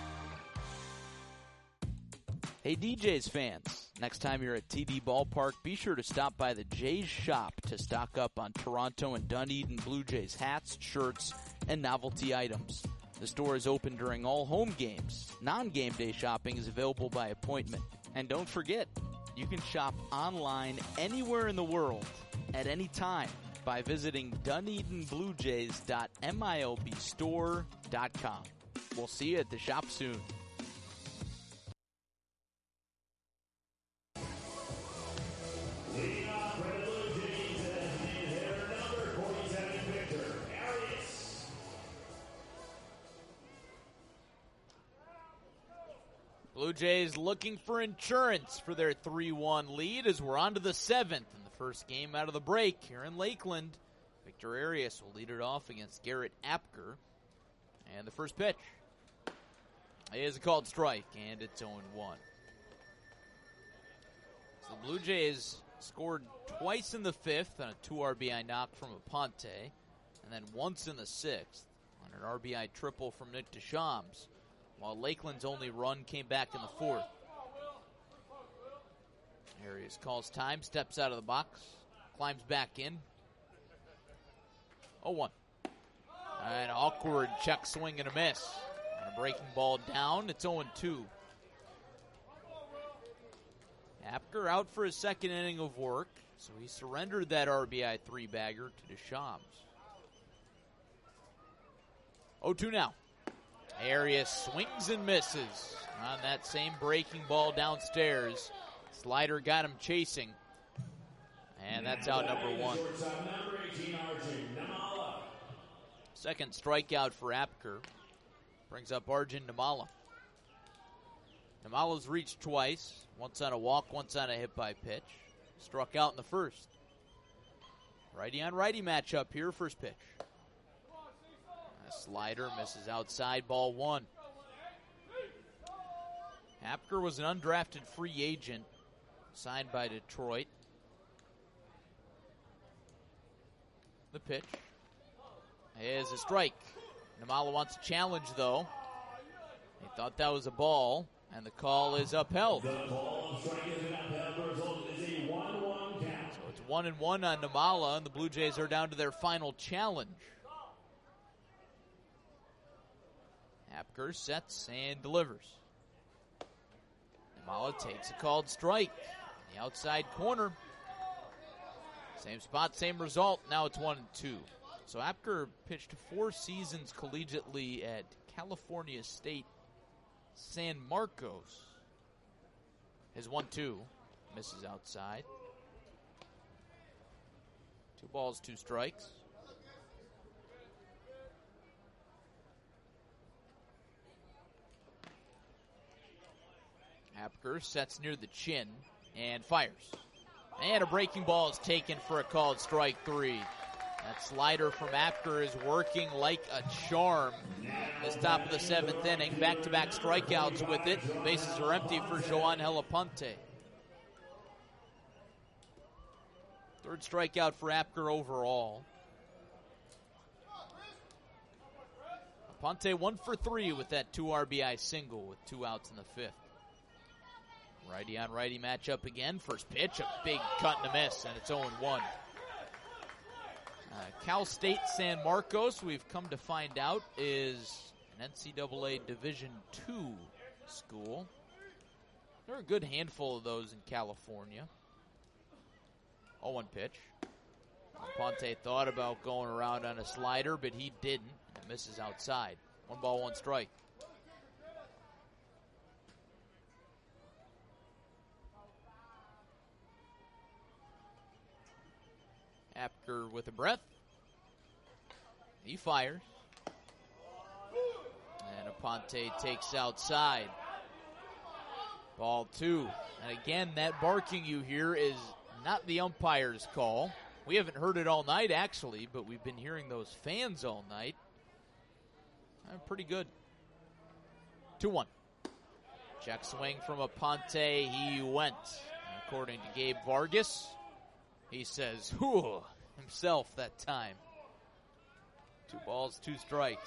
Hey D Jays fans, next time you're at T D Ballpark, be sure to stop by the Jays shop to stock up on Toronto and Dunedin Blue Jays hats, shirts, and novelty items. The store is open during all home games. Non-game day shopping is available by appointment. And don't forget, you can shop online anywhere in the world at any time by visiting Dunedin Blue Jays dot milb store dot com. We'll see you at the shop soon. Leading off for the Blue Jays as the hitter number forty-seven, Victor Arias. Blue Jays looking for insurance for their three one lead as we're on to the seventh in the first game out of the break here in Lakeland. Victor Arias will lead it off against Garrett Apker. And the first pitch is a called strike, and it's oh one. So the Blue Jays scored twice in the fifth on a two R B I knock from Aponte, and then once in the sixth on an R B I triple from Nick Deschamps, while Lakeland's only run came back in the fourth. Arias calls time, steps out of the box, climbs back in. oh one. An awkward check swing and a miss. And a breaking ball down. It's oh two. Apker out for his second inning of work, so he surrendered that R B I three-bagger to Deschamps. oh two now. Arias swings and misses on that same breaking ball downstairs. Slider got him chasing, and that's out number one. Second strikeout for Apker. Brings up Arjun Namala. Namala's reached twice, once on a walk, once on a hit by pitch. Struck out in the first. Righty on righty matchup here, first pitch. A slider misses outside, ball one. Apker was an undrafted free agent signed by Detroit. The pitch is a strike. Namala wants a challenge, though. He thought that was a ball, and the call is upheld. The ball strike is upheld. The result is a one one count. So it's one and one on Namala, and the Blue Jays are down to their final challenge. Apker sets and delivers. Namala takes a called strike in the outside corner. Same spot, same result. Now it's one and two. So Apker pitched four seasons collegiately at California State San Marcos. His one two misses outside. Two balls, two strikes. Apker sets near the chin and fires. And a breaking ball is taken for a called strike three. That slider from Apker is working like a charm. This top of the seventh inning, back-to-back strikeouts with it. Bases are empty for Joangel Aponte. Third strikeout for Apker overall. Ponte one for three with that two R B I single with two outs in the fifth. Righty on righty matchup again. First pitch, a big cut and a miss, and it's oh one. Uh, Cal State San Marcos, we've come to find out, is an N C double A Division two school. There are a good handful of those in California. oh one pitch. Ponte thought about going around on a slider, but he didn't. It misses outside. One ball, one strike. Apker with a breath. He fires. And Aponte takes outside. Ball two. And again, that barking you hear is not the umpire's call. We haven't heard it all night, actually, but we've been hearing those fans all night. Uh, pretty good. two one. Check swing from Aponte. He went. And according to Gabe Vargas, he says, whew, himself that time. Two balls, two strikes.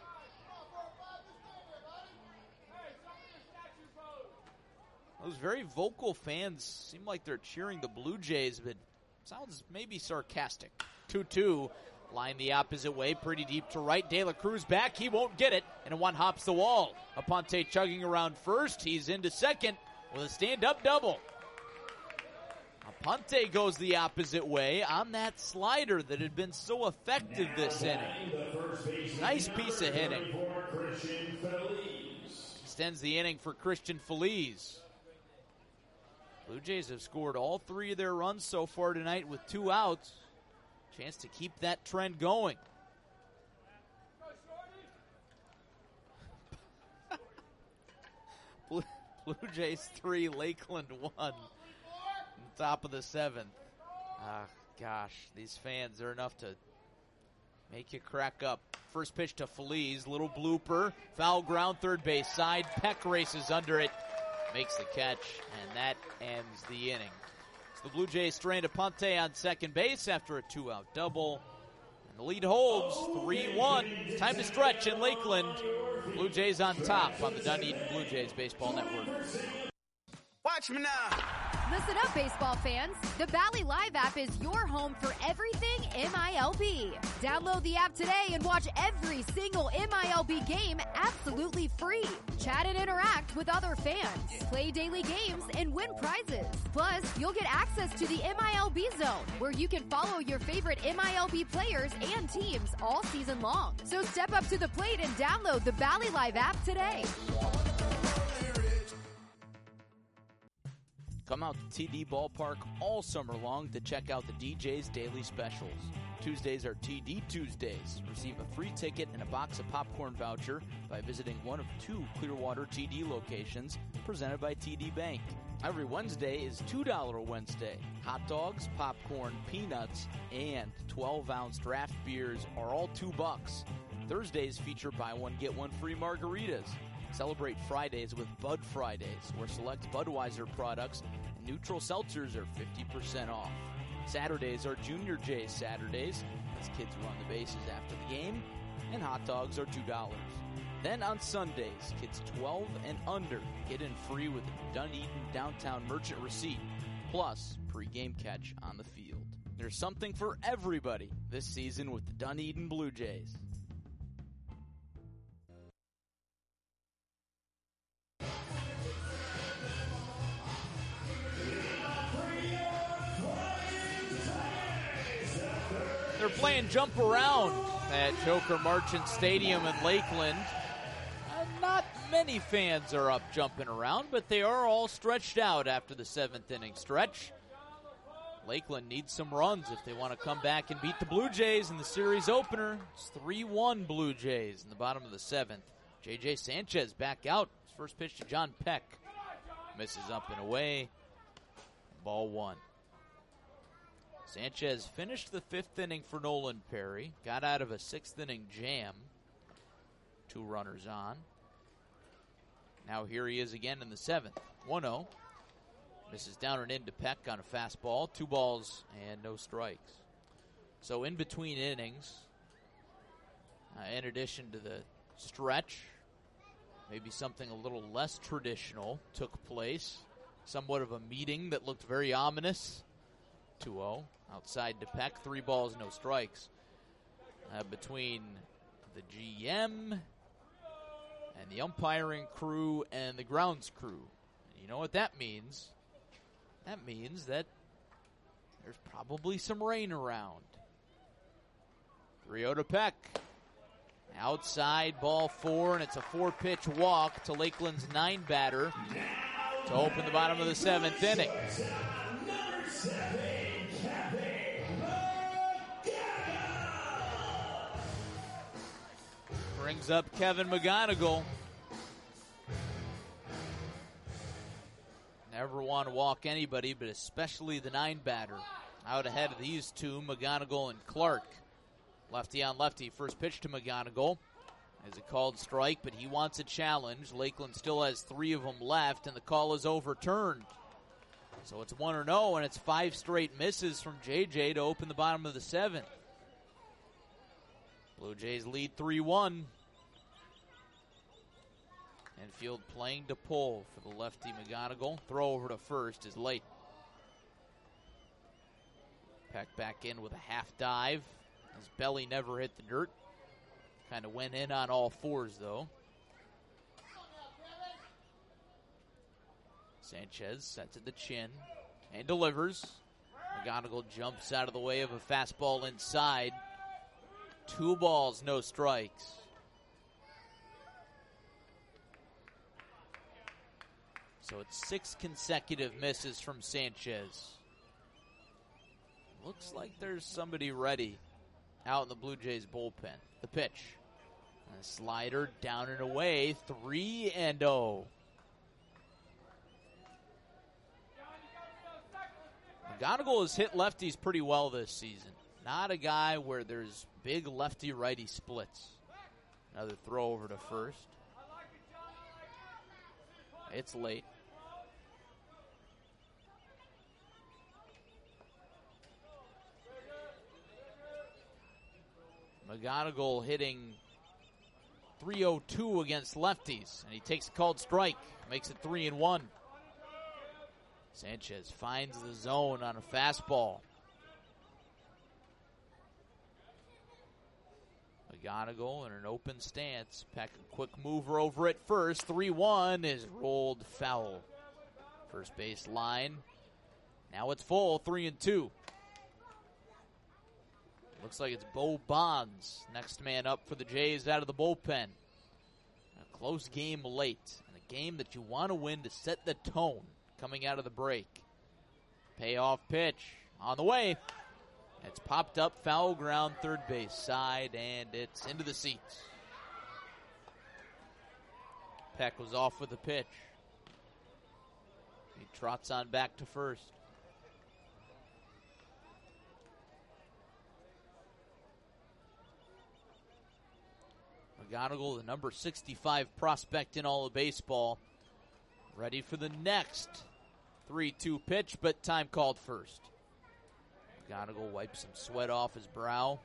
Those very vocal fans seem like they're cheering the Blue Jays, but sounds maybe sarcastic. two two, line the opposite way, pretty deep to right. De La Cruz back, he won't get it, and one hops the wall. Aponte chugging around first, he's into second with a stand-up double. Aponte goes the opposite way on that slider that had been so effective this inning. Nice piece of hitting. Extends the inning for Christian Feliz. Blue Jays have scored all three of their runs so far tonight with two outs. Chance to keep that trend going. Blue, Blue Jays three, Lakeland one. Top of the seventh. Ah, gosh, these fans are enough to make you crack up. First pitch to Feliz, little blooper, foul ground, third base side. Peck races under it, makes the catch, and that ends the inning. So the Blue Jays strand Aponte on second base after a two-out double. And the lead holds three one. Time to stretch in Lakeland. Blue Jays on top on the Dunedin Blue Jays Baseball Network. Watch me now. Listen up, baseball fans. The Valley Live app is your home for everything M I L B. Download the app today and watch every single M I L B game absolutely free. Chat and interact with other fans. Play daily games and win prizes. Plus, you'll get access to the M I L B Zone, where you can follow your favorite M I L B players and teams all season long. So step up to the plate and download the Valley Live app today. Come out to T D Ballpark all summer long to check out the D J's Daily Specials. Tuesdays are T D Tuesdays. Receive a free ticket and a box of popcorn voucher by visiting one of two Clearwater T D locations presented by T D Bank. Every Wednesday is two dollar Wednesday. Hot dogs, popcorn, peanuts, and twelve ounce draft beers are all two bucks. Thursdays feature buy one, get one free margaritas. Celebrate Fridays with Bud Fridays, where select Budweiser products and neutral seltzers are fifty percent off. Saturdays are Junior J's Saturdays, as kids run the bases after the game, and hot dogs are two dollars. Then on Sundays, kids twelve and under get in free with a Dunedin Downtown Merchant receipt, plus pre-game catch on the field. There's something for everybody this season with the Dunedin Blue Jays. They're playing jump around at Joker Marchant Stadium in Lakeland. Uh, not many fans are up jumping around, but they are all stretched out after the seventh inning stretch. Lakeland needs some runs if they want to come back and beat the Blue Jays in the series opener. It's three one Blue Jays in the bottom of the seventh. J J Sanchez back out. His first pitch to John Peck. Misses up and away. Ball one. Sanchez finished the fifth inning for Nolan Perry. Got out of a sixth inning jam. Two runners on. Now here he is again in the seventh. one oh. Misses down and into Peck on a fastball. Two balls and no strikes. So in between innings, uh, in addition to the stretch. Maybe something a little less traditional took place. Somewhat of a meeting that looked very ominous. two oh outside DePeck. Three balls, no strikes. Uh, between the G M and the umpiring crew and the grounds crew. And you know what that means? That means that there's probably some rain around. three oh DePeck. Outside, ball four, and it's a four-pitch walk to Lakeland's nine-batter to open the bottom of the seventh inning. Number seven, Kevin McGonigal. Brings up Kevin McGonigal. Never want to walk anybody, but especially the nine-batter. Out ahead of these two, McGonigal and Clark. Lefty on lefty. First pitch to McGonigal. Is a called strike, but he wants a challenge. Lakeland still has three of them left, and the call is overturned. So it's one or no, and it's five straight misses from J J to open the bottom of the seventh. Blue Jays lead three one. Infield playing to pull for the lefty McGonigal. Throw over to first is late. Peck back in with a half dive. His belly never hit the dirt. Kind of went in on all fours, though. Sanchez sets at the chin and delivers. McGonigal jumps out of the way of a fastball inside. Two balls, no strikes. So it's six consecutive misses from Sanchez. Looks like there's somebody ready out in the Blue Jays bullpen. The pitch. A slider down and away. three and oh. McGonigal has hit lefties pretty well this season. Not a guy where there's big lefty-righty splits. Another throw over to first. It's late. McGonigal hitting three oh two against lefties, and he takes a called strike, makes it three and one. Sanchez finds the zone on a fastball. McGonigal in an open stance. Peck a quick mover over at first. three one is rolled foul. First base line. Now it's full, three and two. Looks like it's Bo Bonds, next man up for the Jays out of the bullpen. A close game late, and a game that you want to win to set the tone coming out of the break. Payoff pitch on the way. It's popped up, foul ground, third base side, and it's into the seats. Peck was off with the pitch. He trots on back to first. McGonigal, the number sixty-five prospect in all of baseball, ready for the next three two pitch, but time called first. McGonigal wipes some sweat off his brow.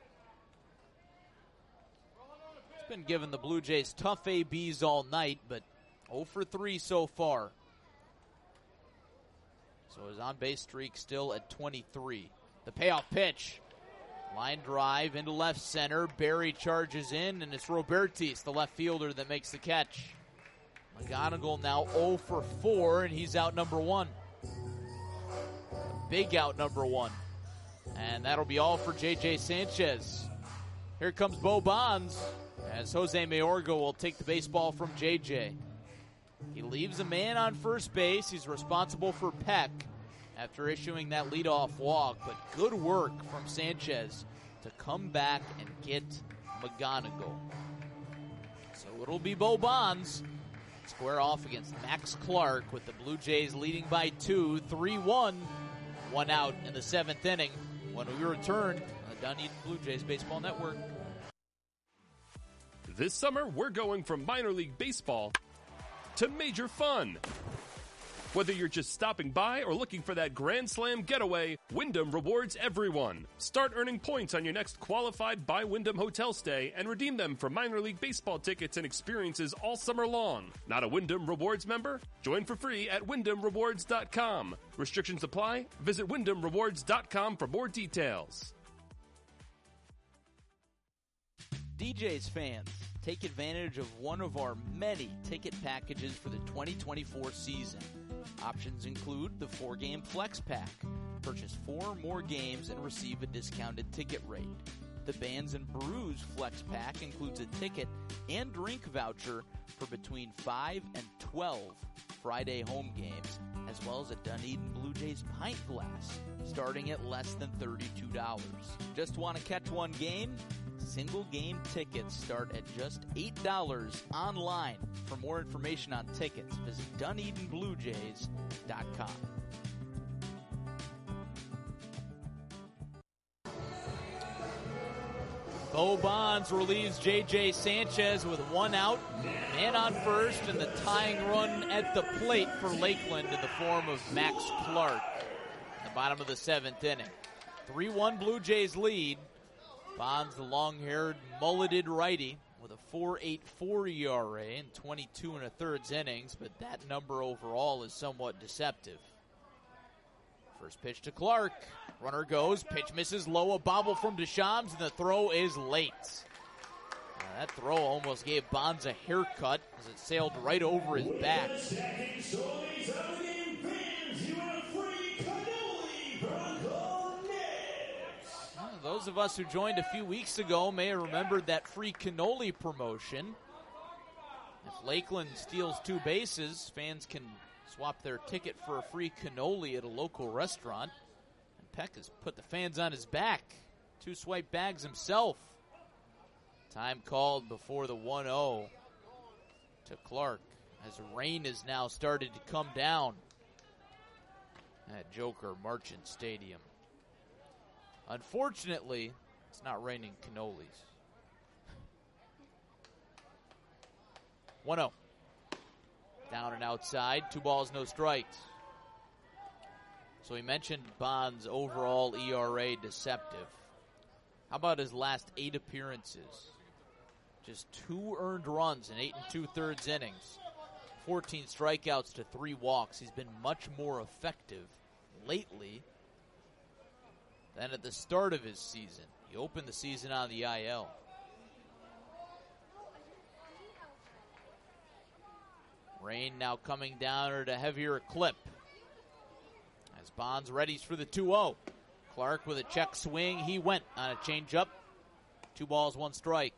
He's been giving the Blue Jays tough A Bs all night, but oh for three so far. So his on-base streak still at twenty-three. The payoff pitch. Line drive into left center. Barry charges in, and it's Robertis, the left fielder, that makes the catch. McGonigal now oh for four, and he's out number one. A big out number one. And that'll be all for J J Sanchez. Here comes Bo Bonds, as Jose Mayorga will take the baseball from J J. He leaves a man on first base. He's responsible for Peck after issuing that leadoff walk, but good work from Sanchez to come back and get McGonigal. So it'll be Bo Bonds square off against Max Clark with the Blue Jays leading by two, three one, one out in the seventh inning when we return on the Dunedin Blue Jays Baseball Network. This summer, we're going from minor league baseball to major fun. Whether you're just stopping by or looking for that Grand Slam getaway, Wyndham rewards everyone. Start earning points on your next qualified by Wyndham hotel stay and redeem them for minor league baseball tickets and experiences all summer long. Not a Wyndham Rewards member? Join for free at wyndham rewards dot com. Restrictions apply. Visit wyndham rewards dot com for more details. D J's fans, take advantage of one of our many ticket packages for the twenty twenty-four season. Options include the four-game Flex Pack. Purchase four more games and receive a discounted ticket rate. The Bands and Brews Flex Pack includes a ticket and drink voucher for between five and twelve Friday home games, as well as a Dunedin Blue Jays pint glass, starting at less than thirty-two dollars. Just want to catch one game? Single game tickets start at just eight dollars online. For more information on tickets, visit dunedin blue jays dot com. Bo Bonds relieves J J Sanchez with one out, man on first, and the tying run at the plate for Lakeland in the form of Max Clark in the bottom of the seventh inning. three one Blue Jays lead. Bonds, the long-haired, mulleted righty, with a four point eight four E R A in twenty-two and a third innings, but that number overall is somewhat deceptive. First pitch to Clark. Runner goes. Pitch misses low. A bobble from Deschamps, and the throw is late. Uh, that throw almost gave Bonds a haircut as it sailed right over his back. Those of us who joined a few weeks ago may have remembered that free cannoli promotion. If Lakeland steals two bases, fans can swap their ticket for a free cannoli at a local restaurant. And Peck has put the fans on his back. Two swipe bags himself. Time called before the one oh to Clark as rain has now started to come down at Joker Marchant Stadium. Unfortunately, it's not raining cannolis. one oh. Down and outside. Two balls, no strikes. So we mentioned Bonds' overall E R A deceptive. How about his last eight appearances? Just two earned runs in eight and two-thirds innings. fourteen strikeouts to three walks. He's been much more effective lately than at the start of his season. He opened the season on the I L. Rain now coming down at a heavier clip as Bonds readies for the two oh. Clark with a check swing. He went on a changeup. Two balls, one strike.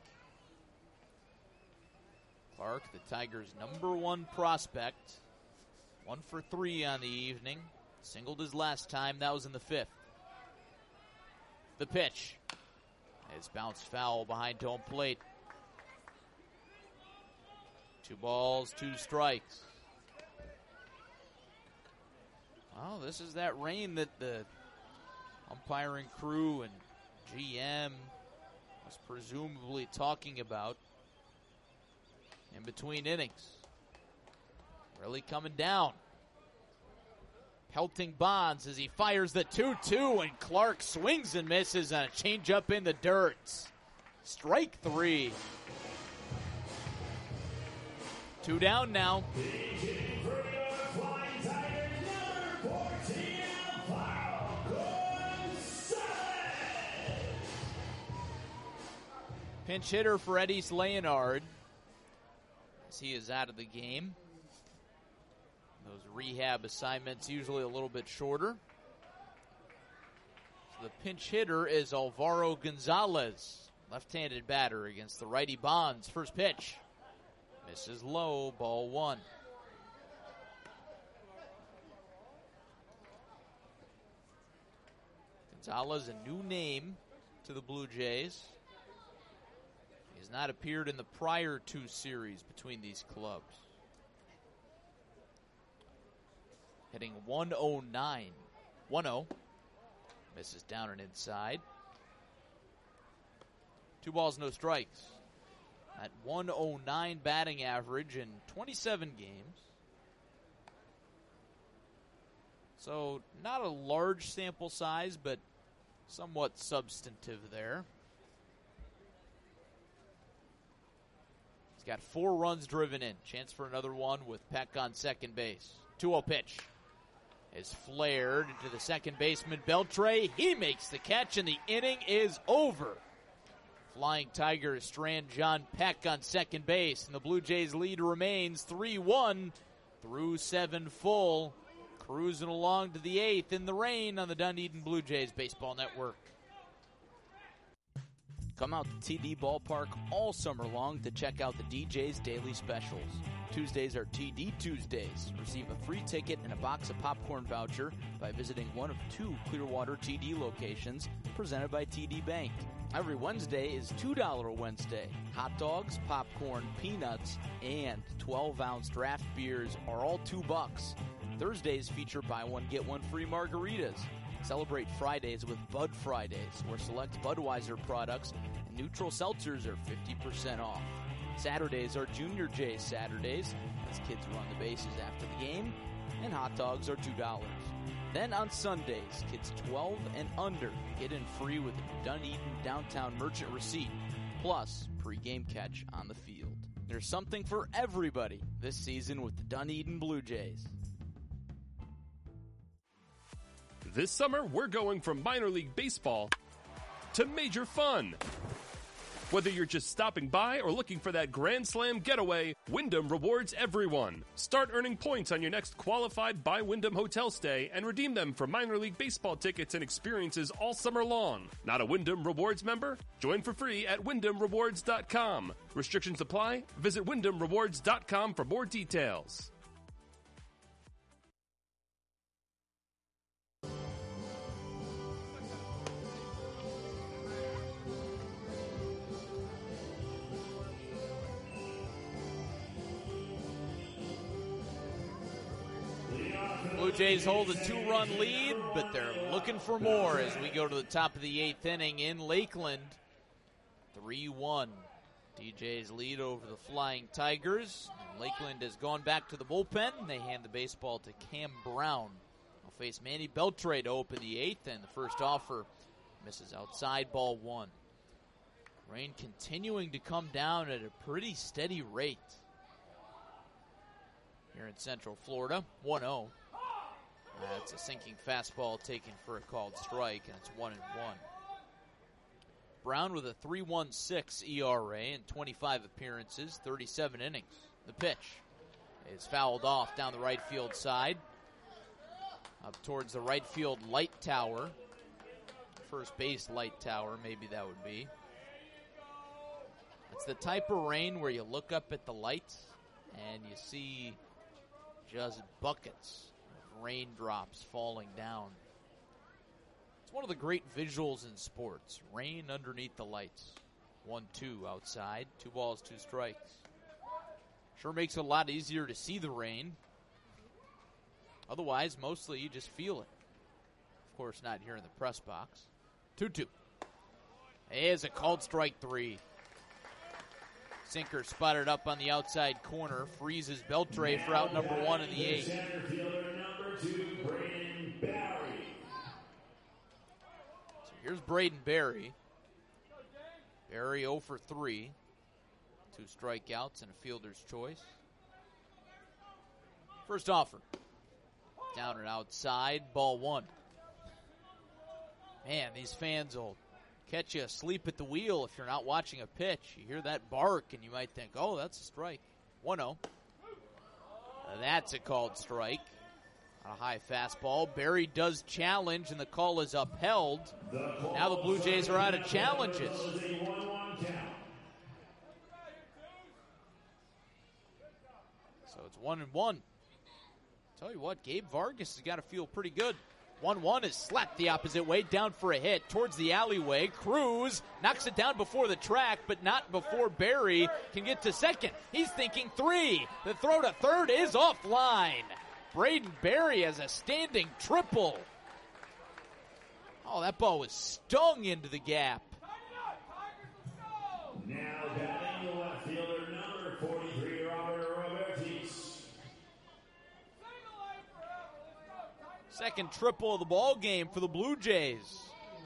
Clark, the Tigers' number one prospect. One for three on the evening. Singled his last time. That was in the fifth. The pitch is bounced foul behind home plate. Two balls, two strikes. Well, this is that rain that the umpiring crew and G M was presumably talking about in between innings. Really coming down. Pelting Bonds as he fires the two two, and Clark swings and misses on a changeup in the dirt. Strike three. Two down now. Pinch hitter for Eddie Leonard as he is out of the game. Those rehab assignments usually a little bit shorter. So the pinch hitter is Alvaro Gonzalez, left-handed batter against the righty Bonds. First pitch. Misses low, ball one. Gonzalez, a new name to the Blue Jays. He has not appeared in the prior two series between these clubs. Hitting one oh nine. one oh. Misses down and inside. Two balls, no strikes. At one oh nine batting average in twenty-seven games. So not a large sample size, but somewhat substantive there. He's got four runs driven in. Chance for another one with Peck on second base. two oh pitch is flared into the second baseman, Beltre. He makes the catch, and the inning is over. Flying Tigers strand John Peck on second base, and the Blue Jays lead remains three one through seven full. Cruising along to the eighth in the rain on the Dunedin Blue Jays Baseball Network. Come out to T D Ballpark all summer long to check out the D J's daily specials. Tuesdays are T D Tuesdays. Receive a free ticket and a box of popcorn voucher by visiting one of two Clearwater T D locations presented by T D Bank. Every Wednesday is two dollars Wednesday. Hot dogs, popcorn, peanuts, and twelve ounce draft beers are all two bucks. Thursdays feature buy one, get one free margaritas. Celebrate Fridays with Bud Fridays, where select Budweiser products and neutral seltzers are fifty percent off. Saturdays are Junior J's Saturdays, as kids run the bases after the game, and hot dogs are two dollars. Then on Sundays, kids twelve and under get in free with a Dunedin Downtown Merchant receipt, plus pre-game catch on the field. There's something for everybody this season with the Dunedin Blue Jays. This summer, we're going from minor league baseball to major fun. Whether you're just stopping by or looking for that Grand Slam getaway, Wyndham rewards everyone. Start earning points on your next qualified by Wyndham hotel stay and redeem them for minor league baseball tickets and experiences all summer long. Not a Wyndham Rewards member? Join for free at wyndham rewards dot com. Restrictions apply. Visit wyndham rewards dot com for more details. Blue Jays hold a two-run lead, but they're looking for more as we go to the top of the eighth inning in Lakeland. three one. D J's lead over the Flying Tigers. And Lakeland has gone back to the bullpen. They hand the baseball to Cam Brown. Will face Manny Beltre to open the eighth, and the first offer misses outside, ball one. Rain continuing to come down at a pretty steady rate here in Central Florida. one oh. That's a sinking fastball taken for a called strike, and it's one and one. Brown with a three point one six E R A and twenty-five appearances, thirty-seven innings. The pitch is fouled off down the right field side, up towards the right field light tower. First base light tower, maybe that would be. It's the type of rain where you look up at the lights and you see just buckets of raindrops falling down. It's one of the great visuals in sports. Rain underneath the lights. one two outside. Two balls, two strikes. Sure makes it a lot easier to see the rain. Otherwise, mostly you just feel it. Of course, not here in the press box. two two. Here's a called strike three. Sinker spotted up on the outside corner. Freezes Beltre for out number one in the eighth. Center fielder number two, Braden Barry. So here's Braden Barry. Barry oh for three. Two strikeouts and a fielder's choice. First offer. Down and outside, ball one. Man, these fans will catch you asleep at the wheel if you're not watching a pitch. You hear that bark and you might think, oh, that's a strike. one oh. That's a called strike. On a high fastball. Barry does challenge and the call is upheld. Now the Blue Jays are out of challenges. So it's one and one. Tell you what, Gabe Vargas has got to feel pretty good. one one is slapped the opposite way, down for a hit towards the alleyway. Cruz knocks it down before the track, but not before Barry can get to second. He's thinking three. The throw to third is offline. Braden Barry has a standing triple. Oh, that ball was stung into the gap. Now batting the left fielder number forty-three, Robert Robertis. Second triple of the ball game for the Blue Jays.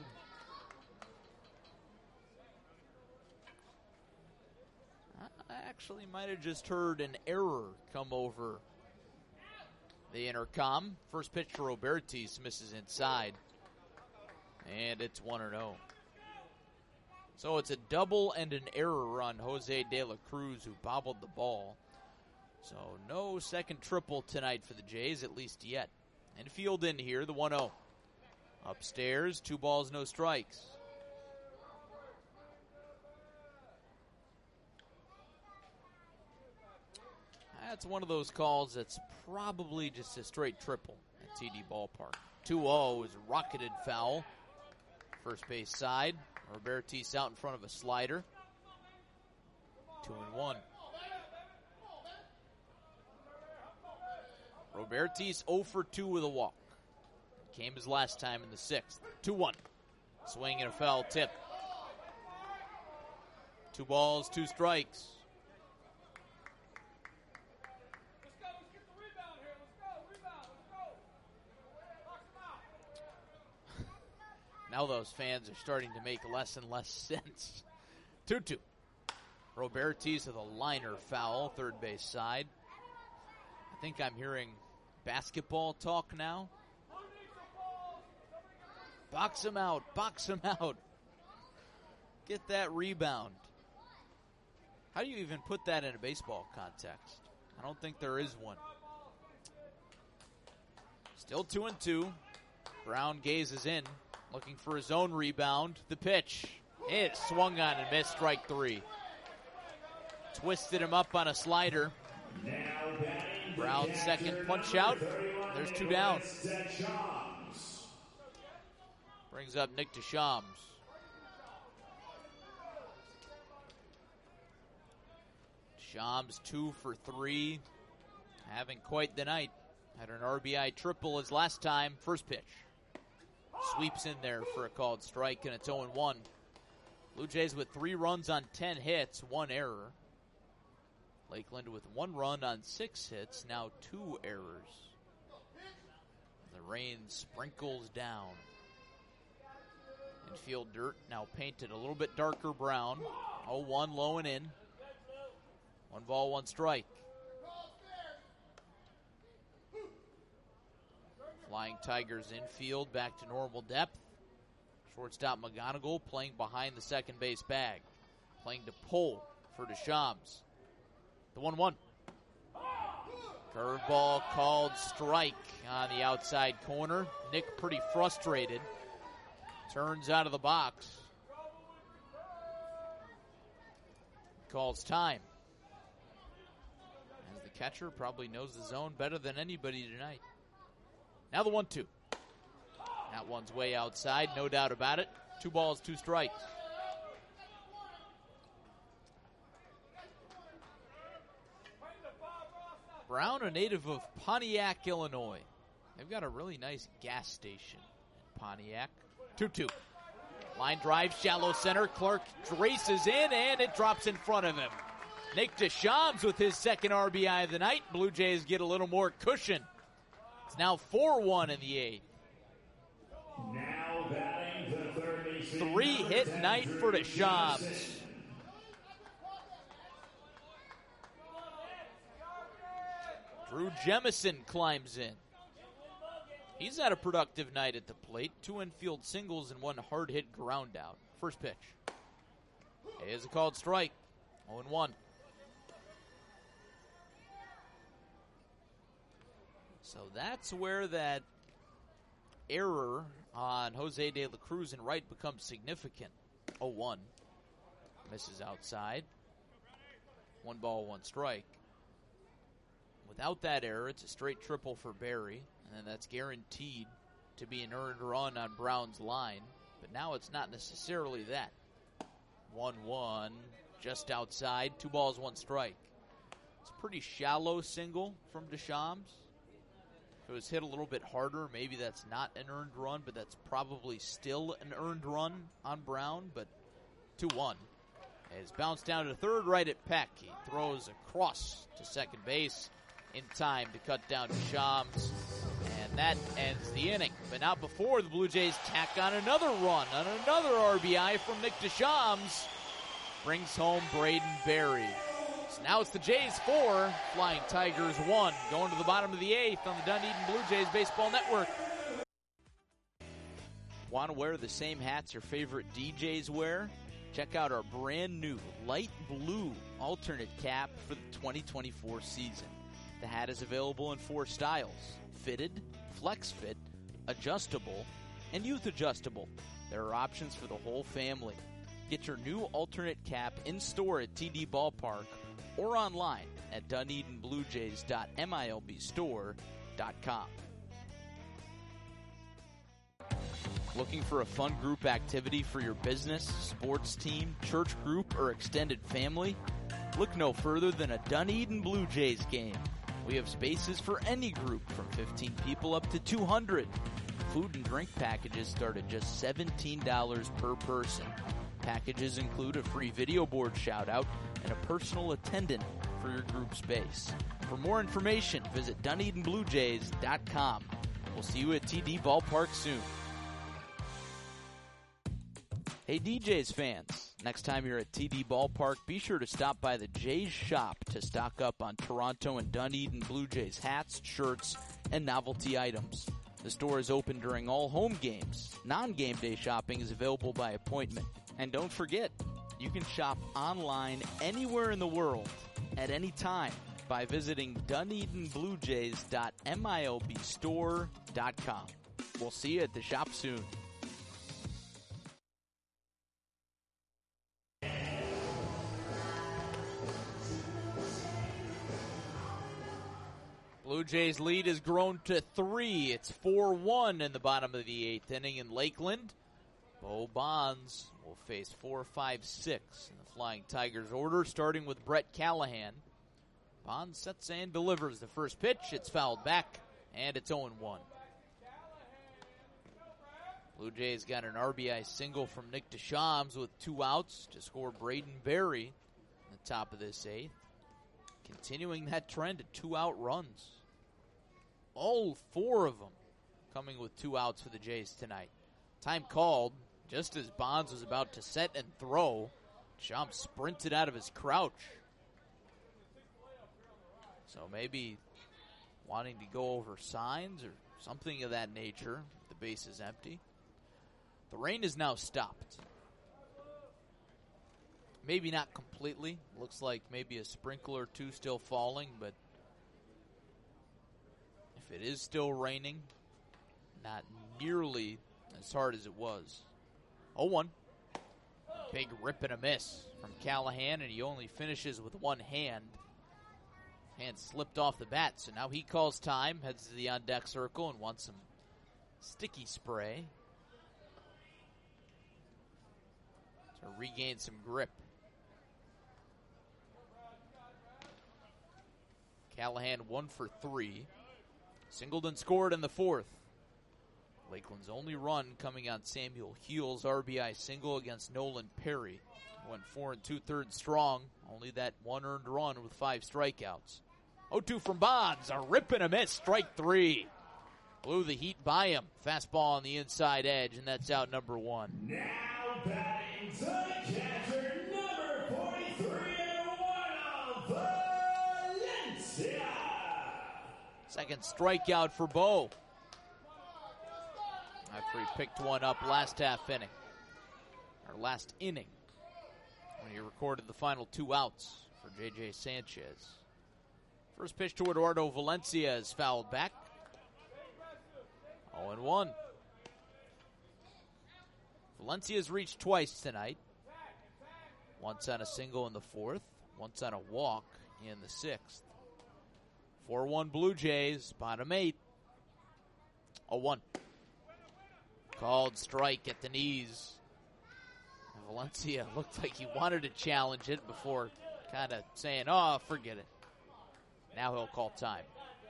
I actually might have just heard an error come over the intercom. First pitch for Robertis misses inside. And it's one and oh. So it's a double and an error on Jose De La Cruz, who bobbled the ball. So no second triple tonight for the Jays, at least yet. Infield in here, the one oh. Upstairs, two balls, no strikes. That's one of those calls that's probably just a straight triple at T D Ballpark. two oh is rocketed foul. First base side. Robertis out in front of a slider. Two and one. Robertis oh for two with a walk. Came his last time in the sixth. two one. Swing and a foul tip. Two balls, two strikes. Now those fans are starting to make less and less sense. two two. Robertis with a liner foul, third base side. I think I'm hearing basketball talk now. Box him out, box him out. Get that rebound. How do you even put that in a baseball context? I don't think there is one. Still two and two. Brown gazes in, looking for his own rebound. The pitch. It swung on and missed, strike three. Twisted him up on a slider. Brown second punch out. There's two down. Brings up Nick Deschamps. Deschamps two for three. Having quite the night. Had an R B I triple his last time. First pitch. Sweeps in there for a called strike, and it's oh and one. Blue Jays with three runs on ten hits, one error. Lakeland with one run on six hits, now two errors. The rain sprinkles down. Infield dirt now painted a little bit darker brown. oh one low and in. One ball, one strike. Flying Tigers infield back to normal depth. Shortstop McGonigal playing behind the second base bag. Playing to pull for Deschamps. The one one. Curveball called strike on the outside corner. Nick pretty frustrated. Turns out of the box. Calls time. As the catcher probably knows the zone better than anybody tonight. Now the one two. That one's way outside, no doubt about it. Two balls, two strikes. Brown, a native of Pontiac, Illinois. They've got a really nice gas station in Pontiac. two two. Line drive, shallow center. Clark races in, and it drops in front of him. Nick Deschamps with his second R B I of the night. Blue Jays get a little more cushion. It's now four one in the eighth. Now batting the third baseman. Three-hit night for Deschamps. Drew Jemison climbs in. He's had a productive night at the plate. Two infield singles and one hard-hit ground out. First pitch. Here's a called strike. oh and one. So that's where that error on Jose De La Cruz and right becomes significant. oh one. Misses outside. One ball, one strike. Without that error, it's a straight triple for Barry, and then that's guaranteed to be an earned run on Brown's line. But now it's not necessarily that. one one, just outside, two balls, one strike. It's a pretty shallow single from Deschamps. If it was hit a little bit harder, maybe that's not an earned run, but that's probably still an earned run on Brown. But two one. It's bounced down to third, right at Peck. He throws across to second base in time to cut down Deschamps. And that ends the inning. But not before the Blue Jays tack on another run on another R B I from Nick Deschamps. Brings home Braden Berry. So now it's the Jays four, Flying Tigers one. Going to the bottom of the eighth on the Dunedin Blue Jays Baseball Network. Want to wear the same hats your favorite D Js wear? Check out our brand new light blue alternate cap for the twenty twenty-four season. The hat is available in four styles: fitted, flex fit, adjustable, and youth adjustable. There are options for the whole family. Get your new alternate cap in store at T D Ballpark or online at dunedin blue jays dot milb store dot com. Looking for a fun group activity for your business, sports team, church group, or extended family? Look no further than a Dunedin Blue Jays game. We have spaces for any group from fifteen people up to two hundred. Food and drink packages start at just seventeen dollars per person. Packages include a free video board shout-out and a personal attendant for your group space. For more information, visit dunedin blue jays dot com. We'll see you at T D Ballpark soon. Hey D Jays fans, next time you're at T D Ballpark, be sure to stop by the Jays shop to stock up on Toronto and Dunedin Blue Jays hats, shirts, and novelty items. The store is open during all home games. Non-game day shopping is available by appointment. And don't forget, you can shop online anywhere in the world at any time by visiting dunedin blue jays dot milb store dot com. We'll see you at the shop soon. Blue Jays lead has grown to three. It's four one in the bottom of the eighth inning in Lakeland. Bo Bonds will face four five six in the Flying Tigers order, starting with Brett Callahan. Bonds sets and delivers the first pitch. It's fouled back, and it's oh one. Blue Jays got an R B I single from Nick Deschamps with two outs to score Braden Berry in the top of this eighth. Continuing that trend of two-out runs. All four of them coming with two outs for the Jays tonight. Time called just as Bonds was about to set and throw. Deschamps sprinted out of his crouch. So maybe wanting to go over signs or something of that nature. The base is empty. The rain is now stopped. Maybe not completely. Looks like maybe a sprinkle or two still falling, but if it is still raining, not nearly as hard as it was. oh one. Big rip and a miss from Callahan, and he only finishes with one hand. Hand slipped off the bat, so now he calls time, heads to the on-deck circle, and wants some sticky spray to regain some grip. Callahan one for three. Singleton scored in the fourth. Lakeland's only run coming on Samuel Heal's R B I single against Nolan Perry. Went four and two-thirds strong. Only that one earned run with five strikeouts. oh two from Bonds. A rip and a miss. Strike three. Blew the heat by him. Fastball on the inside edge, and that's out number one. Now batting to the catcher, number forty-three and one, Valencia. Second strikeout for Bo. After he picked one up last half inning. Or last inning. When he recorded the final two outs for J J Sanchez. First pitch to Eduardo Valencia is fouled back. oh one. Valencia's reached twice tonight. Once on a single in the fourth. Once on a walk in the sixth. four one Blue Jays, bottom eight. oh one. Called strike at the knees. Valencia looked like he wanted to challenge it before kind of saying, oh, forget it. Now he'll call time.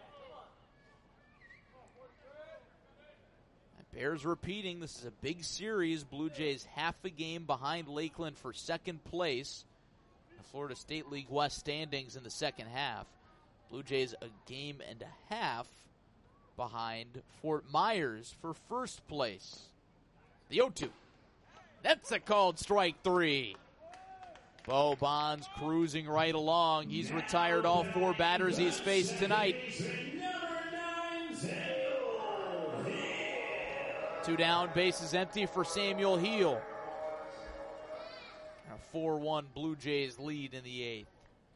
That bears repeating, this is a big series. Blue Jays half a game behind Lakeland for second place. The Florida State League West standings in the second half. Blue Jays a game and a half behind Fort Myers for first place. The oh two. That's a called strike three. Bo Bonds cruising right along. He's retired all four batters he's faced tonight. Two down, bases empty for Samuel Heel. A four one Blue Jays lead in the eighth.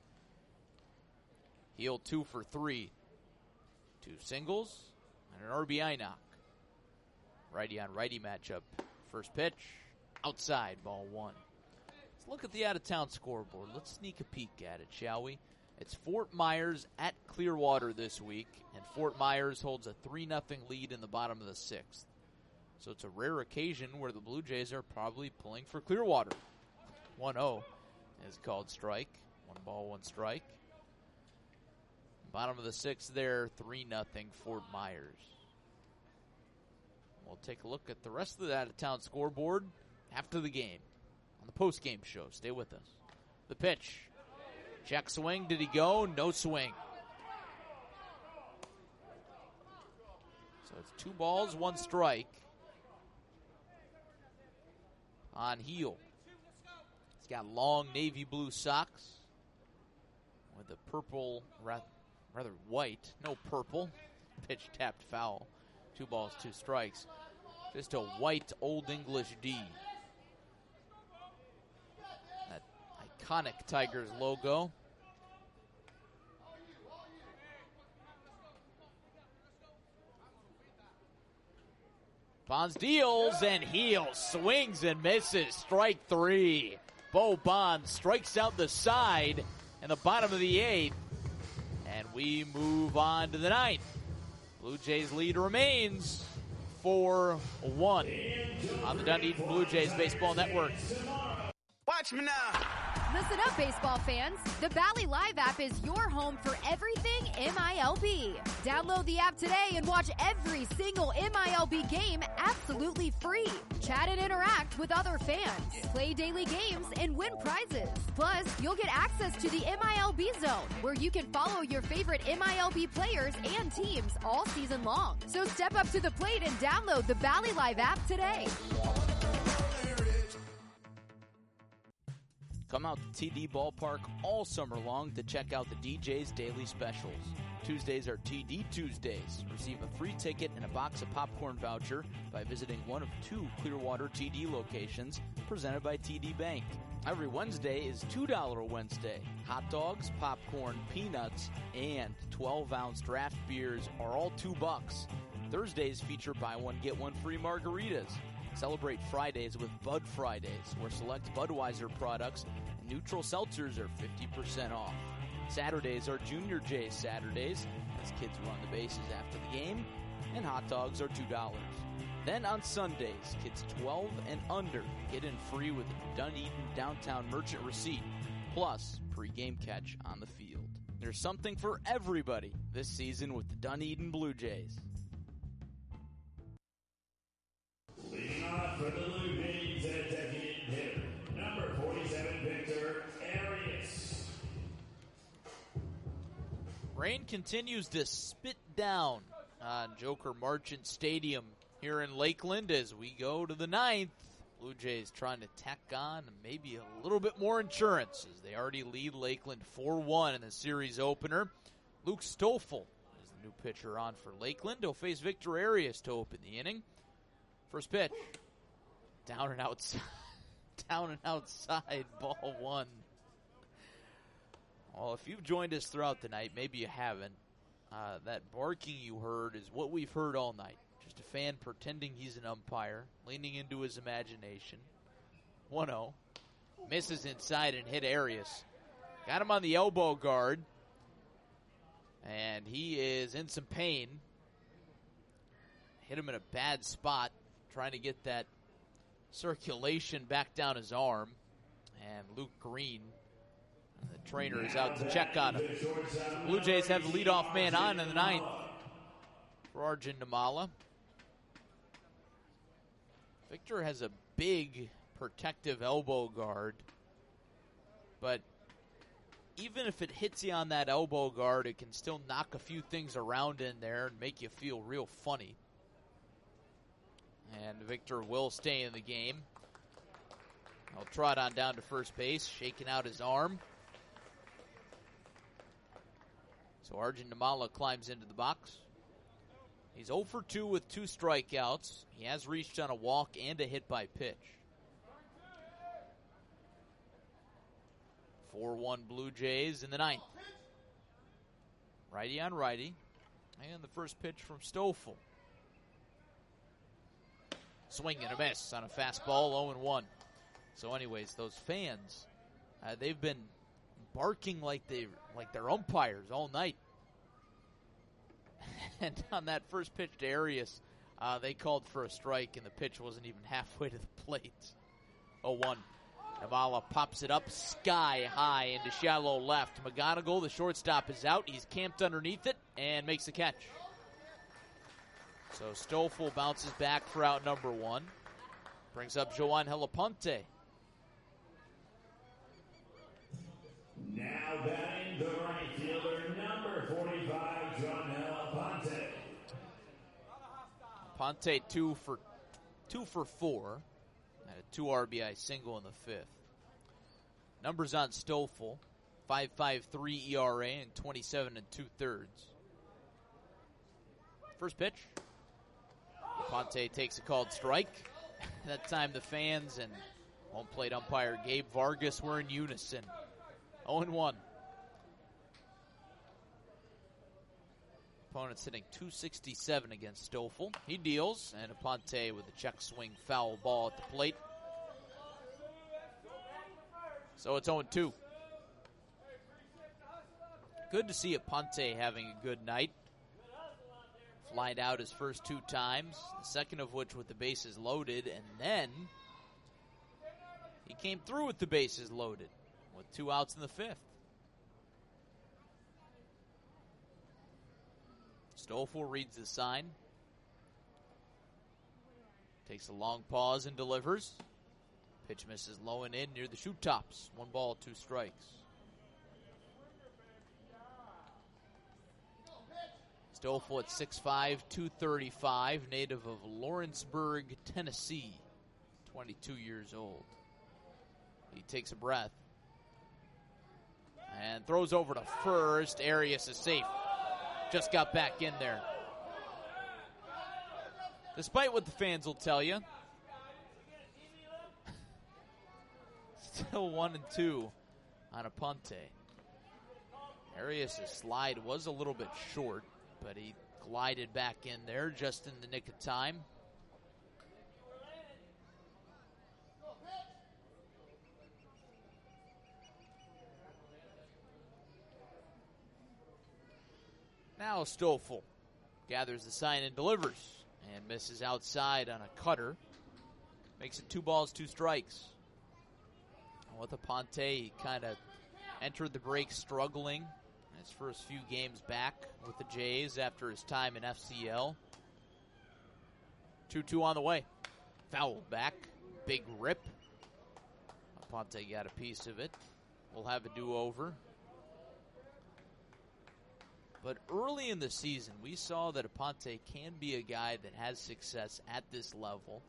Heel two for three. Two singles and an R B I knock. Righty on righty matchup. First pitch, outside, ball one. Let's look at the out-of-town scoreboard. Let's sneak a peek at it, shall we? It's Fort Myers at Clearwater this week, and Fort Myers holds a three nothing lead in the bottom of the sixth. So it's a rare occasion where the Blue Jays are probably pulling for Clearwater. one oh is called strike. One ball, one strike. Bottom of the sixth there, three nothing Fort Myers. We'll take a look at the rest of the out-of-town scoreboard after the game on the post-game show. Stay with us. The pitch. Check swing. Did he go? No swing. So it's two balls, one strike on Heel. He's got long navy blue socks with a purple, rather white, no purple. Pitch tapped foul. Two balls, two strikes. Just a white Old English D. That iconic Tigers logo. Bonds deals and Heel swings and misses. Strike three. Bo Bonds strikes out the side in the bottom of the eighth. And we move on to the ninth. Blue Jays lead remains four one on the Dunedin Blue Jays Baseball Network. Watch me now. Listen up, baseball fans. The Bally Live app is your home for everything M I L B. Download the app today and watch every single M I L B game absolutely free. Chat and interact with other fans. Play daily games and win prizes. Plus, you'll get access to the M I L B Zone, where you can follow your favorite M I L B players and teams all season long. So step up to the plate and download the Bally Live app today. Come out to T D Ballpark all summer long to check out the D J's daily specials. Tuesdays are T D Tuesdays. Receive a free ticket and a box of popcorn voucher by visiting one of two Clearwater T D locations presented by T D Bank. Every Wednesday is two dollar Wednesday. Hot dogs, popcorn, peanuts, and twelve ounce draft beers are all two bucks. Thursdays feature buy one, get one free margaritas. Celebrate Fridays with Bud Fridays, where select Budweiser products and neutral seltzers are fifty percent off. Saturdays are Junior J's Saturdays, as kids run the bases after the game, and hot dogs are two dollars. Then on Sundays, kids twelve and under get in free with a Dunedin Downtown Merchant receipt, plus pre-game catch on the field. There's something for everybody this season with the Dunedin Blue Jays. Leading off for the Blue Jays at designated hitter, number forty-seven, Victor Arias. Rain continues to spit down on Joker Marchant Stadium here in Lakeland as we go to the ninth. Blue Jays trying to tack on maybe a little bit more insurance as they already lead Lakeland four one in the series opener. Luke Stoffel is the new pitcher on for Lakeland. He'll face Victor Arias to open the inning. First pitch, down and outside, down and outside, ball one. Well, if you've joined us throughout the night, maybe you haven't. Uh, that barking you heard is what we've heard all night. Just a fan pretending he's an umpire, leaning into his imagination. one oh, misses inside and hit Arias. Got him on the elbow guard, and he is in some pain. Hit him in a bad spot, trying to get that circulation back down his arm. And Luke Green, the trainer, is out to check on him. Blue Jays have the leadoff man on in the ninth for Arjun Nimmala. Victor has a big protective elbow guard, but even if it hits you on that elbow guard, it can still knock a few things around in there and make you feel real funny. And Victor will stay in the game. He'll trot on down to first base, shaking out his arm. So Arjun Nimmala climbs into the box. He's oh for two with two strikeouts. He has reached on a walk and a hit by pitch. four one Blue Jays in the ninth. Righty on righty. And the first pitch from Stoffel. Swing and a miss on a fastball, oh and one. So anyways, those fans, uh, they've been barking like, they, like they're umpires all night. And on that first pitch to Arias, uh, they called for a strike, and the pitch wasn't even halfway to the plate. oh one. Nimmala pops it up sky high into shallow left. McGonigal, the shortstop, is out. He's camped underneath it and makes the catch. So Stoffel bounces back for out number one. Brings up Joangel Aponte. Now batting the right fielder, number forty-five, Joangel Aponte. Aponte two for two for four. Had a two R B I single in the fifth. Numbers on Stoffel, five point five three E R A and twenty-seven and two thirds. First pitch. Aponte takes a called strike. That time the fans and home plate umpire Gabe Vargas were in unison. oh and one. Opponent's hitting two sixty-seven against Stoffel. He deals, and Aponte with a check swing foul ball at the plate. So it's oh and two. Good to see Aponte having a good night. Flied out his first two times, the second of which with the bases loaded, and then he came through with the bases loaded with two outs in the fifth. Stoffel reads the sign. Takes a long pause and delivers. Pitch misses low and in near the shoot tops. One ball, two strikes. Stoffel at six five, two thirty-five, native of Lawrenceburg, Tennessee, twenty-two years old. He takes a breath and throws over to first. Arias is safe. Just got back in there. Despite what the fans will tell you, still one and two on Aponte. Arias' slide was a little bit short, but he glided back in there just in the nick of time. Now Stoffel gathers the sign and delivers, and misses outside on a cutter. Makes it two balls, two strikes. With Aponte, he kind of entered the break struggling in his first few games back with the Jays after his time in F C L. two two on the way. Fouled back. Big rip. Aponte got a piece of it. We'll have a do-over. But early in the season, we saw that Aponte can be a guy that has success at this level,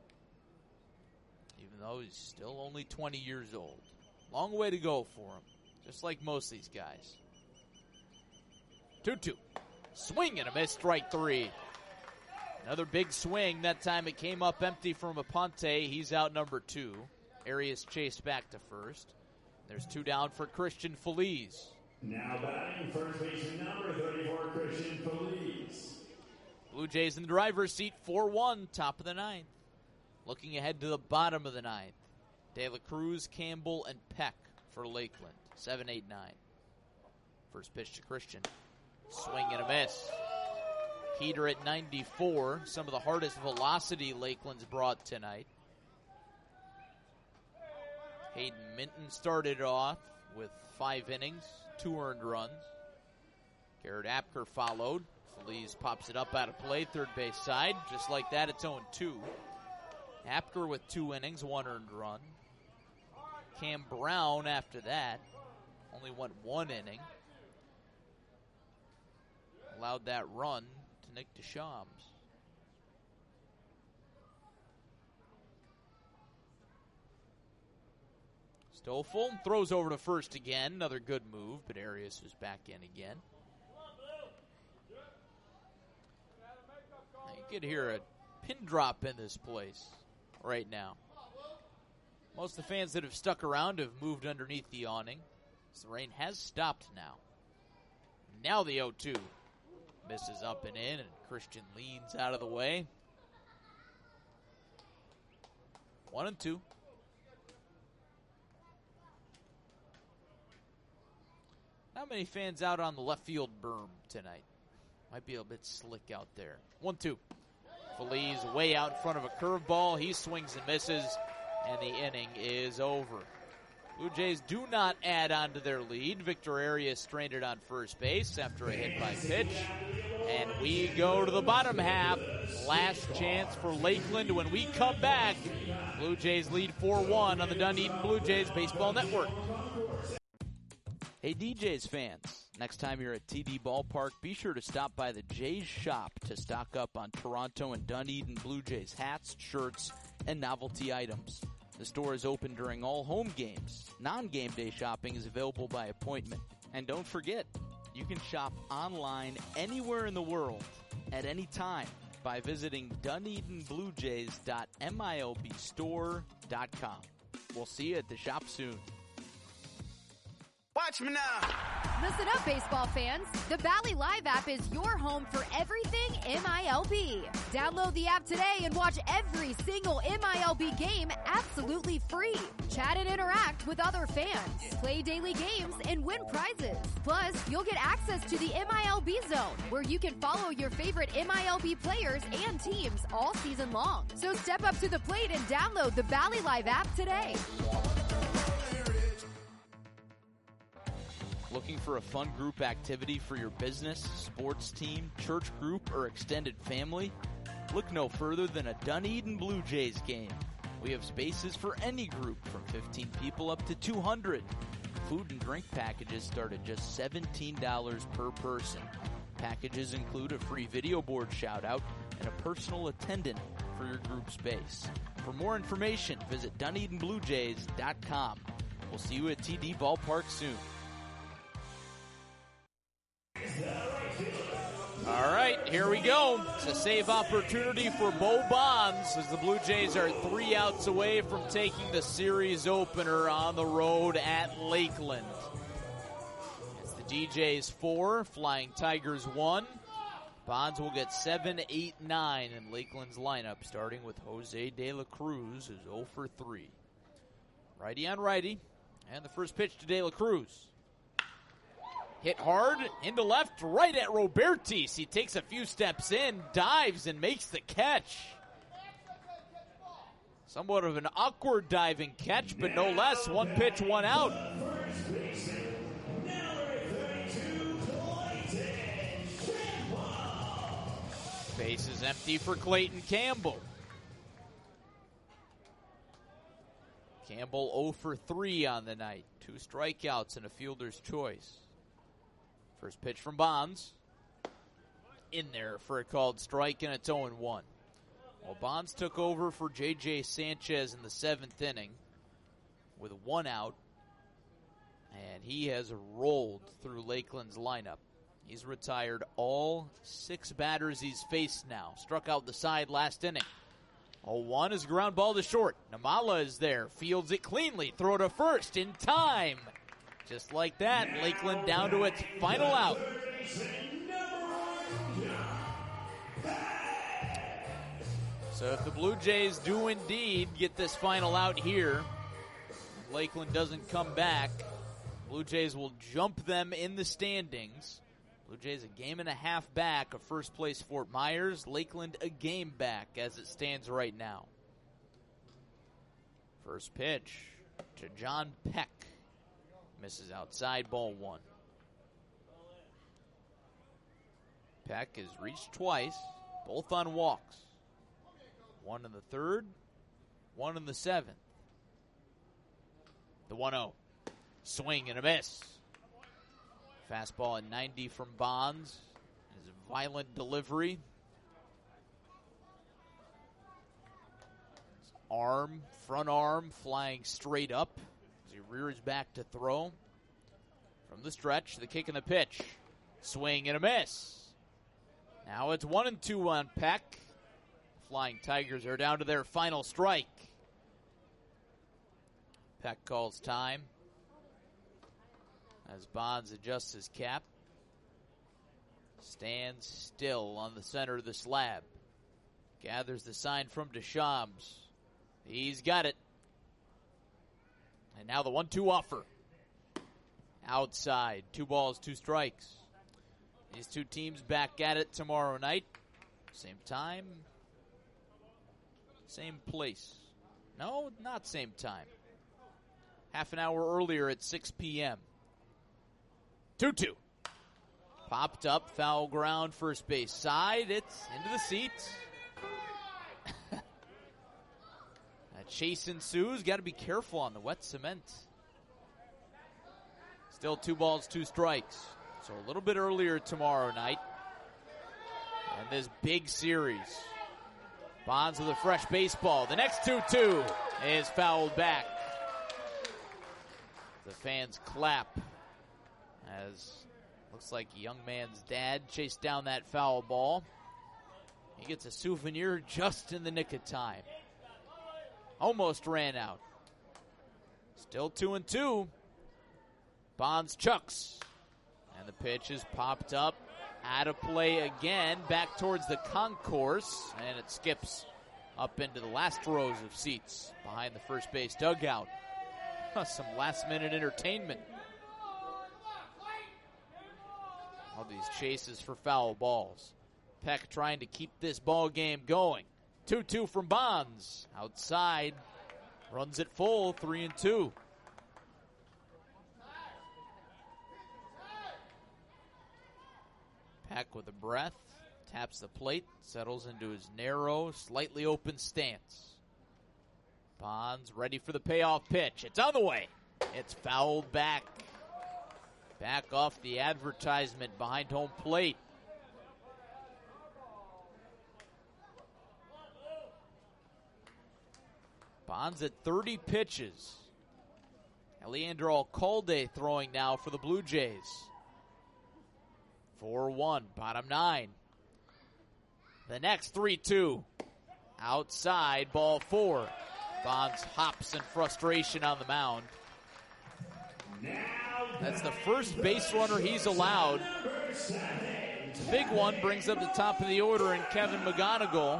even though he's still only twenty years old. Long way to go for him, just like most of these guys. two two. Swing and a miss, strike three. Another big swing. That time it came up empty from Aponte. He's out number two. Arias chased back to first. There's two down for Christian Feliz. Now batting first baseman number thirty-four, Christian Feliz. Blue Jays in the driver's seat, four one, top of the ninth. Looking ahead to the bottom of the ninth. De La Cruz, Campbell, and Peck for Lakeland. seven eight nine. First pitch to Christian. Swing and a miss. Heater at ninety-four. Some of the hardest velocity Lakeland's brought tonight. Hayden Minton started off with five innings, two earned runs. Garrett Apker followed. Feliz pops it up out of play, third base side. Just like that, it's oh and two. Apker with two innings, one earned run. Cam Brown after that, only went one inning. Allowed that run to Nick Deschamps. Stoffel throws over to first again. Another good move, but Arias was back in again. You could hear a pin drop in this place right now. Most of the fans that have stuck around have moved underneath the awning, so the rain has stopped now. Now the oh two misses up and in, and Christian leans out of the way. One and two. Not many fans out on the left field berm tonight. Might be a bit slick out there. one two. Feliz way out in front of a curveball. He swings and misses, and the inning is over. Blue Jays do not add on to their lead. Victor Arias stranded on first base after a hit by pitch. And we go to the bottom half. Last chance for Lakeland when we come back. Blue Jays lead four one on the Dunedin Blue Jays Baseball Network. Hey, D Js fans, next time you're at T D Ballpark, be sure to stop by the Jays shop to stock up on Toronto and Dunedin Blue Jays hats, shirts, and novelty items. The store is open during all home games. Non-game day shopping is available by appointment. And don't forget, you can shop online anywhere in the world at any time by visiting Dunedin Blue Jays dot M I L B store dot com. We'll see you at the shop soon. Watch me now. Listen up, baseball fans. The Bally Live app is your home for everything M I L B. Download the app today and watch every single M I L B game absolutely free. Chat and interact with other fans. Play daily games and win prizes. Plus, you'll get access to the M I L B Zone, where you can follow your favorite M I L B players and teams all season long. So step up to the plate and download the Bally Live app today. Looking for a fun group activity for your business, sports team, church group, or extended family? Look no further than a Dunedin Blue Jays game. We have spaces for any group from fifteen people up to two hundred. Food and drink packages start at just seventeen dollars per person. Packages include a free video board shout-out and a personal attendant for your group space. For more information, visit Dunedin Blue Jays dot com. We'll see you at T D Ballpark soon. All right, here we go. It's a save opportunity for Bo Bonds as the Blue Jays are three outs away from taking the series opener on the road at Lakeland. It's the D Js four, Flying Tigers one. Bonds will get seven, eight, nine in Lakeland's lineup, starting with Jose De La Cruz, who's oh for three. Righty on righty, and the first pitch to De La Cruz. Hit hard, into left, right at Robertis. He takes a few steps in, dives, and makes the catch. Somewhat of an awkward diving catch, but no less. One pitch, one out. Base is empty for Clayton Campbell. Campbell oh for three on the night. Two strikeouts and a fielder's choice. First pitch from Bonds. In there for a called strike, and it's oh one. Well, Bonds took over for J J Sanchez in the seventh inning with one out, and he has rolled through Lakeland's lineup. He's retired all six batters he's faced now. Struck out the side last inning. oh one is a ground ball to short. Namala is there, fields it cleanly, throw to first in time. Just like that, Lakeland down to its final out. So if the Blue Jays do indeed get this final out here, Lakeland doesn't come back, Blue Jays will jump them in the standings. Blue Jays a game and a half back of first place Fort Myers. Lakeland a game back as it stands right now. First pitch to John Peck. Misses outside, ball one. Peck has reached twice, both on walks. One in the third, one in the seventh. The one oh. Swing and a miss. Fastball at ninety from Bonds. His violent delivery. His arm, front arm, flying straight up as he rears back to throw. From the stretch, the kick and the pitch. Swing and a miss. Now it's one and two on Peck. Flying Tigers are down to their final strike. Peck calls time as Bonds adjusts his cap. Stands still on the center of the slab. Gathers the sign from Deschamps. He's got it. And now the one two offer. Outside. Two balls, two strikes. These two teams back at it tomorrow night. Same time. Same place. No, not same time. Half an hour earlier at six p.m. two two. Popped up, foul ground, first base side. It's into the seats. A chase ensues. Got to be careful on the wet cement. Still two balls, two strikes. So a little bit earlier tomorrow night. And this big series. Bonds with a fresh baseball. The next two two is fouled back. The fans clap as looks like a young man's dad chased down that foul ball. He gets a souvenir just in the nick of time. Almost ran out. Still two and two. Bonds chucks. And the pitch is popped up. Out of play again. Back towards the concourse. And it skips up into the last rows of seats behind the first base dugout. Some last minute entertainment. All these chases for foul balls. Peck trying to keep this ball game going. two two from Bonds. Outside. Runs it full. three and two. Peck with a breath. Taps the plate. Settles into his narrow, slightly open stance. Bonds ready for the payoff pitch. It's on the way. It's fouled back. Back off the advertisement behind home plate. Bonds at thirty pitches. Leandro Alcalde throwing now for the Blue Jays. four one, bottom nine. The next three two. Outside, ball four. Bonds hops in frustration on the mound. That's the first base runner he's allowed. It's a big one, brings up the top of the order in Kevin McGonigal.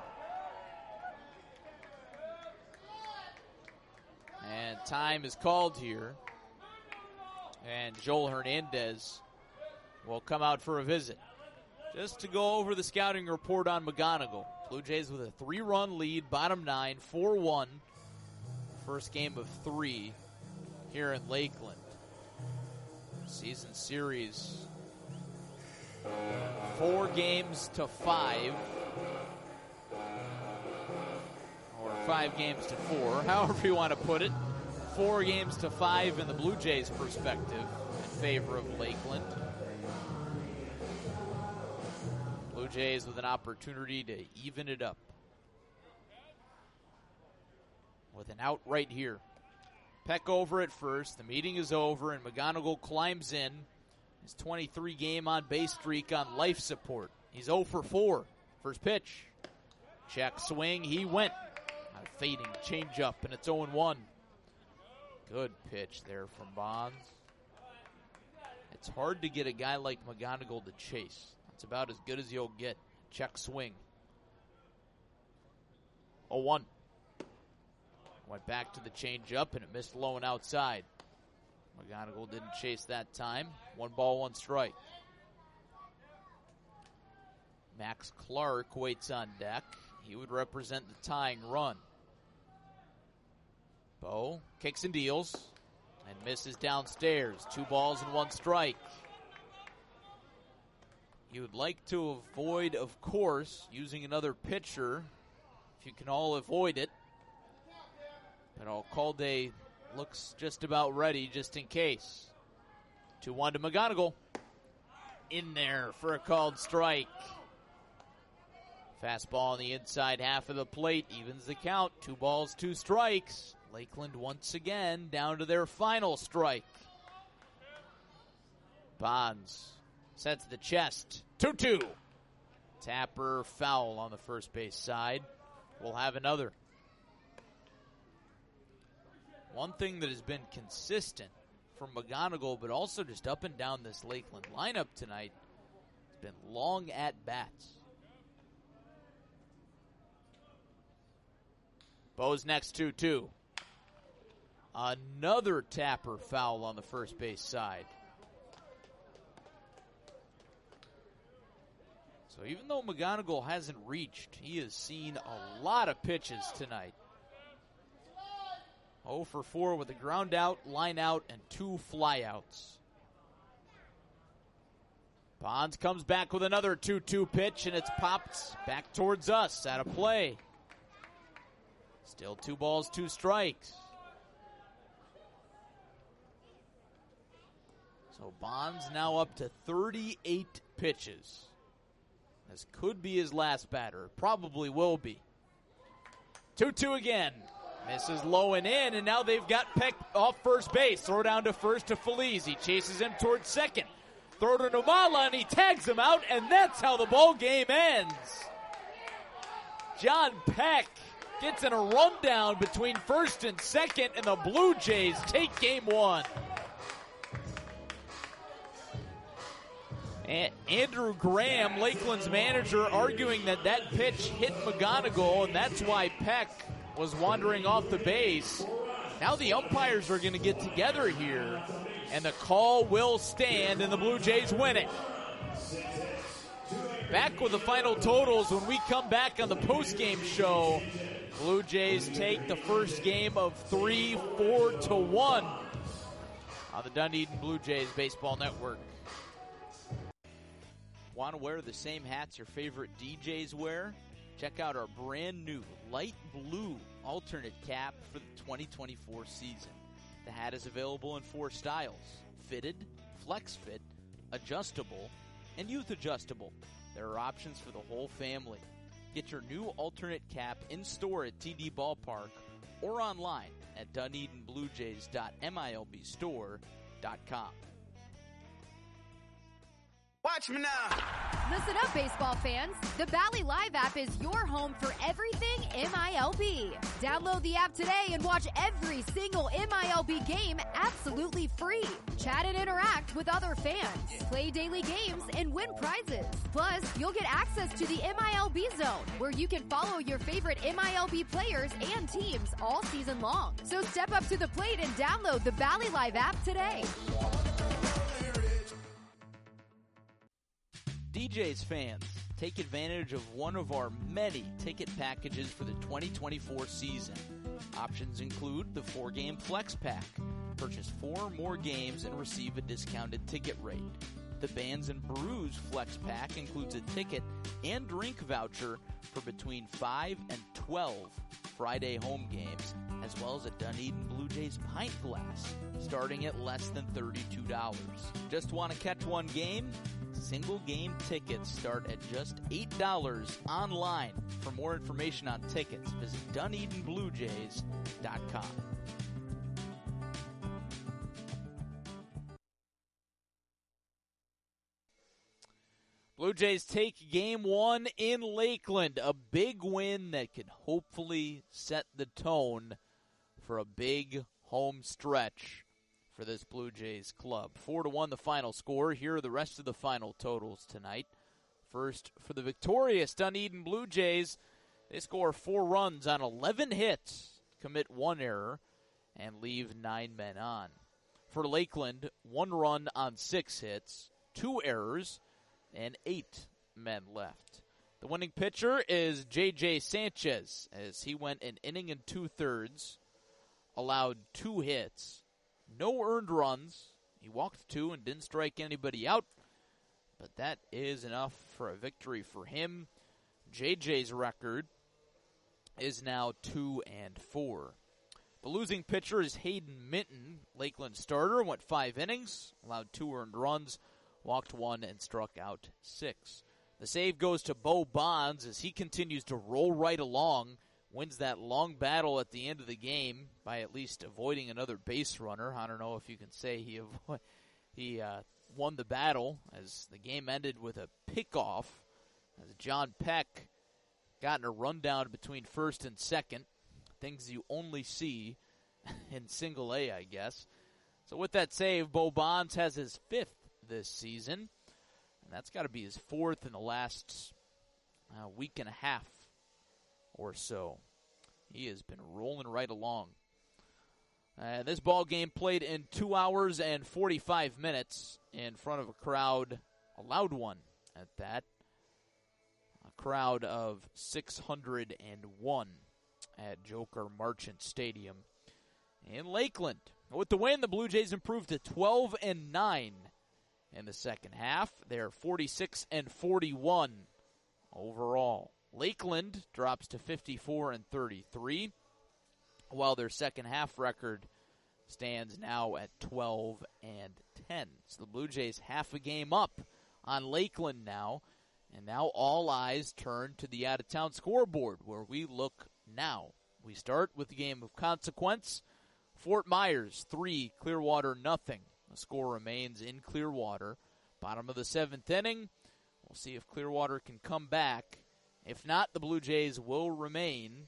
And time is called here. And Joel Hernandez will come out for a visit. Just to go over the scouting report on McGonigal. Blue Jays with a three-run lead, bottom nine, four one. First game of three here in Lakeland. Season series, four games to five. Or five games to four, however you want to put it. Four games to five in the Blue Jays' perspective in favor of Lakeland. Blue Jays with an opportunity to even it up. With an out right here. Peck over at first. The meeting is over, and McGonigal climbs in. His twenty-three game on base streak on life support. He's oh for four. First pitch. Check swing. He went. A fading changeup, and it's oh and one. Good pitch there from Bonds. It's hard to get a guy like McGonigal to chase. It's about as good as you'll get. Check swing. oh one. Went back to the changeup, and it missed low and outside. McGonigal didn't chase that time. One ball, one strike. Max Clark waits on deck. He would represent the tying run. Bo kicks and deals and misses downstairs. Two balls and one strike. You would like to avoid, of course, using another pitcher if you can all avoid it. But Alcalde looks just about ready just in case. two one to McGonigal. In there for a called strike. Fastball on the inside half of the plate evens the count. Two balls, two strikes. Lakeland once again down to their final strike. Bonds sets the chest. two two. Tapper foul on the first base side. We'll have another. One thing that has been consistent from McGonigal, but also just up and down this Lakeland lineup tonight, has been long at-bats. Bo's next two two. Another Tapper foul on the first base side. So even though McGonigal hasn't reached, he has seen a lot of pitches tonight. oh for four with a ground out, line out, and two flyouts. Bonds comes back with another two two pitch, and it's popped back towards us out of play. Still two balls, two strikes. So Bonds now up to thirty-eight pitches. This could be his last batter. Probably will be. two two again. Misses low and in, and now they've got Peck off first base. Throw down to first to Feliz. He chases him towards second. Throw to Nomala, and he tags him out, and that's how the ball game ends. John Peck gets in a rundown between first and second, and the Blue Jays take game one. And Andrew Graham, Lakeland's manager, arguing that that pitch hit McGonigal, and that's why Peck was wandering off the base. Now the umpires are going to get together here, and the call will stand, and the Blue Jays win it. Back with the final totals when we come back on the postgame show. Blue Jays take the first game of three, four to one on the Dunedin Blue Jays Baseball Network. Want to wear the same hats your favorite D Js wear? Check out our brand new light blue alternate cap for the twenty twenty-four season. The hat is available in four styles: fitted, flex fit, adjustable, and youth adjustable. There are options for the whole family. Get your new alternate cap in store at T D Ballpark or online at Dunedin Blue Jays dot milb store dot com. Watch me now. Listen up, baseball fans. The Bally Live app is your home for everything M I L B. Download the app today and watch every single M I L B game absolutely free. Chat and interact with other fans. Play daily games and win prizes. Plus, you'll get access to the M I L B Zone, where you can follow your favorite M I L B players and teams all season long. So step up to the plate and download the Bally Live app today. D Js fans, take advantage of one of our many ticket packages for the twenty twenty-four season. Options include the four-game Flex Pack. Purchase four or more games and receive a discounted ticket rate. The Bands and Brews Flex Pack includes a ticket and drink voucher for between five and twelve Friday home games, as well as a Dunedin Blue Jays pint glass, starting at less than thirty-two dollars. Just want to catch one game? Single game tickets start at just eight dollars online. For more information on tickets, visit Dunedin Blue Jays dot com. Blue Jays take game one in Lakeland, a big win that can hopefully set the tone for a big home stretch for this Blue Jays club. Four to one the final score. Here are the rest of the final totals tonight. First, for the victorious Dunedin Blue Jays, they score four runs on eleven hits, commit one error, and leave nine men on. For Lakeland, one run on six hits, two errors, and eight men left. The winning pitcher is J J Sanchez, as he went an inning and two-thirds, allowed two hits, no earned runs. He walked two and didn't strike anybody out, but that is enough for a victory for him. J J's record is now two and four. The losing pitcher is Hayden Minton. Lakeland starter, went five innings, allowed two earned runs, walked one, and struck out six. The save goes to Bo Bonds as he continues to roll right along, wins that long battle at the end of the game by at least avoiding another base runner. I don't know if you can say he avo- he uh, won the battle as the game ended with a pickoff as John Peck got in a rundown between first and second. Things you only see in single A, I guess. So with that save, Bo Bonds has his fifth this season. And that's got to be his fourth in the last uh, week and a half or so. He has been rolling right along. Uh, this ball game played in two hours and forty-five minutes in front of a crowd, a loud one at that. A crowd of six hundred one at Joker Marchant Stadium in Lakeland. With the win, the Blue Jays improved to twelve and nine. In the second half, they're forty-six and forty-one overall. Lakeland drops to fifty-four and thirty-three, while their second half record stands now at twelve and ten. So the Blue Jays half a game up on Lakeland now, and now all eyes turn to the out-of-town scoreboard, where we look now. We start with the game of consequence. Fort Myers three, Clearwater nothing. The score remains in Clearwater. Bottom of the seventh inning. We'll see if Clearwater can come back. If not, the Blue Jays will remain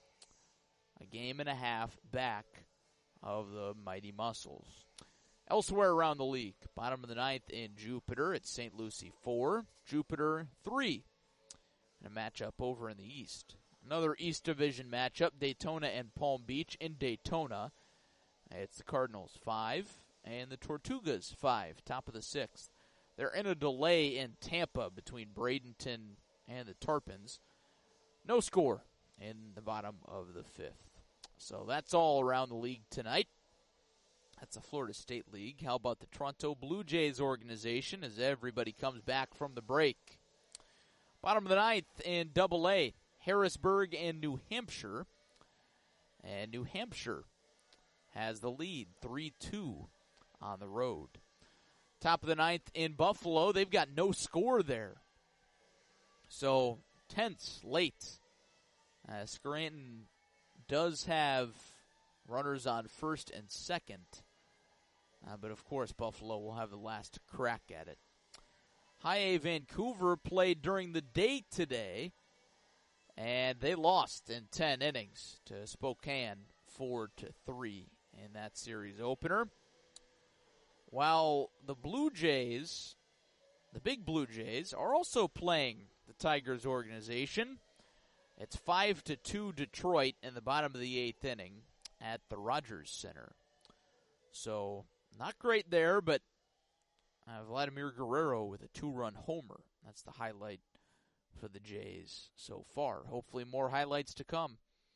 a game and a half back of the Mighty Muscles. Elsewhere around the league, bottom of the ninth in Jupiter, it's Saint Lucie four, Jupiter three. And a matchup over in the East. Another East Division matchup, Daytona and Palm Beach in Daytona. It's the Cardinals five. And the Tortugas, five, top of the sixth. They're in a delay in Tampa between Bradenton and the Tarpons. No score in the bottom of the fifth. So that's all around the league tonight. That's the Florida State League. How about the Toronto Blue Jays organization as everybody comes back from the break? Bottom of the ninth in Double A, Harrisburg and New Hampshire. And New Hampshire has the lead, three two. On the road. Top of the ninth in Buffalo. They've got no score there. So, tense late. Uh, Scranton does have runners on first and second. Uh, but, of course, Buffalo will have the last crack at it. High A Vancouver played during the day today. And they lost in ten innings to Spokane, four to three in that series opener. While the Blue Jays, the big Blue Jays, are also playing the Tigers organization. It's five to two Detroit in the bottom of the eighth inning at the Rogers Center. So, not great there, but uh, Vladimir Guerrero with a two-run homer. That's the highlight for the Jays so far. Hopefully more highlights to come.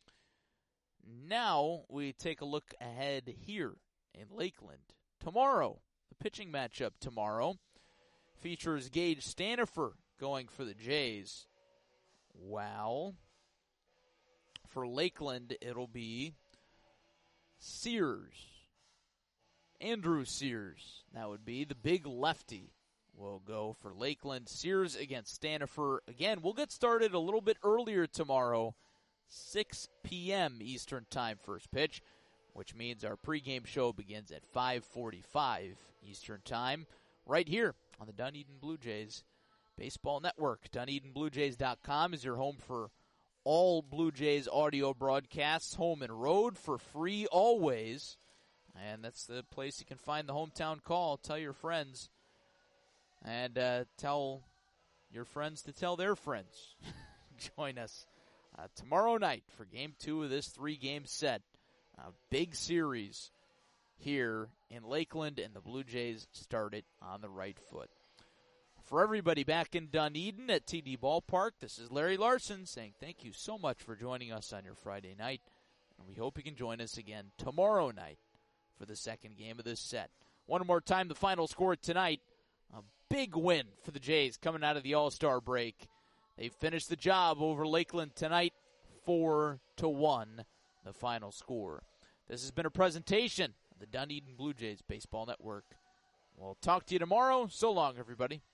Now, we take a look ahead here in Lakeland. Tomorrow, the pitching matchup tomorrow features Gage Stanifer going for the Jays. While for Lakeland, it'll be Sears. Andrew Sears, that would be the big lefty, will go for Lakeland. Sears against Stanifer. Again, we'll get started a little bit earlier tomorrow, six p.m. Eastern Time first pitch, which means our pregame show begins at five forty-five Eastern Time, right here on the Dunedin Blue Jays Baseball Network. Dunedin Blue Jays dot com is your home for all Blue Jays audio broadcasts, home and road, for free always. And that's the place you can find the hometown call. Tell your friends, and uh, tell your friends to tell their friends. Join us uh, tomorrow night for game two of this three-game set. A big series here in Lakeland, and the Blue Jays start it on the right foot. For everybody back in Dunedin at T D Ballpark, this is Larry Larson saying thank you so much for joining us on your Friday night, and we hope you can join us again tomorrow night for the second game of this set. One more time, the final score tonight, a big win for the Jays coming out of the All-Star break. They finished the job over Lakeland tonight, four to one. The final score. This has been a presentation of the Dunedin Blue Jays Baseball Network. We'll talk to you tomorrow. So long, everybody.